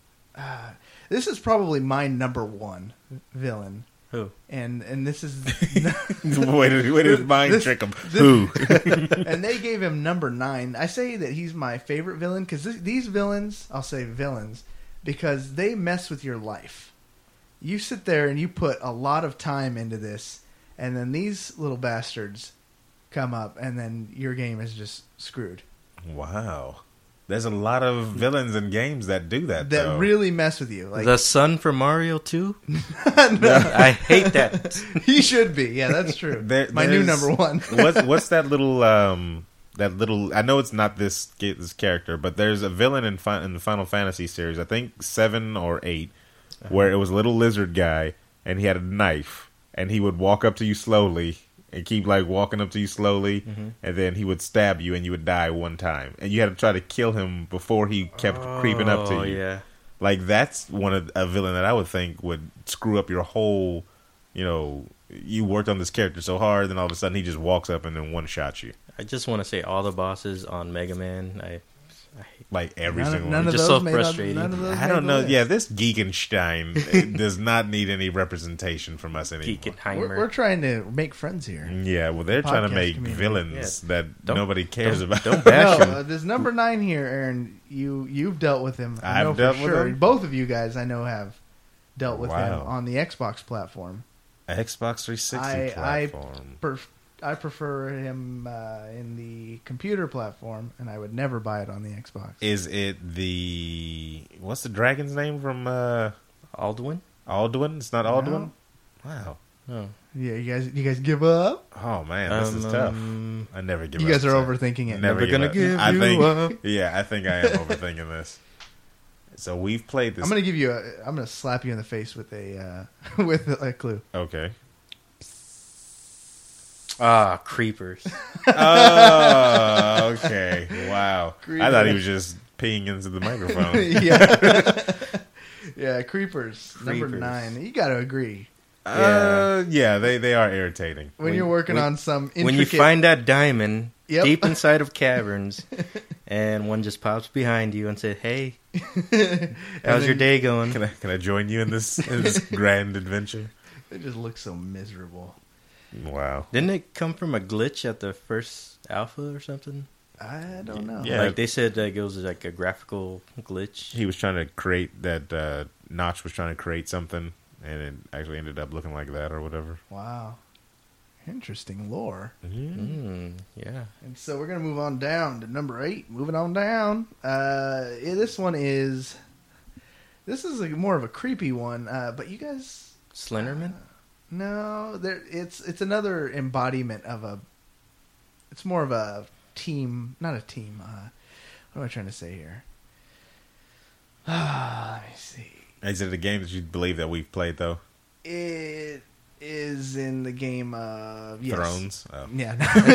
[SPEAKER 4] this is probably my number 1 villain.
[SPEAKER 5] Who?
[SPEAKER 4] And this is...
[SPEAKER 3] Way to mind
[SPEAKER 4] This-
[SPEAKER 3] trick him.
[SPEAKER 4] this-
[SPEAKER 3] Who?
[SPEAKER 4] and they gave him number 9. I say that he's my favorite villain because these villains, I'll say villains, because they mess with your life. You sit there and you put a lot of time into this, and then these little bastards come up, and then your game is just screwed.
[SPEAKER 3] Wow. There's a lot of villains in games that do that,
[SPEAKER 4] That
[SPEAKER 3] though.
[SPEAKER 4] really mess with you. Like
[SPEAKER 5] The son from Mario 2? I hate that.
[SPEAKER 4] he should be. Yeah, that's true. My new
[SPEAKER 3] there's-
[SPEAKER 4] number 1.
[SPEAKER 3] what's that little I know it's not this character, but there's a villain in the Final Fantasy series, I think 7 or 8, where it was a little lizard guy and he had a knife and he would walk up to you slowly and keep like walking up to you slowly, and then he would stab you and you would die one time, and you had to try to kill him before he kept creeping up to
[SPEAKER 5] Oh,
[SPEAKER 3] you.
[SPEAKER 5] yeah.
[SPEAKER 3] Like that's a villain that I would think would screw up your whole, you know, you worked on this character so hard, then all of a sudden he just walks up and then one shots you.
[SPEAKER 5] I just want to say all the bosses on Mega Man. I
[SPEAKER 3] Like every single
[SPEAKER 4] None
[SPEAKER 3] one.
[SPEAKER 4] of
[SPEAKER 5] Just
[SPEAKER 4] those
[SPEAKER 5] so
[SPEAKER 4] made
[SPEAKER 5] frustrating.
[SPEAKER 4] None of those
[SPEAKER 3] I
[SPEAKER 4] made
[SPEAKER 3] don't
[SPEAKER 4] the
[SPEAKER 3] know.
[SPEAKER 4] list.
[SPEAKER 3] Yeah, this Geekenstein does not need any representation from us anymore.
[SPEAKER 5] Geekenheimer.
[SPEAKER 4] We're trying to make friends here.
[SPEAKER 3] Yeah, well, they're trying to
[SPEAKER 4] Podcast
[SPEAKER 3] make
[SPEAKER 4] community.
[SPEAKER 3] villains that
[SPEAKER 5] Don't-
[SPEAKER 3] nobody cares about.
[SPEAKER 5] Don't bash
[SPEAKER 4] No,
[SPEAKER 5] him.
[SPEAKER 4] there's number 9 here, Aaron. You've dealt with him. I
[SPEAKER 3] I've
[SPEAKER 4] know
[SPEAKER 3] dealt
[SPEAKER 4] for
[SPEAKER 3] with
[SPEAKER 4] sure.
[SPEAKER 3] him?
[SPEAKER 4] Both of you guys, I know, have dealt with him
[SPEAKER 3] Wow.
[SPEAKER 4] on the Xbox platform.
[SPEAKER 3] Xbox 360
[SPEAKER 4] I
[SPEAKER 3] platform.
[SPEAKER 4] I prefer him in the computer platform, and I would never buy it on the Xbox.
[SPEAKER 3] Is it what's the dragon's name from
[SPEAKER 5] Alduin?
[SPEAKER 3] Alduin? It's not Alduin? Wow.
[SPEAKER 5] Oh.
[SPEAKER 4] Yeah, you guys give up?
[SPEAKER 3] Oh man, this is tough. I never give
[SPEAKER 4] You
[SPEAKER 3] up.
[SPEAKER 4] guys are
[SPEAKER 3] so-
[SPEAKER 4] overthinking it.
[SPEAKER 3] Never
[SPEAKER 5] gonna
[SPEAKER 3] up.
[SPEAKER 5] give
[SPEAKER 3] I
[SPEAKER 5] you
[SPEAKER 3] think,
[SPEAKER 5] up.
[SPEAKER 3] Yeah, I think I am overthinking this. So we've played this.
[SPEAKER 4] I'm gonna give you I'm gonna slap you in the face with a with a clue.
[SPEAKER 3] Okay.
[SPEAKER 5] Ah, creepers.
[SPEAKER 3] Oh, okay. Wow.
[SPEAKER 4] Creeper.
[SPEAKER 3] I thought he was just peeing into the microphone.
[SPEAKER 4] yeah, yeah. Creepers, number
[SPEAKER 5] Creepers.
[SPEAKER 4] 9. You got to agree
[SPEAKER 3] Yeah, they are irritating.
[SPEAKER 4] when you're working on some intricate.
[SPEAKER 5] When you find that diamond
[SPEAKER 4] Yep.
[SPEAKER 5] deep inside of caverns, and one just pops behind you and says, "Hey, how's your day going?"
[SPEAKER 3] Can I join you in this grand adventure?
[SPEAKER 4] It just looks so miserable.
[SPEAKER 3] Wow.
[SPEAKER 5] Didn't it come from a glitch at the first alpha or something?
[SPEAKER 4] I don't know.
[SPEAKER 3] Yeah.
[SPEAKER 5] Like they said that it was like a graphical glitch.
[SPEAKER 3] He was trying to create that. Notch was trying to create something, and it actually ended up looking like that or whatever.
[SPEAKER 4] Wow. Interesting lore.
[SPEAKER 5] Yeah.
[SPEAKER 4] And so we're going to move on down to number 8. Moving on down. This is more of a creepy one. But you guys...
[SPEAKER 5] Slenderman?
[SPEAKER 4] No, it's another embodiment of a... It's more of a team... Not a team. What am I trying to say here? Let me see.
[SPEAKER 3] Is it a game that you believe that we've played, though?
[SPEAKER 4] It is in the game of... Yes.
[SPEAKER 3] Thrones? Oh.
[SPEAKER 4] Yeah.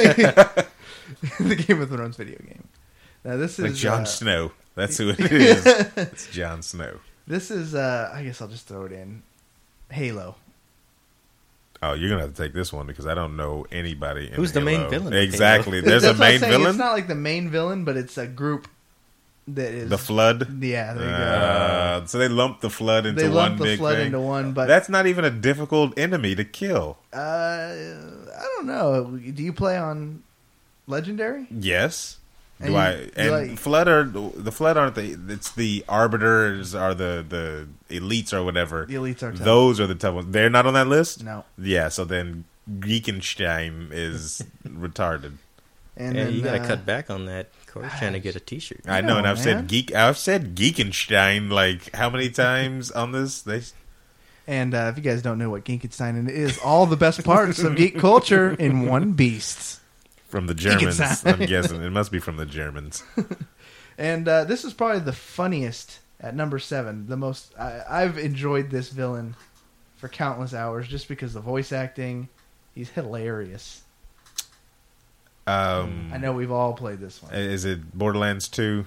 [SPEAKER 4] The Game of Thrones video game. Now, this is...
[SPEAKER 3] Like Jon Snow. That's who it is. It's Jon Snow.
[SPEAKER 4] This is... I guess I'll just throw it in. Halo.
[SPEAKER 3] Oh, you're going to have to take this one because I don't know anybody in
[SPEAKER 5] Who's the main villain of
[SPEAKER 3] Exactly.
[SPEAKER 5] Halo?
[SPEAKER 3] There's a
[SPEAKER 4] That's what I'm
[SPEAKER 3] main
[SPEAKER 4] saying.
[SPEAKER 3] villain?
[SPEAKER 4] It's not like the main villain, but it's a group that is...
[SPEAKER 3] The Flood?
[SPEAKER 4] Yeah, there you go.
[SPEAKER 3] So they lumped the Flood into
[SPEAKER 4] They
[SPEAKER 3] one
[SPEAKER 4] lumped the
[SPEAKER 3] big
[SPEAKER 4] Flood
[SPEAKER 3] thing.
[SPEAKER 4] into one, but...
[SPEAKER 3] That's not even a difficult enemy to kill.
[SPEAKER 4] I don't know. Do you play on Legendary?
[SPEAKER 3] Yes.
[SPEAKER 4] And
[SPEAKER 3] Flood are the Flood aren't it's the Arbiters are the elites or whatever.
[SPEAKER 4] The elites are tough.
[SPEAKER 3] Those are the tough ones. They're not on that list?
[SPEAKER 4] No.
[SPEAKER 3] Yeah, so then Geekenstein is retarded.
[SPEAKER 5] And
[SPEAKER 4] then,
[SPEAKER 5] you got to cut back on that. Corey's trying to get a T-shirt.
[SPEAKER 3] I know, and I've
[SPEAKER 4] man.
[SPEAKER 3] said Geekenstein like how many times on this?
[SPEAKER 4] And if you guys don't know what Geekenstein is, all the best parts of geek culture in one beast.
[SPEAKER 3] From the Germans,
[SPEAKER 4] Geekenstein.
[SPEAKER 3] I'm guessing. It must be from the Germans.
[SPEAKER 4] And this is probably the funniest at number 7. The most I've enjoyed this villain for countless hours just because the voice acting. He's hilarious. I know we've all played this one.
[SPEAKER 3] Is it Borderlands 2?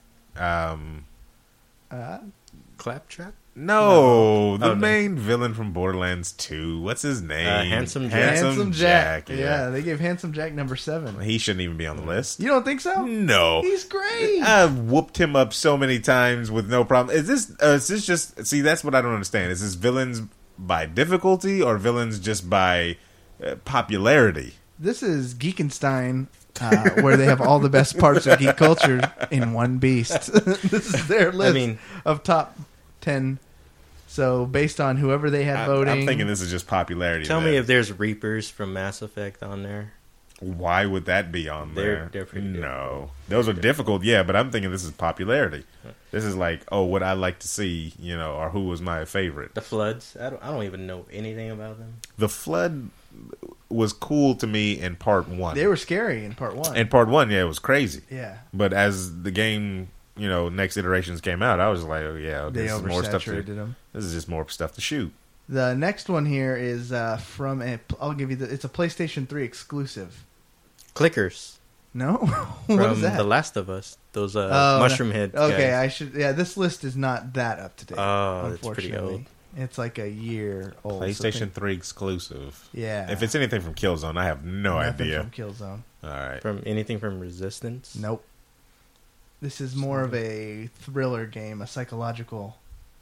[SPEAKER 5] Claptrap?
[SPEAKER 3] No, the
[SPEAKER 5] Oh, no.
[SPEAKER 3] main villain from Borderlands 2. What's his name?
[SPEAKER 5] Handsome Jack.
[SPEAKER 4] Handsome Jack.
[SPEAKER 3] Yeah.
[SPEAKER 4] They gave Handsome Jack number 7.
[SPEAKER 3] He shouldn't even be on the list.
[SPEAKER 4] You don't think so?
[SPEAKER 3] No.
[SPEAKER 4] He's great.
[SPEAKER 3] I've whooped him up so many times with no problem. Is this just... See, that's what I don't understand. Is this villains by difficulty or villains just by popularity?
[SPEAKER 4] This is Geekenstein, where they have all the best parts of geek culture in one beast. This is their list of top 10. So based on whoever they had voting,
[SPEAKER 3] I'm thinking this is just popularity.
[SPEAKER 5] Tell me if there's Reapers from Mass Effect on there.
[SPEAKER 3] Why would that be on there?
[SPEAKER 5] They're pretty
[SPEAKER 3] No. Those are difficult, yeah, but I'm thinking this is popularity. This is like, oh, what I like to see, or who was my favorite.
[SPEAKER 5] The Floods. I don't even know anything about them.
[SPEAKER 3] The Flood was cool to me in part 1.
[SPEAKER 4] they were scary in part 1.
[SPEAKER 3] In part 1, yeah, it was crazy.
[SPEAKER 4] Yeah.
[SPEAKER 3] But as the game, next iterations came out, I was like, oh yeah,
[SPEAKER 4] They
[SPEAKER 3] this is more stuff
[SPEAKER 4] oversaturated them.
[SPEAKER 3] This is just more stuff to shoot.
[SPEAKER 4] The next one here is from I'll give you it's a PlayStation 3 exclusive.
[SPEAKER 5] Clickers.
[SPEAKER 4] No? What
[SPEAKER 5] From
[SPEAKER 4] is that?
[SPEAKER 5] The Last of Us. Those
[SPEAKER 4] Oh,
[SPEAKER 5] mushroom head
[SPEAKER 4] Okay,
[SPEAKER 5] guys.
[SPEAKER 4] this list is not that up to date.
[SPEAKER 5] Oh, it's pretty
[SPEAKER 4] unfortunately.
[SPEAKER 5] old.
[SPEAKER 4] It's like a year old.
[SPEAKER 3] PlayStation 3 exclusive.
[SPEAKER 4] Yeah.
[SPEAKER 3] If it's anything from Killzone, I have no
[SPEAKER 4] Nothing
[SPEAKER 3] idea.
[SPEAKER 4] from Killzone.
[SPEAKER 3] All right.
[SPEAKER 5] From anything from Resistance?
[SPEAKER 4] Nope. This is more of a thriller game, a psychological,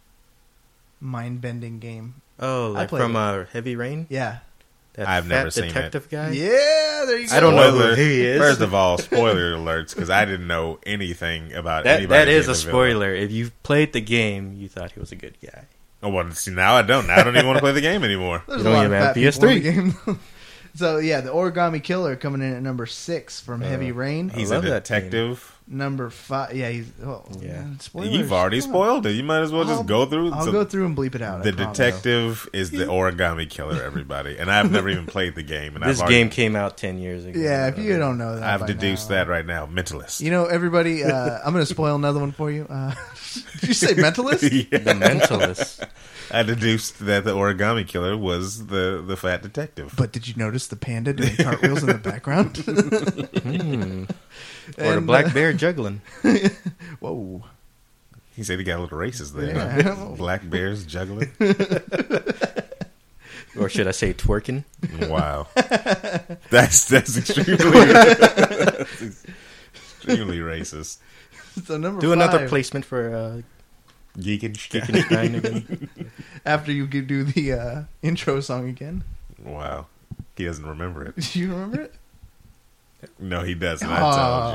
[SPEAKER 4] mind-bending game.
[SPEAKER 5] Oh,
[SPEAKER 4] I
[SPEAKER 5] like
[SPEAKER 4] played
[SPEAKER 5] from
[SPEAKER 4] it.
[SPEAKER 5] Heavy Rain?
[SPEAKER 4] Yeah.
[SPEAKER 5] That
[SPEAKER 3] I've
[SPEAKER 5] fat
[SPEAKER 3] never seen it.
[SPEAKER 5] detective guy?
[SPEAKER 4] Yeah, there you go.
[SPEAKER 5] I don't know
[SPEAKER 3] Spoiler.
[SPEAKER 5] who he is.
[SPEAKER 3] First of all, spoiler alerts, because I didn't know anything about
[SPEAKER 5] That
[SPEAKER 3] anybody.
[SPEAKER 5] is
[SPEAKER 3] being
[SPEAKER 5] a
[SPEAKER 3] the villain.
[SPEAKER 5] spoiler. If you've played the game, you thought he was a good guy.
[SPEAKER 3] Oh, well, see, now I don't. Now I don't even want to play the game anymore.
[SPEAKER 4] There's
[SPEAKER 5] You
[SPEAKER 4] a
[SPEAKER 5] don't
[SPEAKER 4] lot
[SPEAKER 5] even
[SPEAKER 4] of
[SPEAKER 5] have
[SPEAKER 4] fat people in
[SPEAKER 5] PS3.
[SPEAKER 4] the game. So, yeah, the Origami Killer coming in at number 6 from Heavy Rain.
[SPEAKER 3] He's a
[SPEAKER 5] love that
[SPEAKER 3] detective.
[SPEAKER 4] Number 5. Yeah, he's... Oh,
[SPEAKER 5] Yeah.
[SPEAKER 4] spoilers.
[SPEAKER 3] You've already spoiled it. You might as well just go through.
[SPEAKER 4] I'll
[SPEAKER 3] So
[SPEAKER 4] go through and bleep it out.
[SPEAKER 3] The
[SPEAKER 4] I promise.
[SPEAKER 3] detective is the Origami Killer, everybody. And I've never even played the game. And
[SPEAKER 5] This
[SPEAKER 3] I've
[SPEAKER 5] game came out 10 years ago.
[SPEAKER 4] Yeah, if you don't know that
[SPEAKER 3] I've
[SPEAKER 4] by
[SPEAKER 3] deduced
[SPEAKER 4] now.
[SPEAKER 3] that right now. Mentalist.
[SPEAKER 4] You know, everybody, I'm going to spoil another one for you. Did you say Mentalist?
[SPEAKER 3] Yeah.
[SPEAKER 5] The Mentalist.
[SPEAKER 3] I deduced that the Origami Killer was the fat detective.
[SPEAKER 4] But did you notice the panda doing cartwheels in the background?
[SPEAKER 5] Or the black bear juggling.
[SPEAKER 4] Whoa.
[SPEAKER 3] He said he got a little racist there.
[SPEAKER 4] Yeah.
[SPEAKER 3] Black bears juggling.
[SPEAKER 5] Or should I say twerking?
[SPEAKER 3] Wow. That's extremely Extremely racist.
[SPEAKER 4] So number
[SPEAKER 5] Do
[SPEAKER 4] 5.
[SPEAKER 5] another placement for
[SPEAKER 3] Geekenstein.
[SPEAKER 5] again.
[SPEAKER 4] After you do the intro song again.
[SPEAKER 3] Wow. He doesn't remember it.
[SPEAKER 4] Do you remember it?
[SPEAKER 3] No, he doesn't. I told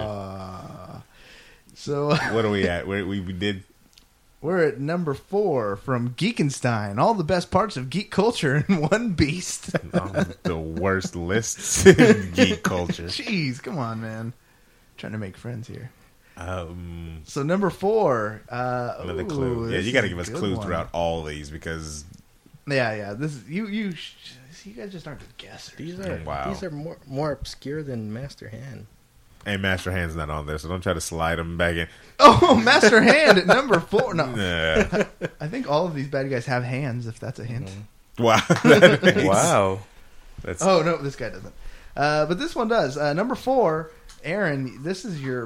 [SPEAKER 4] So
[SPEAKER 3] you. What are we at? We did.
[SPEAKER 4] we're at number 4 from Geekenstein. All the best parts of geek culture in one beast.
[SPEAKER 3] The worst lists in geek culture.
[SPEAKER 4] Jeez, come on, man. Trying to make friends here.
[SPEAKER 3] Um,
[SPEAKER 4] So number 4.
[SPEAKER 3] another clue. Yeah,
[SPEAKER 4] this
[SPEAKER 3] you got to
[SPEAKER 4] is a
[SPEAKER 3] give us
[SPEAKER 4] good
[SPEAKER 3] clues
[SPEAKER 4] one.
[SPEAKER 3] throughout all these because
[SPEAKER 4] Yeah. This is you guys just aren't good guessers.
[SPEAKER 5] These
[SPEAKER 3] Wow.
[SPEAKER 5] are more obscure than Master Hand.
[SPEAKER 3] hey, Master Hand's not on there, so don't try to slide him back in.
[SPEAKER 4] Oh, Master Hand at number 4. No,
[SPEAKER 3] Yeah.
[SPEAKER 4] I think all of these bad guys have hands. If that's a hint.
[SPEAKER 3] Wow.
[SPEAKER 5] Wow.
[SPEAKER 3] That's
[SPEAKER 4] Oh no, this guy doesn't. But this one does. Number 4, Aaron. This is your.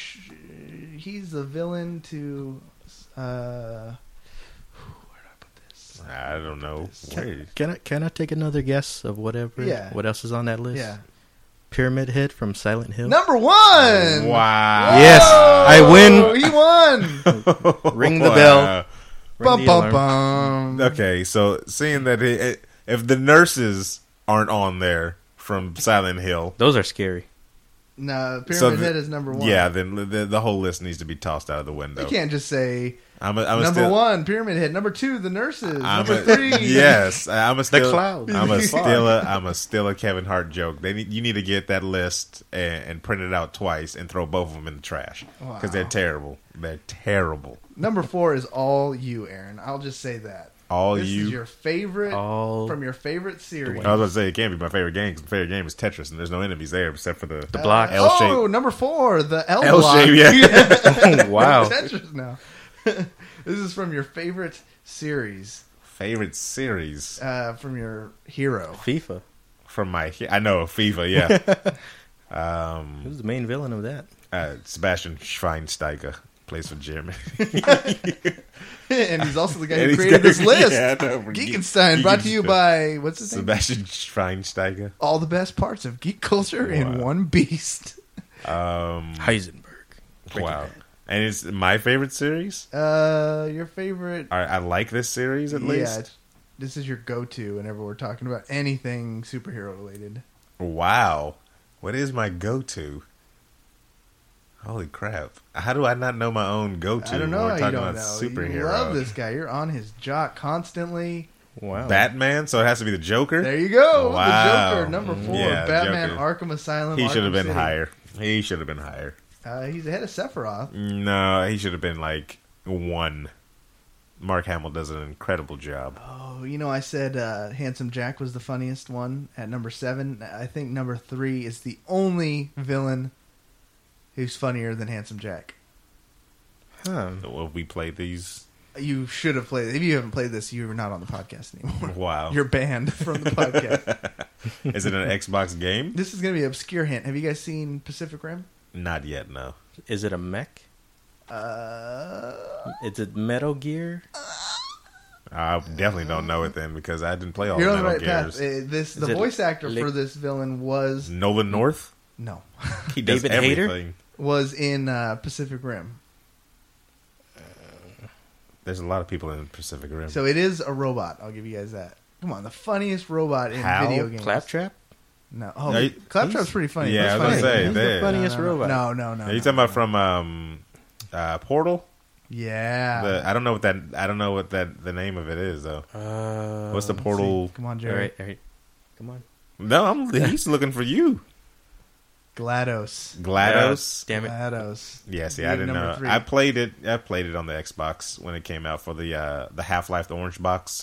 [SPEAKER 4] He's the villain to. Where do I put this?
[SPEAKER 3] I don't know. Wait.
[SPEAKER 5] Can I take another guess of whatever?
[SPEAKER 4] Yeah.
[SPEAKER 5] What else is on that list?
[SPEAKER 4] Yeah.
[SPEAKER 5] Pyramid Head from Silent Hill.
[SPEAKER 4] Number 1.
[SPEAKER 3] Wow.
[SPEAKER 5] Yes, I win.
[SPEAKER 4] Oh, he won.
[SPEAKER 5] Ring the bell. Ring
[SPEAKER 4] Bum
[SPEAKER 5] the
[SPEAKER 4] bum
[SPEAKER 5] alarm.
[SPEAKER 4] bum.
[SPEAKER 3] Okay, so seeing that if the nurses aren't on there from Silent Hill,
[SPEAKER 5] Those are scary.
[SPEAKER 4] No, Pyramid
[SPEAKER 3] So
[SPEAKER 4] Head is number 1.
[SPEAKER 3] yeah, then the whole list needs to be tossed out of the window.
[SPEAKER 4] You can't just say
[SPEAKER 3] I'm
[SPEAKER 4] number
[SPEAKER 3] still,
[SPEAKER 4] 1, Pyramid Head. Number 2, the nurses.
[SPEAKER 3] I'm
[SPEAKER 4] Number
[SPEAKER 3] a,
[SPEAKER 4] 3,
[SPEAKER 3] yes, I'm a still.
[SPEAKER 5] Cloud.
[SPEAKER 3] I'm a still a Kevin Hart joke. You need to get that list and print it out twice and throw both of them in the trash because they're
[SPEAKER 4] Wow.
[SPEAKER 3] terrible. They're terrible.
[SPEAKER 4] Number 4 is all you, Aaron. I'll just say that.
[SPEAKER 3] All
[SPEAKER 4] This
[SPEAKER 3] you.
[SPEAKER 4] is your favorite
[SPEAKER 5] All
[SPEAKER 4] from your favorite series.
[SPEAKER 3] I was going to say it can't be my favorite game because my favorite game is Tetris and there's no enemies there except for the
[SPEAKER 5] block.
[SPEAKER 3] L shape.
[SPEAKER 4] Oh, number 4, the L
[SPEAKER 3] L
[SPEAKER 4] block.
[SPEAKER 3] shape. Yeah.
[SPEAKER 5] wow.
[SPEAKER 4] Tetris now. This is from your favorite series,
[SPEAKER 3] Favorite series
[SPEAKER 4] from your hero.
[SPEAKER 5] FIFA.
[SPEAKER 3] from my. I know FIFA. Yeah.
[SPEAKER 5] Who's the main villain of that?
[SPEAKER 3] Sebastian Schweinsteiger plays for Germany.
[SPEAKER 4] And he's also the guy
[SPEAKER 3] And
[SPEAKER 4] who
[SPEAKER 3] he's
[SPEAKER 4] created this
[SPEAKER 3] got-
[SPEAKER 4] list.
[SPEAKER 3] Yeah, I know, for
[SPEAKER 4] Geekenstein, brought to you by, what's his name?
[SPEAKER 3] Sebastian Schweinsteiger.
[SPEAKER 4] All the best parts of geek culture in
[SPEAKER 3] Wow.
[SPEAKER 4] one beast.
[SPEAKER 5] Heisenberg. Breaking
[SPEAKER 3] Wow.
[SPEAKER 5] Bad.
[SPEAKER 3] And it's my favorite series.
[SPEAKER 4] Your favorite?
[SPEAKER 3] I like this series at least.
[SPEAKER 4] This is your go-to whenever we're talking about anything superhero related.
[SPEAKER 3] Wow. What is my go-to? Holy crap. How do I not know my own go-to
[SPEAKER 4] I don't know
[SPEAKER 3] when
[SPEAKER 4] how
[SPEAKER 3] we're
[SPEAKER 4] you
[SPEAKER 3] talking
[SPEAKER 4] don't
[SPEAKER 3] about
[SPEAKER 4] know.
[SPEAKER 3] superheroes?
[SPEAKER 4] You love this guy. You're on his jock constantly.
[SPEAKER 5] Wow.
[SPEAKER 3] Batman, so it has to be the Joker?
[SPEAKER 4] There you go.
[SPEAKER 3] Wow.
[SPEAKER 4] The Joker, number 4.
[SPEAKER 3] Yeah,
[SPEAKER 4] Batman,
[SPEAKER 3] Joker.
[SPEAKER 4] Arkham Asylum.
[SPEAKER 3] He should have
[SPEAKER 4] Arkham
[SPEAKER 3] been
[SPEAKER 4] City.
[SPEAKER 3] higher. He should have been higher.
[SPEAKER 4] He's ahead of Sephiroth.
[SPEAKER 3] No, he should have been like 1. Mark Hamill does an incredible job.
[SPEAKER 4] Oh, I said Handsome Jack was the funniest one at number 7. I think number 3 is the only villain who's funnier than Handsome Jack.
[SPEAKER 5] Huh.
[SPEAKER 3] Well, we played these.
[SPEAKER 4] You should have played. If you haven't played this, you're not on the podcast anymore.
[SPEAKER 3] Wow.
[SPEAKER 4] You're banned from the podcast.
[SPEAKER 3] Is it an Xbox game?
[SPEAKER 4] This is going to be an obscure hint. Have you guys seen Pacific Rim?
[SPEAKER 3] Not yet, no.
[SPEAKER 5] Is it a mech? Is it Metal Gear?
[SPEAKER 3] I definitely don't know it then because I didn't play all
[SPEAKER 4] You're
[SPEAKER 3] the
[SPEAKER 4] on the
[SPEAKER 3] Metal
[SPEAKER 4] right path.
[SPEAKER 3] Gears.
[SPEAKER 4] The
[SPEAKER 5] it
[SPEAKER 4] voice actor
[SPEAKER 5] Lick-
[SPEAKER 4] for this villain was
[SPEAKER 3] Nolan North?
[SPEAKER 4] no
[SPEAKER 3] He does
[SPEAKER 5] David Hayter?
[SPEAKER 3] everything.
[SPEAKER 4] was in Pacific Rim.
[SPEAKER 3] There's a lot of people in Pacific Rim.
[SPEAKER 4] So it is a robot. I'll give you guys that. Come on, the funniest robot in
[SPEAKER 3] How?
[SPEAKER 4] video games.
[SPEAKER 5] Claptrap?
[SPEAKER 4] No, oh,
[SPEAKER 3] No,
[SPEAKER 4] Claptrap's pretty funny.
[SPEAKER 3] Yeah,
[SPEAKER 4] That's
[SPEAKER 3] I was
[SPEAKER 4] funny.
[SPEAKER 3] gonna say,
[SPEAKER 5] He's
[SPEAKER 3] they-
[SPEAKER 5] the funniest
[SPEAKER 4] no,
[SPEAKER 5] robot.
[SPEAKER 4] No.
[SPEAKER 3] Are you talking about from Portal?
[SPEAKER 4] Yeah.
[SPEAKER 3] I don't know what the name of it is though. What's the Portal?
[SPEAKER 4] Come on,
[SPEAKER 5] All
[SPEAKER 4] Jerry.
[SPEAKER 5] right. Come on.
[SPEAKER 3] No, he's looking for you.
[SPEAKER 4] GLaDOS.
[SPEAKER 3] GLaDOS.
[SPEAKER 5] Damn it.
[SPEAKER 4] GLaDOS.
[SPEAKER 3] Yeah, see,
[SPEAKER 4] You're
[SPEAKER 3] I didn't
[SPEAKER 4] number
[SPEAKER 3] know.
[SPEAKER 4] 3.
[SPEAKER 3] I played it on the Xbox when it came out for the Half-Life the Orange Box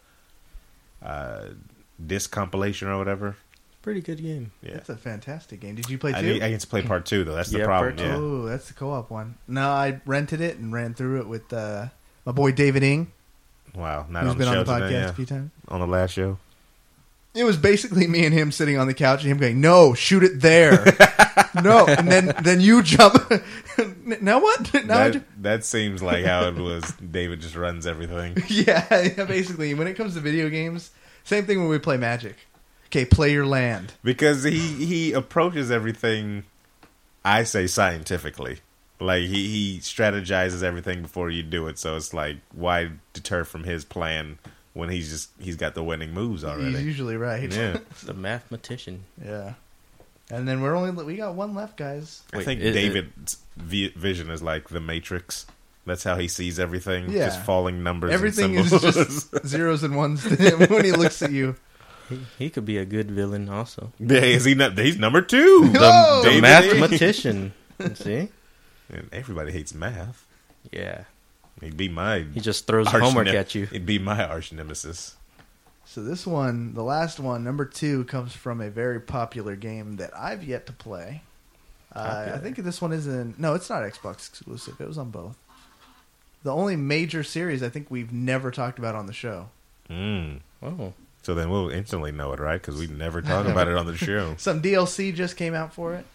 [SPEAKER 3] disc compilation or whatever.
[SPEAKER 5] Pretty good game.
[SPEAKER 3] Yeah,
[SPEAKER 4] That's a fantastic game. Did you play 2?
[SPEAKER 3] I get to play part 2 though. That's the
[SPEAKER 5] Yeah,
[SPEAKER 3] problem.
[SPEAKER 5] part 2.
[SPEAKER 3] Yeah.
[SPEAKER 4] Oh, that's the co-op one. No, I rented it and ran through it with my boy David Ing,
[SPEAKER 3] Wow, not
[SPEAKER 4] who's
[SPEAKER 3] on the
[SPEAKER 4] been
[SPEAKER 3] show
[SPEAKER 4] on the podcast
[SPEAKER 3] today, yeah.
[SPEAKER 4] a few times.
[SPEAKER 3] On the last show.
[SPEAKER 4] It was basically me and him sitting on the couch and him going, "No, shoot it there." No, and then you jump. Now what? Now
[SPEAKER 3] That seems like how it was. David just runs everything.
[SPEAKER 4] yeah, basically. When it comes to video games, same thing when we play Magic. Okay, play your land.
[SPEAKER 3] Because he approaches everything I say scientifically. Like, he strategizes everything before you do it, so it's like, why deter from his plan when he's got the winning moves already?
[SPEAKER 4] He's usually right.
[SPEAKER 3] Yeah.
[SPEAKER 5] The mathematician.
[SPEAKER 4] Yeah. And then we got one left, guys.
[SPEAKER 3] I think David's vision is like the Matrix. That's how he sees everything.
[SPEAKER 4] Yeah.
[SPEAKER 3] Just falling numbers
[SPEAKER 4] Everything
[SPEAKER 3] and
[SPEAKER 4] is
[SPEAKER 3] symbols.
[SPEAKER 4] just zeros and ones to him when he looks at you.
[SPEAKER 5] He could be a good villain also.
[SPEAKER 3] Yeah, is he not? He's number 2.
[SPEAKER 4] Oh!
[SPEAKER 5] The
[SPEAKER 3] David
[SPEAKER 5] mathematician. See?
[SPEAKER 3] And everybody hates math.
[SPEAKER 5] Yeah.
[SPEAKER 3] He'd be my
[SPEAKER 5] He just throws homework at you.
[SPEAKER 3] He'd be my arch nemesis.
[SPEAKER 4] So this one, the last one, number 2, comes from a very popular game that I've yet to play. I think this one isn't... No, it's not Xbox exclusive. It was on both. The only major series I think we've never talked about on the show.
[SPEAKER 5] Oh.
[SPEAKER 3] So then we'll instantly know it, right? Because we never talk about it on the show.
[SPEAKER 4] Some DLC just came out for it.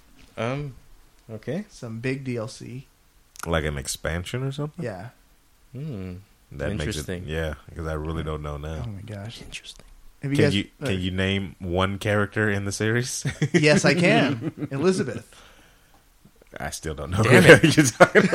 [SPEAKER 5] Okay.
[SPEAKER 4] Some big DLC.
[SPEAKER 3] Like an expansion or something?
[SPEAKER 4] Yeah.
[SPEAKER 3] That
[SPEAKER 5] Interesting.
[SPEAKER 3] Makes it, yeah, because I really don't know
[SPEAKER 4] Oh
[SPEAKER 3] now.
[SPEAKER 4] my gosh.
[SPEAKER 5] Interesting.
[SPEAKER 4] Have
[SPEAKER 3] Can you name one character in the series?
[SPEAKER 4] Yes, I can. Elizabeth.
[SPEAKER 3] I still don't know
[SPEAKER 5] Damn
[SPEAKER 3] who you're talking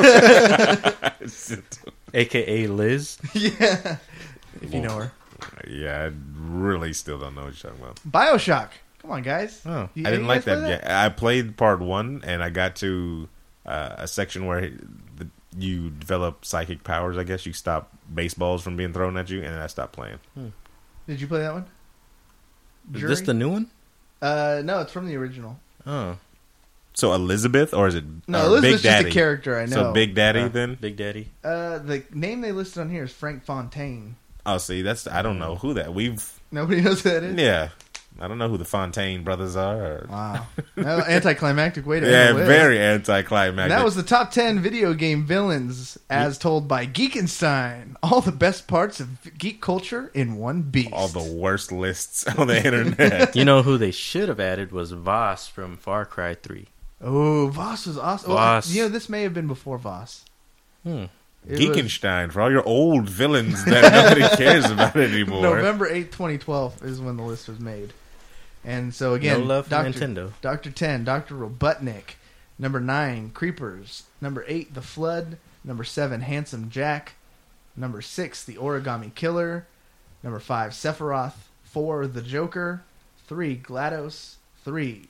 [SPEAKER 3] about.
[SPEAKER 5] AKA Liz.
[SPEAKER 4] Yeah. If you know her.
[SPEAKER 3] Yeah, I really still don't know what you're talking about.
[SPEAKER 4] BioShock. Come on, guys.
[SPEAKER 5] Oh.
[SPEAKER 3] I didn't like that yet. I played part 1, and I got to a section where you develop psychic powers, I guess. You stop baseballs from being thrown at you, and then I stopped playing.
[SPEAKER 4] Did you play that one?
[SPEAKER 5] Is this the new one?
[SPEAKER 4] No, it's from the original.
[SPEAKER 5] Oh.
[SPEAKER 3] So Elizabeth, or is it
[SPEAKER 4] No,
[SPEAKER 3] Big
[SPEAKER 4] Elizabeth's
[SPEAKER 3] Daddy?
[SPEAKER 4] just a character I know.
[SPEAKER 3] So Big Daddy then?
[SPEAKER 5] Big Daddy.
[SPEAKER 4] The name they listed on here is Frank Fontaine.
[SPEAKER 3] Oh, see, I don't know who that.
[SPEAKER 4] Nobody knows who that is?
[SPEAKER 3] Yeah. I don't know who the Fontaine brothers are.
[SPEAKER 4] Wow. Anticlimactic way to
[SPEAKER 3] Yeah,
[SPEAKER 4] end the list.
[SPEAKER 3] very anticlimactic.
[SPEAKER 4] And that was the top 10 video game villains as told by Geekenstein. All the best parts of geek culture in one beast.
[SPEAKER 3] all the worst lists on the internet.
[SPEAKER 5] You know who they should have added was Voss from Far Cry 3.
[SPEAKER 4] Oh, Voss was awesome.
[SPEAKER 5] Voss.
[SPEAKER 4] Well, this may have been before Voss.
[SPEAKER 3] Geekenstein, for all your old villains that nobody cares about anymore.
[SPEAKER 4] November 8th, 2012 is when the list was made. And so again,
[SPEAKER 5] No love for Nintendo.
[SPEAKER 4] Dr. 10, Dr. Robotnik. Number 9, Creepers. Number 8, The Flood. Number 7, Handsome Jack. Number 6, The Origami Killer. Number 5, Sephiroth. 4, The Joker. 3, GLaDOS. 3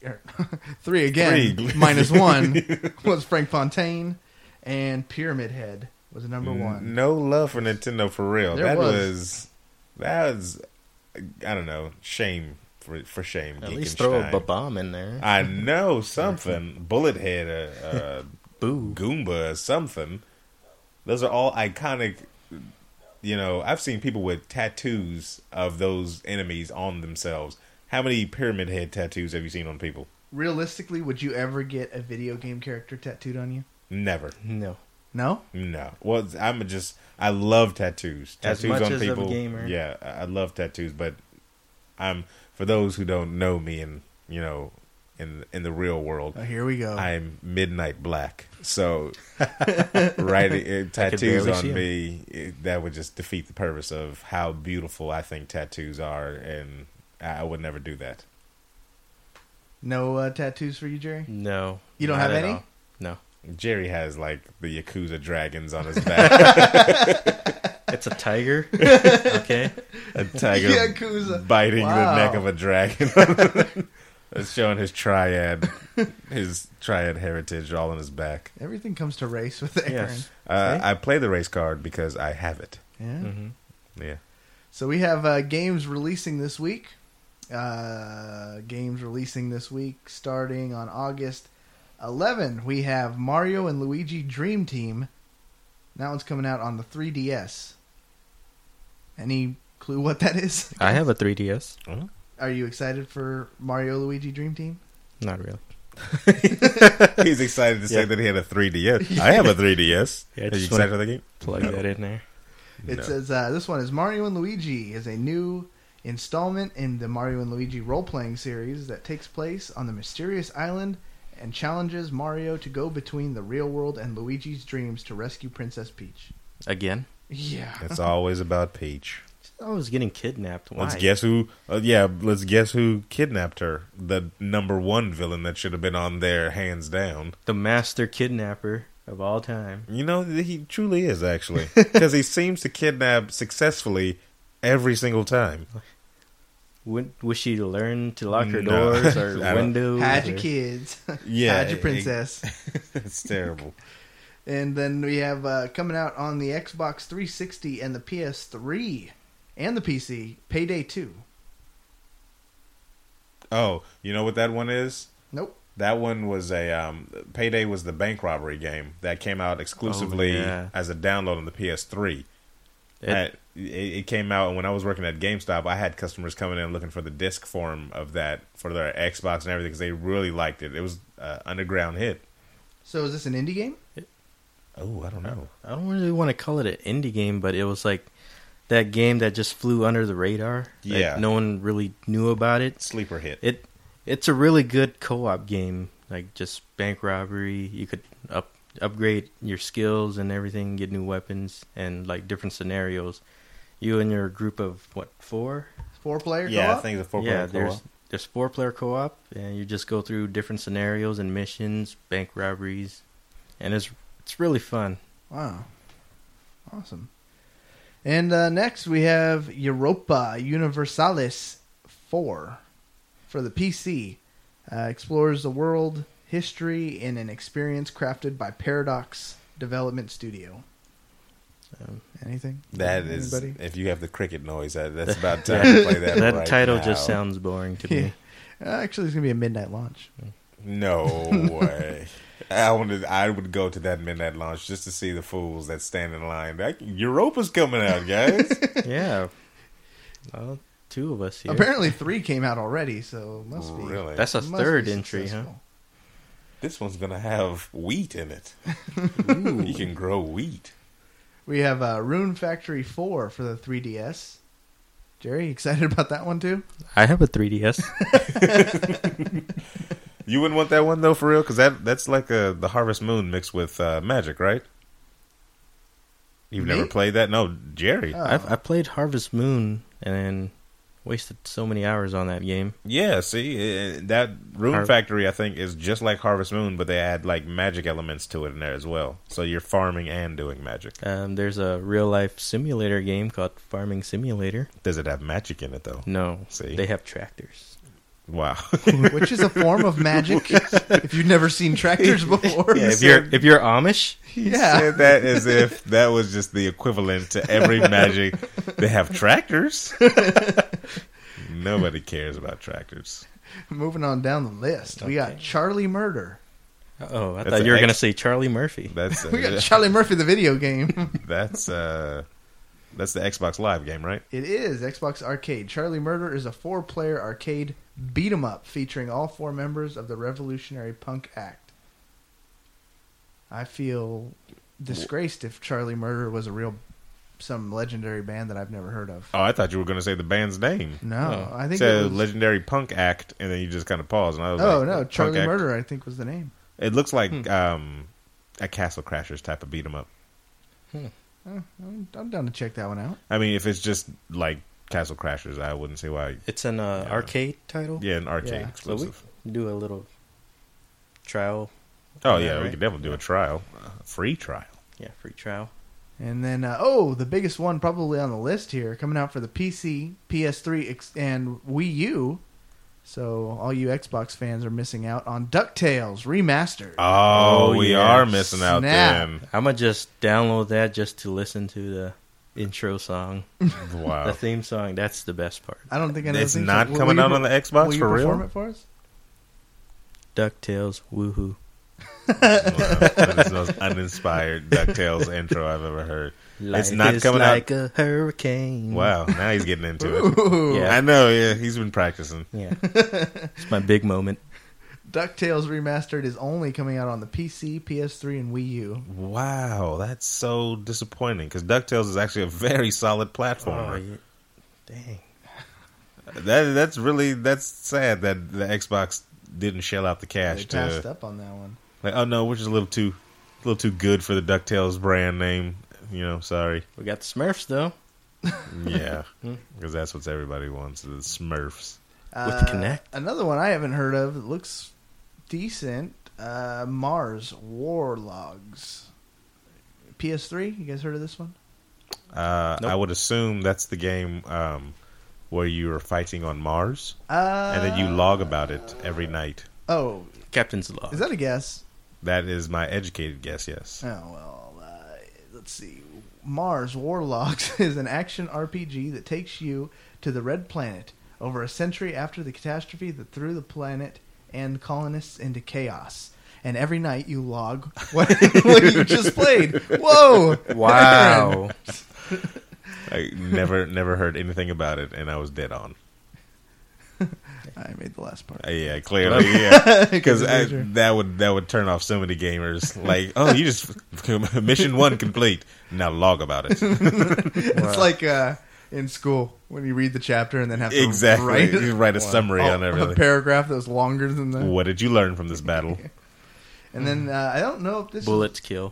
[SPEAKER 4] again, minus 1 was Frank Fontaine. And Pyramid Head was number 1.
[SPEAKER 3] No love for Nintendo for real.
[SPEAKER 4] There
[SPEAKER 3] That
[SPEAKER 4] was.
[SPEAKER 3] was I don't know, shame for shame.
[SPEAKER 5] At least throw a bomb in there.
[SPEAKER 3] I know something. Bullet Head,
[SPEAKER 5] Boo.
[SPEAKER 3] Goomba, or something. Those are all iconic. You know, I've seen people with tattoos of those enemies on themselves. How many Pyramid Head tattoos have you seen on people?
[SPEAKER 4] Realistically, would you ever get a video game character tattooed on you?
[SPEAKER 3] Never.
[SPEAKER 5] No.
[SPEAKER 4] No?
[SPEAKER 3] No. Well, I love tattoos.
[SPEAKER 5] As
[SPEAKER 3] Tattoos
[SPEAKER 5] much
[SPEAKER 3] on
[SPEAKER 5] as of a
[SPEAKER 3] people.
[SPEAKER 5] gamer.
[SPEAKER 3] Yeah, I love tattoos, but for those who don't know me and, you know, in the real world,
[SPEAKER 4] Oh, here we go.
[SPEAKER 3] I'm midnight black. So writing tattoos
[SPEAKER 5] barely
[SPEAKER 3] on
[SPEAKER 5] see 'em.
[SPEAKER 3] me, that would just defeat the purpose of how beautiful I think tattoos are, and I would never do that.
[SPEAKER 4] No tattoos for you, Jerry?
[SPEAKER 5] No.
[SPEAKER 4] You don't
[SPEAKER 5] not
[SPEAKER 4] have
[SPEAKER 5] at
[SPEAKER 4] any?
[SPEAKER 5] all. No.
[SPEAKER 3] Jerry has like the Yakuza dragons on his back.
[SPEAKER 5] It's a tiger. Okay.
[SPEAKER 3] A tiger
[SPEAKER 4] Yakuza.
[SPEAKER 3] biting
[SPEAKER 4] Wow.
[SPEAKER 3] the neck of a dragon. It's showing his triad heritage all on his back.
[SPEAKER 4] Everything comes to race with Aaron.
[SPEAKER 5] Yes.
[SPEAKER 3] I play the race card because I have it.
[SPEAKER 4] Yeah.
[SPEAKER 5] Mm-hmm.
[SPEAKER 3] Yeah.
[SPEAKER 4] So we have games releasing this week. Starting on August 11. We have Mario and Luigi Dream Team. That one's coming out on the 3DS. Any clue what that is?
[SPEAKER 5] I have a 3DS.
[SPEAKER 4] Are you excited for Mario Luigi Dream Team?
[SPEAKER 5] Not really.
[SPEAKER 3] He's excited to say
[SPEAKER 5] Yeah.
[SPEAKER 3] that he had a 3DS. I have a 3DS.
[SPEAKER 5] Yeah,
[SPEAKER 3] Are you
[SPEAKER 5] just
[SPEAKER 3] excited for the game?
[SPEAKER 5] Plug that in there.
[SPEAKER 4] It
[SPEAKER 3] No.
[SPEAKER 4] says this one is Mario and Luigi is a new installment in the Mario and Luigi role-playing series that takes place on the mysterious island and challenges Mario to go between the real world and Luigi's dreams to rescue Princess Peach.
[SPEAKER 5] Again?
[SPEAKER 4] Yeah.
[SPEAKER 3] It's always about Peach.
[SPEAKER 5] I was getting kidnapped. Why?
[SPEAKER 3] Let's guess who. Let's guess who kidnapped her. The number one villain that should have been on there, hands down.
[SPEAKER 5] The master kidnapper of all time.
[SPEAKER 3] You know, he truly is actually, because he seems to kidnap successfully every single time.
[SPEAKER 5] Was she to learn to lock her doors or windows?
[SPEAKER 4] Hide your kids.
[SPEAKER 3] Yeah,
[SPEAKER 4] Hide your princess.
[SPEAKER 3] It's terrible.
[SPEAKER 4] And then we have coming out on the Xbox 360 and the PS3 and the PC, Payday 2.
[SPEAKER 3] Oh, you know what that one is?
[SPEAKER 4] Nope.
[SPEAKER 3] That one was a Payday was the bank robbery game that came out exclusively as a download on the PS3. It came out, and when I was working at GameStop, I had customers coming in looking for the disc form of that for their Xbox and everything because they really liked it. It was an underground hit.
[SPEAKER 4] So is this an indie game?
[SPEAKER 3] Oh, I don't know.
[SPEAKER 5] I don't really want to call it an indie game, but it was like that game that just flew under the radar.
[SPEAKER 3] Yeah.
[SPEAKER 5] Like no one really knew about it.
[SPEAKER 3] Sleeper hit.
[SPEAKER 5] It's a really good co-op game, like just bank robbery. You could upgrade your skills and everything, get new weapons, and like different scenarios. You and your group of, 4?
[SPEAKER 4] 4-player co-op?
[SPEAKER 3] Yeah, I think it's a 4-player co-op.
[SPEAKER 5] There's 4-player co-op, and you just go through different scenarios and missions, bank robberies, and it's really fun.
[SPEAKER 4] Wow. Awesome. And next we have Europa Universalis 4 for the PC. Explores the world, history, and an experience crafted by Paradox Development Studio. Anything?
[SPEAKER 3] That is,
[SPEAKER 4] Anybody?
[SPEAKER 3] if you have the cricket noise, that's about time to play that.
[SPEAKER 5] That
[SPEAKER 3] right
[SPEAKER 5] title
[SPEAKER 3] now.
[SPEAKER 5] just sounds boring to me.
[SPEAKER 4] Actually, it's going to be a midnight launch.
[SPEAKER 3] No way. I would go to that midnight launch just to see the fools that stand in line. Europa's coming out, guys.
[SPEAKER 5] Yeah. Well, 2 of us here.
[SPEAKER 4] Apparently 3 came out already, so it must be.
[SPEAKER 3] Really?
[SPEAKER 5] That's a
[SPEAKER 4] must
[SPEAKER 5] third
[SPEAKER 4] be
[SPEAKER 5] entry, huh?
[SPEAKER 4] successful.
[SPEAKER 3] This one's going to have wheat in it. You can grow wheat.
[SPEAKER 4] We have Rune Factory 4 for the 3DS. Jerry, excited about that one too?
[SPEAKER 5] I have a 3DS.
[SPEAKER 3] You wouldn't want that one though, for real, because that's like the Harvest Moon mixed with Magic, right? You've
[SPEAKER 4] Me?
[SPEAKER 3] never played that? No, Jerry.
[SPEAKER 4] Oh.
[SPEAKER 5] I played Harvest Moon and wasted so many hours on that game.
[SPEAKER 3] Yeah, see, that Rune Factory, I think, is just like Harvest Moon, but they add like magic elements to it in there as well. So you're farming and doing magic.
[SPEAKER 5] There's a real-life simulator game called Farming Simulator.
[SPEAKER 3] Does it have magic in it though?
[SPEAKER 5] No,
[SPEAKER 3] See?
[SPEAKER 5] they have tractors.
[SPEAKER 3] Wow.
[SPEAKER 4] Which is a form of magic if you've never seen tractors before.
[SPEAKER 5] Yeah, if you're Amish,
[SPEAKER 4] Yeah.
[SPEAKER 3] Said that as if that was just the equivalent to every magic. They have tractors. Nobody cares about tractors.
[SPEAKER 4] Moving on down the list, we got Charlie Murder.
[SPEAKER 5] oh, I
[SPEAKER 3] That's
[SPEAKER 5] thought
[SPEAKER 3] an
[SPEAKER 5] you were going to
[SPEAKER 3] X-
[SPEAKER 5] say Charlie Murphy.
[SPEAKER 3] That's
[SPEAKER 4] We got Charlie Murphy, the video game.
[SPEAKER 3] that's the Xbox Live game, right?
[SPEAKER 4] It is Xbox Arcade. Charlie Murder is a 4-player arcade beat-em-up featuring all 4 members of the Revolutionary Punk Act. I feel disgraced if Charlie Murder was some legendary band that I've never heard of.
[SPEAKER 3] Oh, I thought you were going to say the band's name.
[SPEAKER 4] No, I think
[SPEAKER 3] It said
[SPEAKER 4] it was...
[SPEAKER 3] Legendary Punk Act, and then you just kind of paused. And I was
[SPEAKER 4] Oh,
[SPEAKER 3] like,
[SPEAKER 4] no,
[SPEAKER 3] Punk
[SPEAKER 4] Charlie
[SPEAKER 3] Act?
[SPEAKER 4] Murder, I think, was the name.
[SPEAKER 3] It looks like a Castle Crashers type of beat 'em up.
[SPEAKER 4] I'm down to check that one out.
[SPEAKER 3] I mean, if it's just like Castle Crashers, I wouldn't see why.
[SPEAKER 5] It's an arcade title.
[SPEAKER 3] Yeah, an arcade
[SPEAKER 4] Yeah.
[SPEAKER 5] So we
[SPEAKER 3] exclusive.
[SPEAKER 5] do a little trial.
[SPEAKER 3] Oh
[SPEAKER 5] Yeah,
[SPEAKER 3] yeah, we
[SPEAKER 5] right?
[SPEAKER 3] could definitely do a trial, a free trial.
[SPEAKER 5] Yeah, free trial.
[SPEAKER 4] And then, the biggest one probably on the list here, coming out for the PC, PS3, and Wii U. So all you Xbox fans are missing out on DuckTales Remastered.
[SPEAKER 3] Oh, we
[SPEAKER 5] yeah.
[SPEAKER 3] are missing out
[SPEAKER 4] Snap.
[SPEAKER 3] then.
[SPEAKER 5] I'm going to just download that just to listen to the intro song. The
[SPEAKER 3] Wow,
[SPEAKER 5] theme song, that's the best part.
[SPEAKER 4] I don't think I know.
[SPEAKER 3] it's
[SPEAKER 4] the theme
[SPEAKER 3] not
[SPEAKER 4] song.
[SPEAKER 3] coming
[SPEAKER 4] Will
[SPEAKER 3] out
[SPEAKER 4] you
[SPEAKER 3] on the Xbox
[SPEAKER 4] will you
[SPEAKER 3] for
[SPEAKER 4] perform
[SPEAKER 3] real.
[SPEAKER 4] it for us?
[SPEAKER 5] DuckTales, woohoo.
[SPEAKER 3] That's the most uninspired DuckTales intro I've ever heard.
[SPEAKER 5] Life
[SPEAKER 3] not
[SPEAKER 5] is
[SPEAKER 3] coming
[SPEAKER 5] like
[SPEAKER 3] out.
[SPEAKER 5] a hurricane.
[SPEAKER 3] Wow, now he's getting into it.
[SPEAKER 4] Ooh.
[SPEAKER 5] Yeah.
[SPEAKER 3] I know, yeah, he's been practicing.
[SPEAKER 5] Yeah. It's my big moment.
[SPEAKER 4] DuckTales Remastered is only coming out on the PC, PS3, and Wii U.
[SPEAKER 3] Wow, that's so disappointing because DuckTales is actually a very solid platformer.
[SPEAKER 5] Oh, yeah. Dang.
[SPEAKER 3] That's sad that the Xbox didn't shell out the cash
[SPEAKER 4] They passed
[SPEAKER 3] to
[SPEAKER 4] up on that one.
[SPEAKER 3] like, oh no, we're just a little too good for the DuckTales brand name. Sorry.
[SPEAKER 5] We got the Smurfs, though.
[SPEAKER 3] Yeah, because that's what everybody wants, the Smurfs.
[SPEAKER 5] With Kinect?
[SPEAKER 4] Another one I haven't heard of that looks decent. Mars Warlogs. PS3. You guys heard of this one?
[SPEAKER 5] Nope.
[SPEAKER 3] I would assume that's the game where you are fighting on Mars, and then you log about it every night.
[SPEAKER 4] Oh,
[SPEAKER 5] Captain's Log.
[SPEAKER 4] is that a guess?
[SPEAKER 3] That is my educated guess, yes.
[SPEAKER 4] Oh, well, let's see. Mars Warlogs is an action RPG that takes you to the Red Planet over a century after the catastrophe that threw the planet and colonists into chaos. And every night you log what you just played. Whoa!
[SPEAKER 5] Wow.
[SPEAKER 3] I never heard anything about it, and I was dead on.
[SPEAKER 4] I made the last part.
[SPEAKER 3] Yeah, clearly, yeah, because
[SPEAKER 4] major.
[SPEAKER 3] that would turn off so many gamers. Like, oh, you just mission 1 complete. Now log about it.
[SPEAKER 4] It's like in school when you read the chapter and then have to
[SPEAKER 3] Exactly, you write a summary on
[SPEAKER 4] a
[SPEAKER 3] everything.
[SPEAKER 4] paragraph that was longer than that.
[SPEAKER 3] What did you learn from this battle?
[SPEAKER 4] And then I don't know if this
[SPEAKER 5] Bullets kill.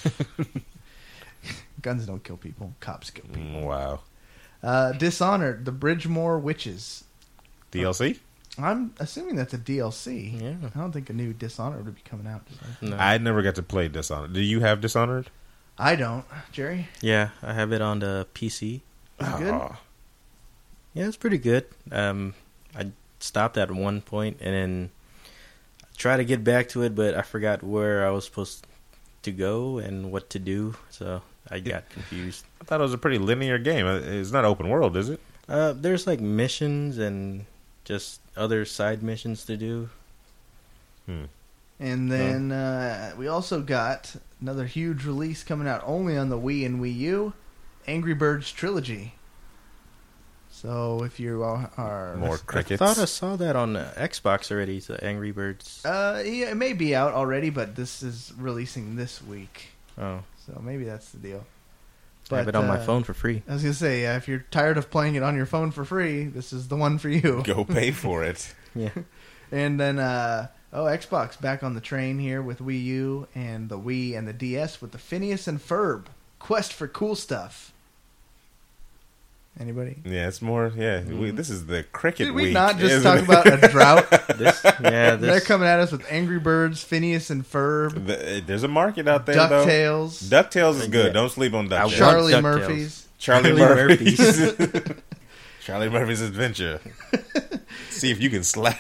[SPEAKER 4] guns don't kill people, cops kill people.
[SPEAKER 3] Wow.
[SPEAKER 4] Dishonored, the Bridgemore Witches.
[SPEAKER 3] DLC?
[SPEAKER 4] I'm assuming that's a DLC.
[SPEAKER 5] Yeah.
[SPEAKER 4] I don't think a new Dishonored would be coming out.
[SPEAKER 5] No.
[SPEAKER 3] I never got to play Dishonored. Do you have Dishonored?
[SPEAKER 4] I don't. Jerry?
[SPEAKER 5] Yeah, I have it on the PC.
[SPEAKER 4] Is it good?
[SPEAKER 3] Oh.
[SPEAKER 5] Yeah, it's pretty good. I stopped at one point and then tried to get back to it, but I forgot where I was supposed to go and what to do, so I got confused.
[SPEAKER 3] I thought it was a pretty linear game. It's not open world, is it?
[SPEAKER 5] There's like missions and just other side missions to do.
[SPEAKER 4] And then we also got another huge release coming out only on the Wii and Wii U, Angry Birds Trilogy. So if you are
[SPEAKER 3] More crickets.
[SPEAKER 5] I thought I saw that on Xbox already, the Angry Birds.
[SPEAKER 4] yeah, it may be out already, but this is releasing this week,
[SPEAKER 5] Oh,
[SPEAKER 4] so maybe that's the deal.
[SPEAKER 5] I have it on my phone for free.
[SPEAKER 4] I was gonna say, if you're tired of playing it on your phone for free, this is the one for you.
[SPEAKER 3] Go pay for it.
[SPEAKER 5] Yeah.
[SPEAKER 4] And then, Xbox back on the train here with Wii U and the Wii and the DS with the Phineas and Ferb Quest for Cool Stuff. Anybody?
[SPEAKER 3] Yeah, it's more. Yeah, this is the cricket
[SPEAKER 4] Did we
[SPEAKER 3] week.
[SPEAKER 4] not just
[SPEAKER 3] isn't
[SPEAKER 4] talk
[SPEAKER 3] it?
[SPEAKER 4] about a drought?
[SPEAKER 5] They're
[SPEAKER 4] They're coming at us with Angry Birds, Phineas and Ferb,
[SPEAKER 3] There's a market out there,
[SPEAKER 4] DuckTales,
[SPEAKER 3] though. DuckTales is good.
[SPEAKER 5] Yeah.
[SPEAKER 3] Don't sleep on
[SPEAKER 5] I
[SPEAKER 3] DuckTales.
[SPEAKER 4] Charlie
[SPEAKER 5] DuckTales.
[SPEAKER 4] Murphy's.
[SPEAKER 3] Charlie
[SPEAKER 5] Charlie
[SPEAKER 3] Murphy's. Charlie Murphy's Adventure. See if you can slap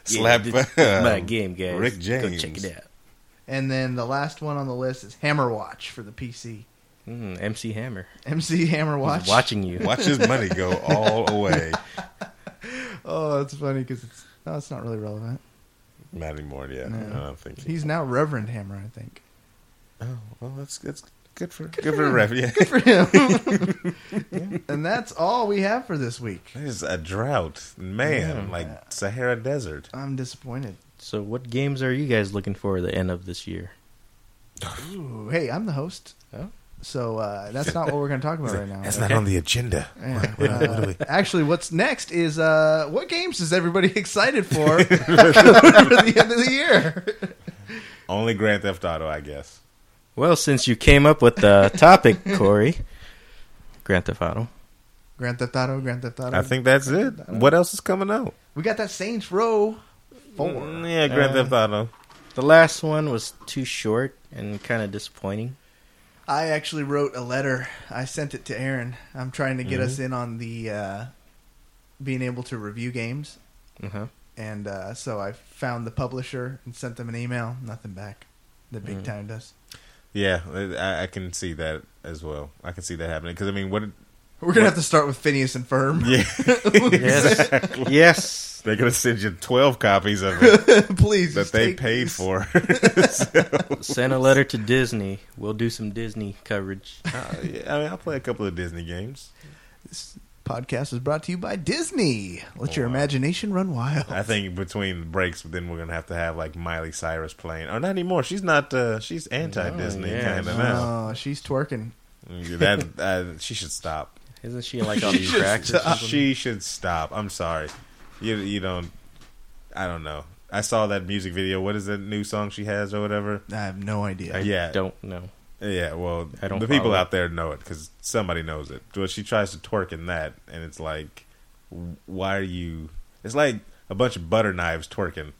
[SPEAKER 5] my game, guys.
[SPEAKER 3] Rick James.
[SPEAKER 5] Go check it out.
[SPEAKER 4] And then the last one on the list is Hammer Watch for the PC.
[SPEAKER 5] MC Hammer.
[SPEAKER 4] MC Hammer Watch.
[SPEAKER 5] He's watching you.
[SPEAKER 3] Watch his money go all away.
[SPEAKER 4] Oh, that's funny because it's not really relevant.
[SPEAKER 3] Not anymore, yeah.
[SPEAKER 4] No.
[SPEAKER 3] I don't think.
[SPEAKER 4] He's now Reverend Hammer, I think.
[SPEAKER 3] Oh, well, that's good for the ref. Yeah.
[SPEAKER 4] Good for him. And that's all we have for this week.
[SPEAKER 3] There's a drought, man, like Sahara Desert.
[SPEAKER 4] I'm disappointed.
[SPEAKER 5] So what games are you guys looking for at the end of this year?
[SPEAKER 4] Ooh, hey, I'm the host.
[SPEAKER 5] Oh.
[SPEAKER 4] So that's not what we're going to talk about right now.
[SPEAKER 3] That's not on the agenda.
[SPEAKER 4] Yeah, actually, what's next is what games is everybody excited for for the end of the year?
[SPEAKER 3] Only Grand Theft Auto, I guess.
[SPEAKER 5] Well, since you came up with the topic, Corey, Grand Theft Auto.
[SPEAKER 4] Grand Theft Auto, Grand Theft Auto.
[SPEAKER 3] I think that's it. What else is coming out?
[SPEAKER 4] We got that Saints Row 4.
[SPEAKER 3] Yeah, Grand Theft Auto.
[SPEAKER 5] The last one was too short and kind of disappointing.
[SPEAKER 4] I actually wrote a letter. I sent it to Aaron. I'm trying to get us in on the being able to review games.
[SPEAKER 5] Uh-huh.
[SPEAKER 4] And so I found the publisher and sent them an email. Nothing back. The big time does.
[SPEAKER 3] Yeah, I can see that as well. I can see that happening. Because, I mean, what...
[SPEAKER 4] We're going to have to start with Phineas and Ferb.
[SPEAKER 3] Yeah.
[SPEAKER 5] Yes. Yes.
[SPEAKER 3] They're going to send you 12 copies of it
[SPEAKER 4] Please.
[SPEAKER 3] that
[SPEAKER 4] just
[SPEAKER 3] they
[SPEAKER 4] take
[SPEAKER 3] paid
[SPEAKER 4] these.
[SPEAKER 3] for.
[SPEAKER 5] Send a letter to Disney. We'll do some Disney coverage.
[SPEAKER 3] Yeah, I mean, I'll play a couple of Disney games.
[SPEAKER 4] This podcast is brought to you by Disney. Let your imagination run wild.
[SPEAKER 3] I think between breaks, then we're going to have like Miley Cyrus playing. Or not anymore. She's not, she's anti-Disney
[SPEAKER 5] yeah.
[SPEAKER 3] kind of now.
[SPEAKER 4] Oh, she's twerking.
[SPEAKER 3] She should stop.
[SPEAKER 5] Isn't she like on these tracks?
[SPEAKER 3] She should stop. I'm sorry. You don't. I don't know. I saw that music video. What is that new song she has or whatever?
[SPEAKER 4] I have no idea.
[SPEAKER 3] Yeah.
[SPEAKER 5] Don't know.
[SPEAKER 3] Yeah, well,
[SPEAKER 5] I don't
[SPEAKER 3] the people
[SPEAKER 5] follow.
[SPEAKER 3] out there know it because somebody knows it. But she tries to twerk in that, and it's like, why are you? It's like a bunch of butter knives twerking.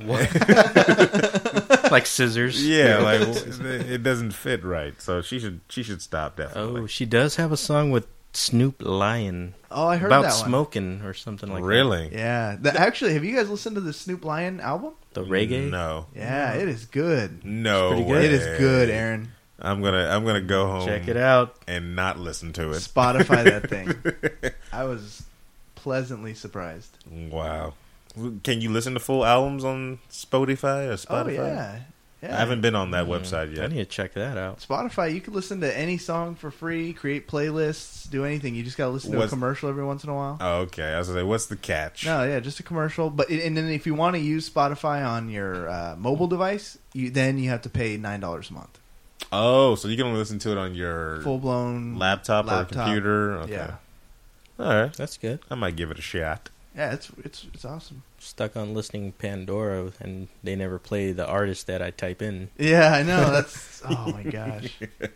[SPEAKER 5] Like scissors.
[SPEAKER 3] Yeah, like it doesn't fit right. So she should stop definitely.
[SPEAKER 5] Oh, she does have a song with Snoop Lion
[SPEAKER 4] Oh, I heard
[SPEAKER 5] about
[SPEAKER 4] that one.
[SPEAKER 5] smoking or something like
[SPEAKER 3] Really?
[SPEAKER 4] Yeah. Actually, have you guys listened to the Snoop Lion album?
[SPEAKER 5] that. The reggae.
[SPEAKER 3] No.
[SPEAKER 4] Yeah, it is good.
[SPEAKER 3] No.
[SPEAKER 5] pretty good.
[SPEAKER 3] way.
[SPEAKER 4] It is good, Aaron.
[SPEAKER 3] I'm gonna go home.
[SPEAKER 5] Check it out.
[SPEAKER 3] and not listen to it.
[SPEAKER 4] Spotify that thing. I was pleasantly surprised.
[SPEAKER 3] Wow. Can you listen to full albums on Spotify or Spotify?
[SPEAKER 4] Oh yeah. Yeah.
[SPEAKER 3] I haven't been on that website
[SPEAKER 5] I
[SPEAKER 3] yet.
[SPEAKER 5] need to check that out.
[SPEAKER 4] Spotify, you can listen to any song for free, create playlists, do anything. You just got to listen to a
[SPEAKER 3] What's-
[SPEAKER 4] commercial every once in a while.
[SPEAKER 3] Oh, okay. I was gonna say, what's the catch?
[SPEAKER 4] No, yeah, just a commercial. And then if you want to use Spotify on your mobile device, you have to pay $9 a month.
[SPEAKER 3] Oh, so you can only listen to it on your
[SPEAKER 4] Full blown
[SPEAKER 3] laptop or computer? Okay.
[SPEAKER 4] Yeah,
[SPEAKER 3] All right.
[SPEAKER 5] That's good.
[SPEAKER 3] I might give it a shot.
[SPEAKER 4] yeah, it's awesome.
[SPEAKER 5] Stuck on listening Pandora, and they never play the artist that I type in.
[SPEAKER 4] Yeah, I know. That's oh my gosh.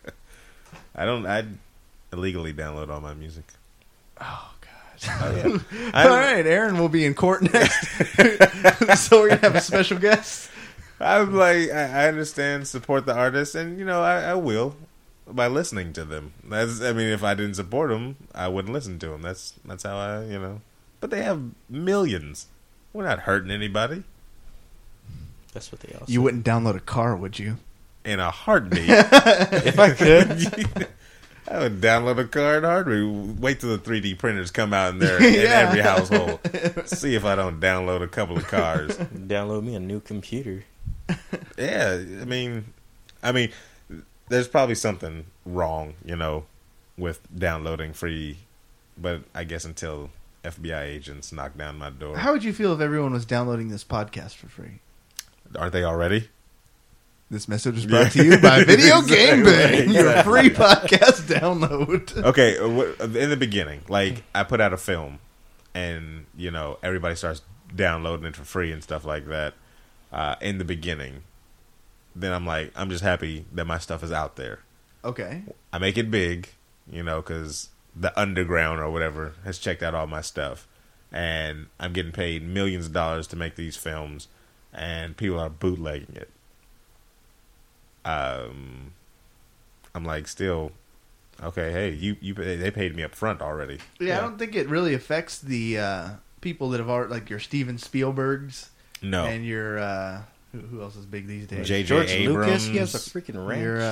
[SPEAKER 3] I illegally download all my music.
[SPEAKER 4] Oh gosh.
[SPEAKER 3] Oh, yeah.
[SPEAKER 4] All right, Aaron will be in court next, so we're gonna have a special guest.
[SPEAKER 3] I'm like, I understand, support the artists, and I will by listening to them. If I didn't support them, I wouldn't listen to them. That's how I. But they have millions. We're not hurting anybody.
[SPEAKER 5] That's what they all
[SPEAKER 4] You
[SPEAKER 5] say.
[SPEAKER 4] wouldn't download a car, would you?
[SPEAKER 3] In a heartbeat.
[SPEAKER 5] If I could.
[SPEAKER 3] I would download a car in a heartbeat. Wait till the 3D printers come out in there
[SPEAKER 4] Yeah.
[SPEAKER 3] in every household. See if I don't download a couple of cars.
[SPEAKER 5] Download me a new computer.
[SPEAKER 3] Yeah, I mean, there's probably something wrong, with downloading free. But I guess until FBI agents knock down my door.
[SPEAKER 4] How would you feel if everyone was downloading this podcast for free?
[SPEAKER 3] Aren't they already?
[SPEAKER 4] This message is brought to you by Video Game Bang, your
[SPEAKER 3] Exactly.
[SPEAKER 4] free podcast download.
[SPEAKER 3] Okay, in the beginning, like I put out a film, and everybody starts downloading it for free and stuff like that. In the beginning, then I'm just happy that my stuff is out there.
[SPEAKER 4] Okay.
[SPEAKER 3] I make it big, because the underground or whatever has checked out all my stuff, and I'm getting paid millions of dollars to make these films, and people are bootlegging it. I'm like, still, okay. Hey, they paid me up front already.
[SPEAKER 4] Yeah, I don't think it really affects the people that have already, like your Steven Spielbergs
[SPEAKER 3] No,
[SPEAKER 4] and your who else is big these days?
[SPEAKER 3] J.J.
[SPEAKER 5] George
[SPEAKER 3] Abrams.
[SPEAKER 5] Lucas, he has a freaking ranch.
[SPEAKER 4] Your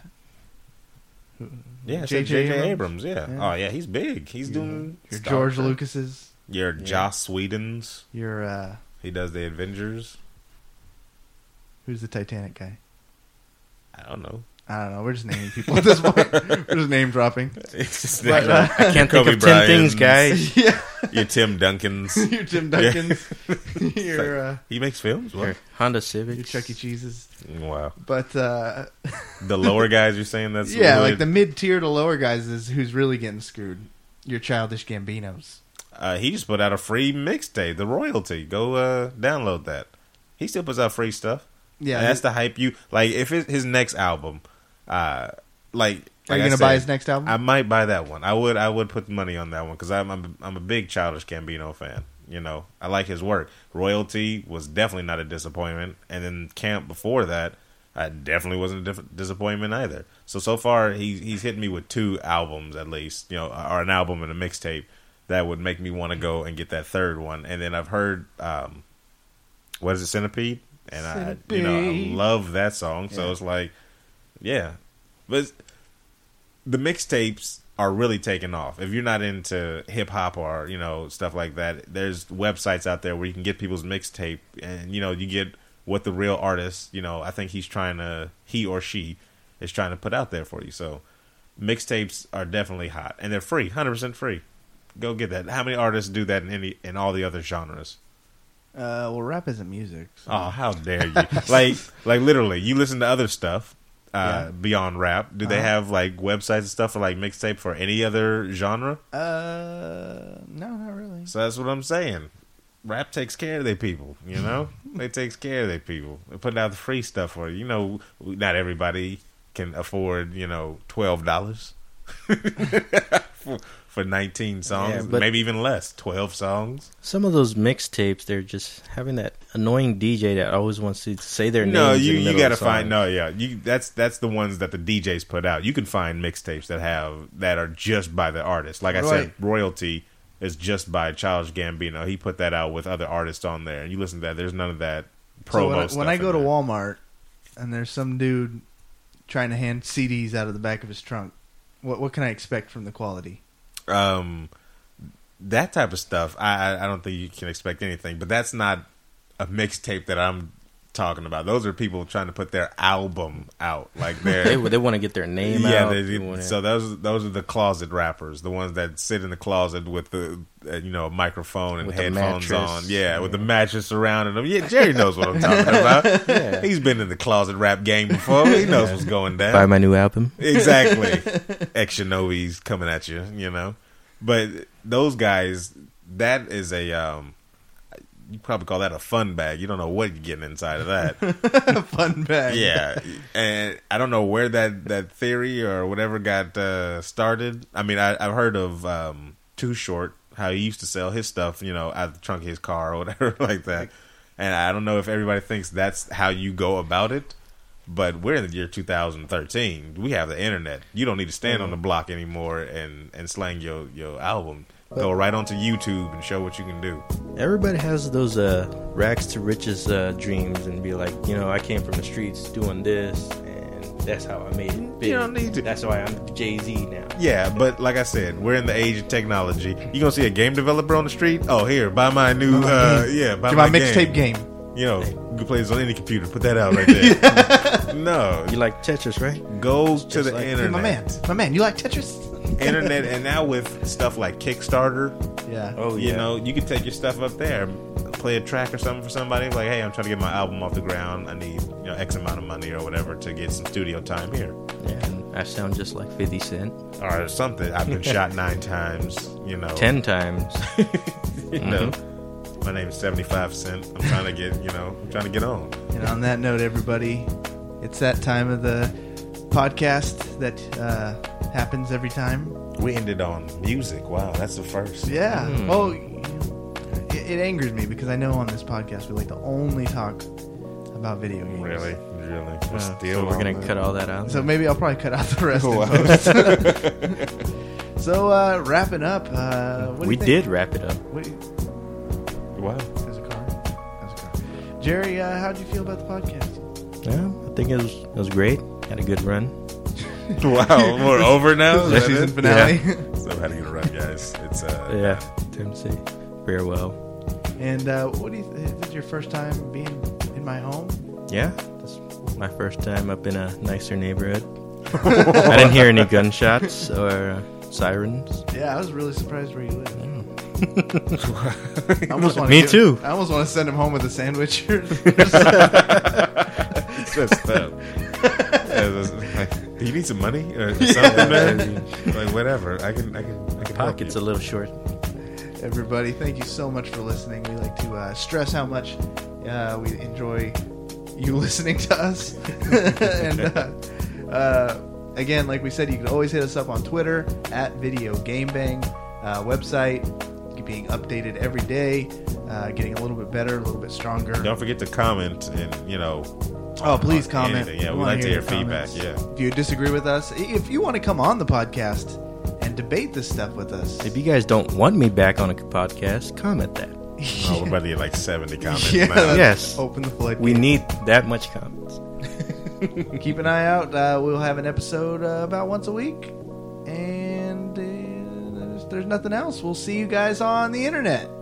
[SPEAKER 3] Yeah,
[SPEAKER 4] J.J.
[SPEAKER 3] J.J.
[SPEAKER 4] Abrams.
[SPEAKER 3] Abrams. Yeah.
[SPEAKER 4] Yeah.
[SPEAKER 3] Oh yeah, he's big. He's doing
[SPEAKER 4] your
[SPEAKER 3] Star
[SPEAKER 4] George
[SPEAKER 3] Trek.
[SPEAKER 4] Lucas's.
[SPEAKER 3] Your Joss Whedon's.
[SPEAKER 4] Your
[SPEAKER 3] He does the Avengers.
[SPEAKER 4] who's the Titanic guy?
[SPEAKER 3] I don't know.
[SPEAKER 4] I don't know. We're just naming people at this point. We're just name dropping.
[SPEAKER 3] It's just
[SPEAKER 4] But,
[SPEAKER 3] not-
[SPEAKER 5] I can't think
[SPEAKER 3] Kobe
[SPEAKER 5] of 10 things,
[SPEAKER 3] Bryant's.
[SPEAKER 5] guys.
[SPEAKER 4] Yeah,
[SPEAKER 3] Your Tim Duncans.
[SPEAKER 4] your Tim Duncans. Your
[SPEAKER 3] He makes films.
[SPEAKER 5] Or
[SPEAKER 3] What?
[SPEAKER 5] Honda Civics.
[SPEAKER 4] your Chuck E. Cheese's.
[SPEAKER 3] Wow.
[SPEAKER 4] But
[SPEAKER 3] The lower guys, you're saying that's
[SPEAKER 4] yeah,
[SPEAKER 3] really-
[SPEAKER 4] like the mid tier to lower guys is who's really getting screwed. Your Childish Gambinos.
[SPEAKER 3] He just put out a free mixtape, The Royalty. Go download that. He still puts out free stuff.
[SPEAKER 4] Yeah,
[SPEAKER 3] And that's the hype you like. If it's his next album,
[SPEAKER 4] are you
[SPEAKER 3] I
[SPEAKER 4] gonna
[SPEAKER 3] said,
[SPEAKER 4] buy his next album?
[SPEAKER 3] I might buy that one. I would put money on that one because I'm a big Childish Gambino fan. I like his work. Royalty was definitely not a disappointment, and then Camp before that, I definitely wasn't a disappointment either. So far he's hitting me with 2 albums at least, or an album and a mixtape that would make me want to go and get that third one. And then I've heard what is it, Centipede? And I love that song. So it's like, yeah. But the mixtapes are really taking off. If you're not into hip hop or, stuff like that, there's websites out there where you can get people's mixtape and, you get what the real artist, I think he or she is trying to put out there for you. So mixtapes are definitely hot and they're free, 100% free. Go get that. How many artists do that in all the other genres?
[SPEAKER 4] Well, rap isn't music. So.
[SPEAKER 3] Oh, how dare you! like literally, you listen to other stuff beyond rap. Do they have like websites and stuff for like mixtape for any other genre?
[SPEAKER 4] No, not really.
[SPEAKER 3] So that's what I'm saying. Rap takes care of their people. They takes care of their people. They're putting out the free stuff for you. Not everybody can afford, $12 for 19 songs,
[SPEAKER 5] Yeah, but
[SPEAKER 3] maybe even less, 12 songs.
[SPEAKER 5] some of those mixtapes, they're just having that annoying DJ that always wants to say their
[SPEAKER 3] No,
[SPEAKER 5] names.
[SPEAKER 3] you got to find that's the ones that the DJs put out. You can find mixtapes that are just by the artist. Like I said, Royalty is just by Childish Gambino. He put that out with other artists on there, and you listen to that. There's none of that promo stuff.
[SPEAKER 4] When I go to
[SPEAKER 3] there.
[SPEAKER 4] Walmart and there's some dude trying to hand CDs out of the back of his trunk, what can I expect from the quality?
[SPEAKER 3] That type of stuff, I don't think you can expect anything. But that's not a mixtape that I'm talking about. Those are people trying to put their album out, like
[SPEAKER 5] they want to get their name out.
[SPEAKER 3] So those are the closet rappers, the ones that sit in the closet with the a microphone and
[SPEAKER 5] with
[SPEAKER 3] headphones on, with the mattress surrounding them. Yeah, Jerry knows what I'm talking about. Yeah. He's been in the closet rap game before. He knows what's going down.
[SPEAKER 5] Buy my new album.
[SPEAKER 3] Exactly. X Shinobi's coming at you, But those guys, that is a you probably call that a fun bag. You don't know what you're getting inside of that.
[SPEAKER 4] Fun bag.
[SPEAKER 3] Yeah. And I don't know where that theory or whatever got started. I mean, I've heard of Too Short, how he used to sell his stuff, out of the trunk of his car or whatever like that. And I don't know if everybody thinks that's how you go about it. But we're in the year 2013. We have the internet. You don't need to stand on the block anymore and slang your album. Go right onto YouTube and show what you can do.
[SPEAKER 5] Everybody has those rags to riches dreams and be like, I came from the streets doing this, and that's how I made it big.
[SPEAKER 3] You don't need to.
[SPEAKER 5] That's why I'm Jay-Z now.
[SPEAKER 3] Yeah, but like I said, we're in the age of technology. You gonna see a game developer on the street? Oh, here, buy my new, buy
[SPEAKER 4] my mixtape game.
[SPEAKER 3] You can play this on any computer. Put that out right there. No.
[SPEAKER 5] You like Tetris, right?
[SPEAKER 3] Go to the internet.
[SPEAKER 4] Hey, my man, you like Tetris?
[SPEAKER 3] Internet, and now with stuff like Kickstarter, you can take your stuff up there, play a track or something for somebody. Like, hey, I'm trying to get my album off the ground. I need X amount of money or whatever to get some studio time here.
[SPEAKER 5] Yeah, and I sound just like 50 Cent.
[SPEAKER 3] Or something. I've been shot 9 times.
[SPEAKER 5] 10 times.
[SPEAKER 3] My name is 75 Cent. I'm trying to get, on.
[SPEAKER 4] And on that note, everybody, it's that time of the podcast that happens every time.
[SPEAKER 3] We ended on music. Wow, that's the first.
[SPEAKER 4] Yeah. Well, it angers me because I know on this podcast we like to only talk about video games.
[SPEAKER 3] Really?
[SPEAKER 5] So we're going to cut all that out?
[SPEAKER 4] So maybe I'll probably cut out the rest of it. So, wrapping up. What do you think?
[SPEAKER 5] Did wrap it up.
[SPEAKER 3] Wow.
[SPEAKER 4] There's a car. Jerry, how did you feel about the podcast?
[SPEAKER 5] Yeah, I think it was great. Had a good run.
[SPEAKER 3] Wow, we're over now?
[SPEAKER 4] The season finale.
[SPEAKER 3] Yeah. So how to get a run, guys. It's
[SPEAKER 5] time to say farewell.
[SPEAKER 4] And what do you this is your first time being in my home?
[SPEAKER 5] Yeah, this is my first time up in a nicer neighborhood. I didn't hear any gunshots or sirens.
[SPEAKER 4] Yeah, I was really surprised where you live.
[SPEAKER 5] Me too.
[SPEAKER 4] I almost want to send him home with a sandwich.
[SPEAKER 3] Do you need some money or something, man? Like whatever. I can
[SPEAKER 5] Pocket's a little short.
[SPEAKER 4] Everybody, thank you so much for listening. We like to stress how much we enjoy you listening to us. And again, like we said, you can always hit us up on Twitter at Video Game Bang. Website being updated every day, getting a little bit better, a little bit stronger.
[SPEAKER 3] Don't forget to comment and
[SPEAKER 4] please comment.
[SPEAKER 3] Anything. Yeah, we like to hear feedback. Yeah,
[SPEAKER 4] if you disagree with us, if you want to come on the podcast and debate this stuff with us,
[SPEAKER 5] if you guys don't want me back on a podcast, comment that.
[SPEAKER 3] We're about to get like 70 comments.
[SPEAKER 5] Yes,
[SPEAKER 4] open the floodgate.
[SPEAKER 5] We need that much comments.
[SPEAKER 4] Keep an eye out. We'll have an episode about once a week, and there's nothing else. We'll see you guys on the internet.